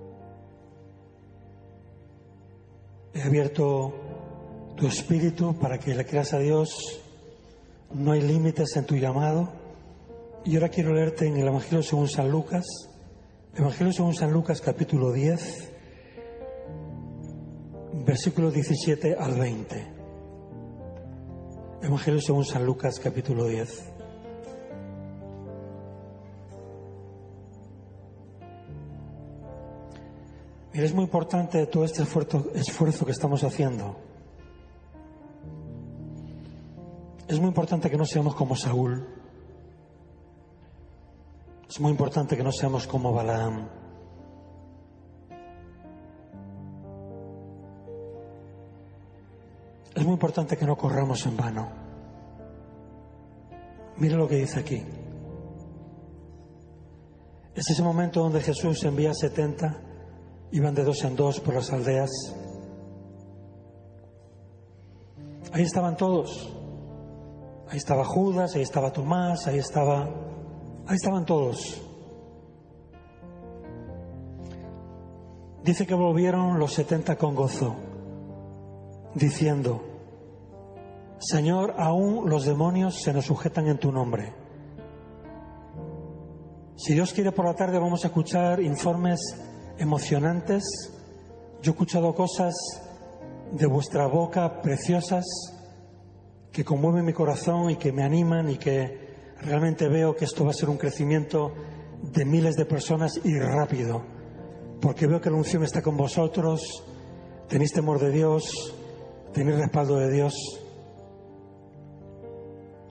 He abierto tu espíritu para que le creas a Dios. No hay límites en tu llamado. Y ahora quiero leerte en el Evangelio según San Lucas. Evangelio según San Lucas, capítulo diez, versículos diecisiete al veinte. Evangelio según San Lucas, capítulo diez. Mira, es muy importante todo este esfuerzo, esfuerzo que estamos haciendo. Es muy importante que no seamos como Saúl. Es muy importante que no seamos como Balaam. Es muy importante que no corramos en vano. Mira lo que dice aquí. Es ese momento donde Jesús envía a setenta, iban de dos en dos por las aldeas. Ahí estaban todos. Ahí estaba Judas, ahí estaba Tomás, ahí estaba, ahí estaban todos. Dice que volvieron los setenta con gozo, diciendo: Señor, aún los demonios se nos sujetan en tu nombre. Si Dios quiere, por la tarde vamos a escuchar informes emocionantes. Yo he escuchado cosas de vuestra boca preciosas que conmueven mi corazón y que me animan y que realmente veo que esto va a ser un crecimiento de miles de personas y rápido, porque veo que la unción está con vosotros, tenéis temor de Dios, tenéis respaldo de Dios.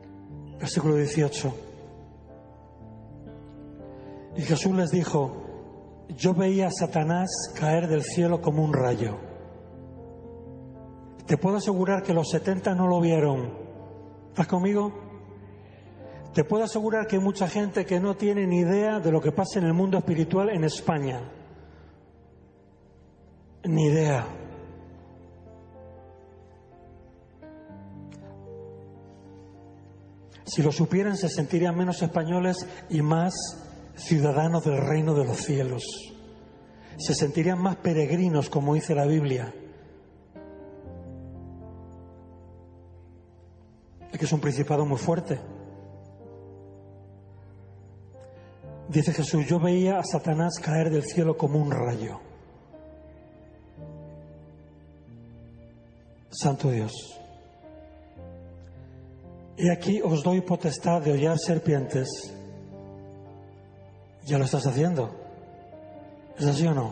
Versículo dieciocho. Y Jesús les dijo: yo veía a Satanás caer del cielo como un rayo. Te puedo asegurar que los setenta no lo vieron. ¿Estás conmigo? Te puedo asegurar que hay mucha gente que no tiene ni idea de lo que pasa en el mundo espiritual en España. Ni idea. Si lo supieran, se sentirían menos españoles y más ciudadanos del reino de los cielos. Se sentirían más peregrinos, como dice la Biblia. Es que es un principado muy fuerte. Dice Jesús, yo veía a Satanás caer del cielo como un rayo. Santo Dios. Y aquí os doy potestad de hollar serpientes. Ya lo estás haciendo. ¿Es así o no?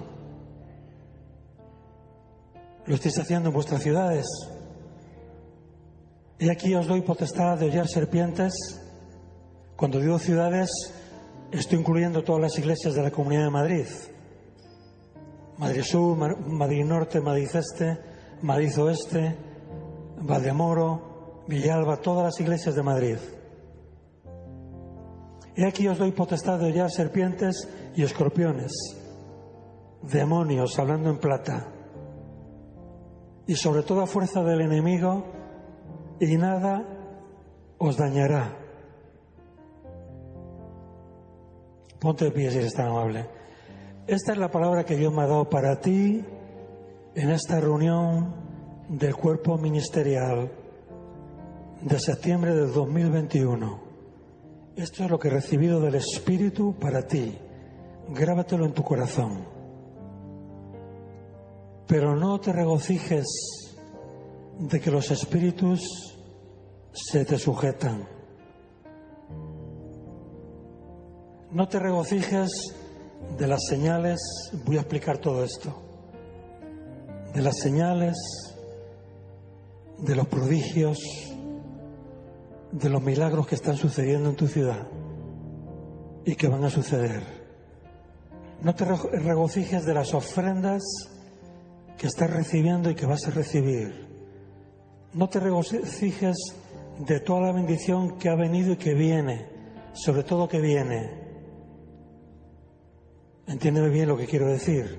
Lo estáis haciendo en vuestras ciudades. Y aquí os doy potestad de hollar serpientes. Cuando digo ciudades, estoy incluyendo todas las iglesias de la Comunidad de Madrid. Madrid Sur, Madrid Norte, Madrid Este, Madrid Oeste, Valdemoro, Villalba, todas las iglesias de Madrid. Y aquí os doy potestad de hollar serpientes y escorpiones, demonios, hablando en plata, y sobre toda fuerza del enemigo, y nada os dañará. Ponte de pie si eres tan amable. Esta es la palabra que Dios me ha dado para ti en esta reunión del cuerpo ministerial de septiembre del dos mil veintiuno. Esto es lo que he recibido del Espíritu para ti. Grábatelo en tu corazón. Pero no te regocijes de que los espíritus se te sujetan. No te regocijes de las señales, voy a explicar todo esto, de las señales, de los prodigios, de los milagros que están sucediendo en tu ciudad y que van a suceder. No te regocijes de las ofrendas que estás recibiendo y que vas a recibir. No te regocijes de toda la bendición que ha venido y que viene, sobre todo que viene. Entiéndeme bien lo que quiero decir.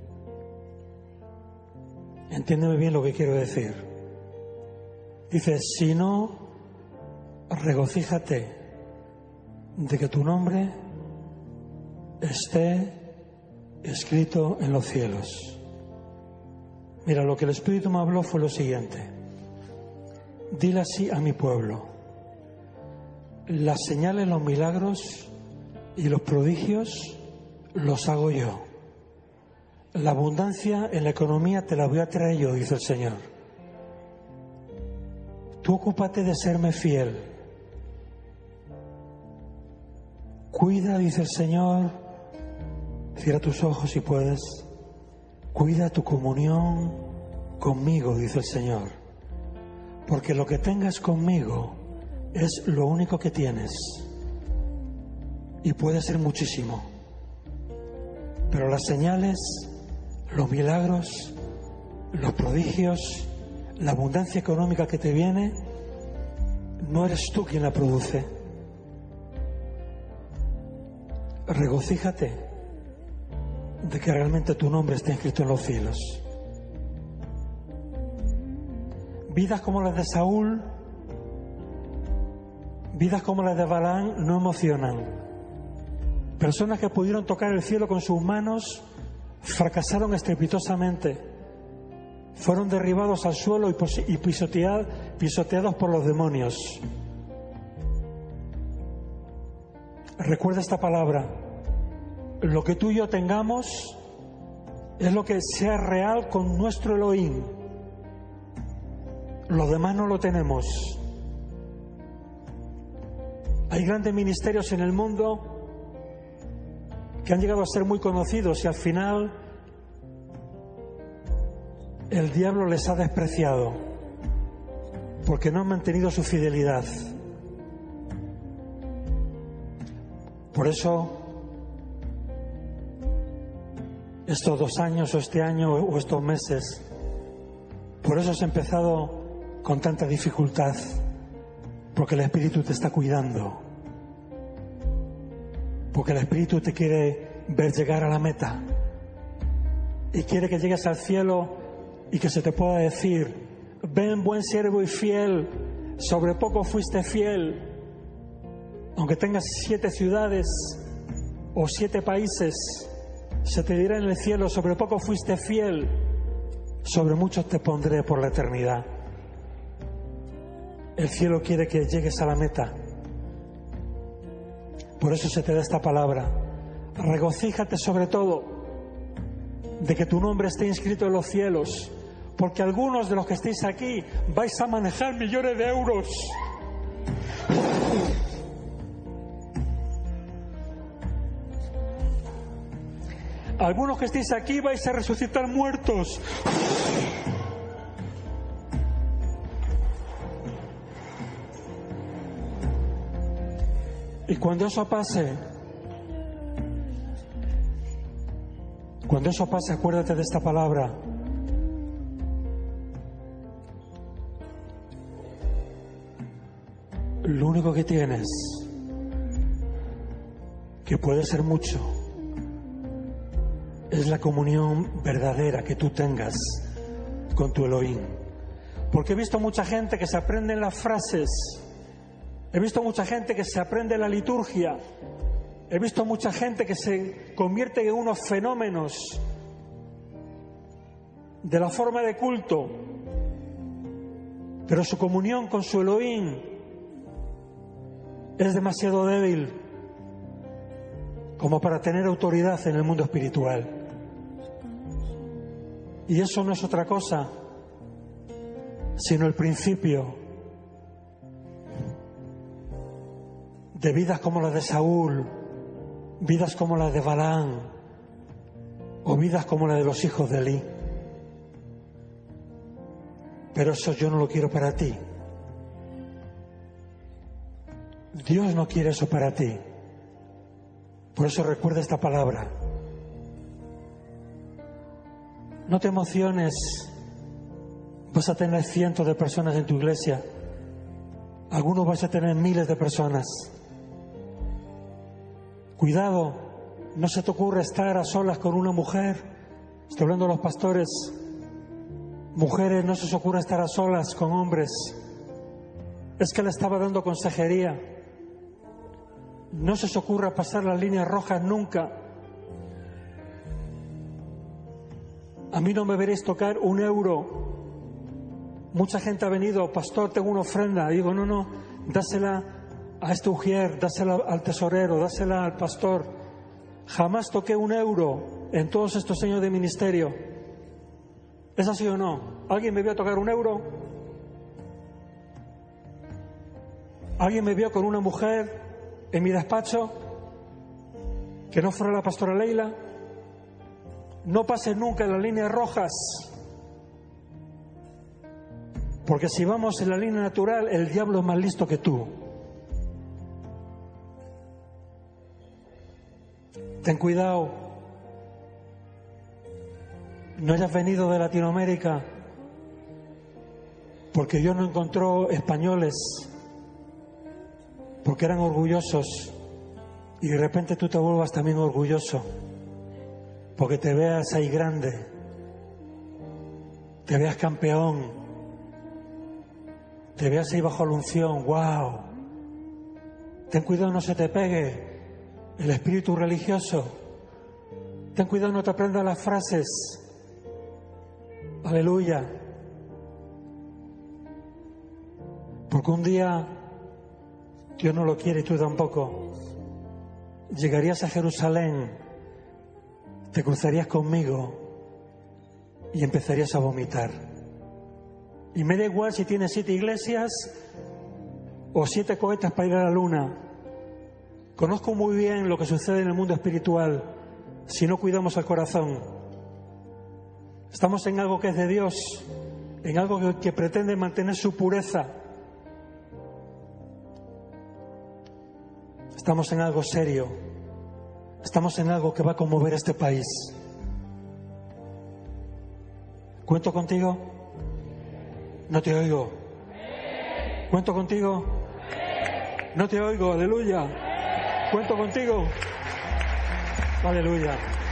Entiéndeme bien lo que quiero decir. Dice, si no, regocíjate de que tu nombre esté escrito en los cielos. Mira, lo que el Espíritu me habló fue lo siguiente. Dile así a mi pueblo: las señales, los milagros y los prodigios los hago yo. La abundancia en la economía te la voy a traer yo, dice el Señor. Tú ocúpate de serme fiel. Cuida, dice el Señor, cierra tus ojos si puedes. Cuida tu comunión conmigo, dice el Señor. Porque lo que tengas conmigo es lo único que tienes. Y puede ser muchísimo. Pero las señales, los milagros, los prodigios, la abundancia económica que te viene, no eres tú quien la produce. Regocíjate de que realmente tu nombre está escrito en los cielos. Vidas como las de Saúl, vidas como las de Balaam no emocionan. Personas que pudieron tocar el cielo con sus manos fracasaron estrepitosamente. Fueron derribados al suelo y pisoteados, pisoteados por los demonios. Recuerda esta palabra. Lo que tú y yo tengamos es lo que sea real con nuestro Elohim. Lo demás no lo tenemos. Hay grandes ministerios en el mundo que han llegado a ser muy conocidos y al final el diablo les ha despreciado porque no han mantenido su fidelidad. Por eso estos dos años o este año o estos meses. Por eso has empezado con tanta dificultad, porque el Espíritu te está cuidando, porque el Espíritu te quiere ver llegar a la meta y quiere que llegues al cielo y que se te pueda decir: ven, buen siervo y fiel, sobre poco fuiste fiel. Aunque tengas siete ciudades o siete países, se te dirá en el cielo: sobre poco fuiste fiel, sobre muchos te pondré por la eternidad. El cielo quiere que llegues a la meta. Por eso se te da esta palabra: regocíjate sobre todo de que tu nombre esté inscrito en los cielos, porque algunos de los que estéis aquí vais a manejar millones de euros. Algunos que estéis aquí vais a resucitar muertos. Y cuando eso pase, cuando eso pase, acuérdate de esta palabra: lo único que tienes, que puede ser mucho, es la comunión verdadera que tú tengas con tu Elohim. Porque he visto mucha gente que se aprende las frases, he visto mucha gente que se aprende la liturgia, he visto mucha gente que se convierte en unos fenómenos de la forma de culto, pero su comunión con su Elohim es demasiado débil como para tener autoridad en el mundo espiritual. Y eso no es otra cosa sino el principio de vidas como las de Saúl, vidas como las de Balaam o vidas como las de los hijos de Elí. Pero eso yo no lo quiero para ti. Dios no quiere eso para ti. Por eso recuerda esta palabra. No te emociones. Vas a tener cientos de personas en tu iglesia. Algunos vas a tener miles de personas. Cuidado, no se te ocurra estar a solas con una mujer. Estoy hablando de los pastores. Mujeres, no se os ocurra estar a solas con hombres. Es que le estaba dando consejería. No se os ocurra pasar las líneas rojas nunca. A mí no me veréis tocar un euro. Mucha gente ha venido: pastor, tengo una ofrenda. Y digo: no, no, dásela a este ujier, dásela al tesorero, dásela al pastor. Jamás toqué un euro en todos estos años de ministerio. ¿Es así o no? ¿Alguien me vio tocar un euro? ¿Alguien me vio con una mujer en mi despacho que no fuera la pastora Leila? No pases nunca en las líneas rojas, porque si vamos en la línea natural, el diablo es más listo que tú. Ten cuidado. No hayas venido de Latinoamérica porque Dios no encontró españoles porque eran orgullosos, y de repente tú te vuelvas también orgulloso porque te veas ahí grande, te veas campeón, te veas ahí bajo la unción. ¡Wow! Ten cuidado, no se te pegue el espíritu religioso. Ten cuidado, no te aprendas las frases. Aleluya. Porque un día, Dios no lo quiere y tú tampoco, llegarías a Jerusalén, te cruzarías conmigo y empezarías a vomitar. Y me da igual si tienes siete iglesias o siete cohetes para ir a la luna. Conozco muy bien lo que sucede en el mundo espiritual si no cuidamos el corazón. Estamos en algo que es de Dios, en algo que, que pretende mantener su pureza. Estamos en algo serio. Estamos en algo que va a conmover a este país. ¿Cuento contigo? No te oigo. ¿Cuento contigo? No te oigo, aleluya. ¿Cuento contigo? Aleluya.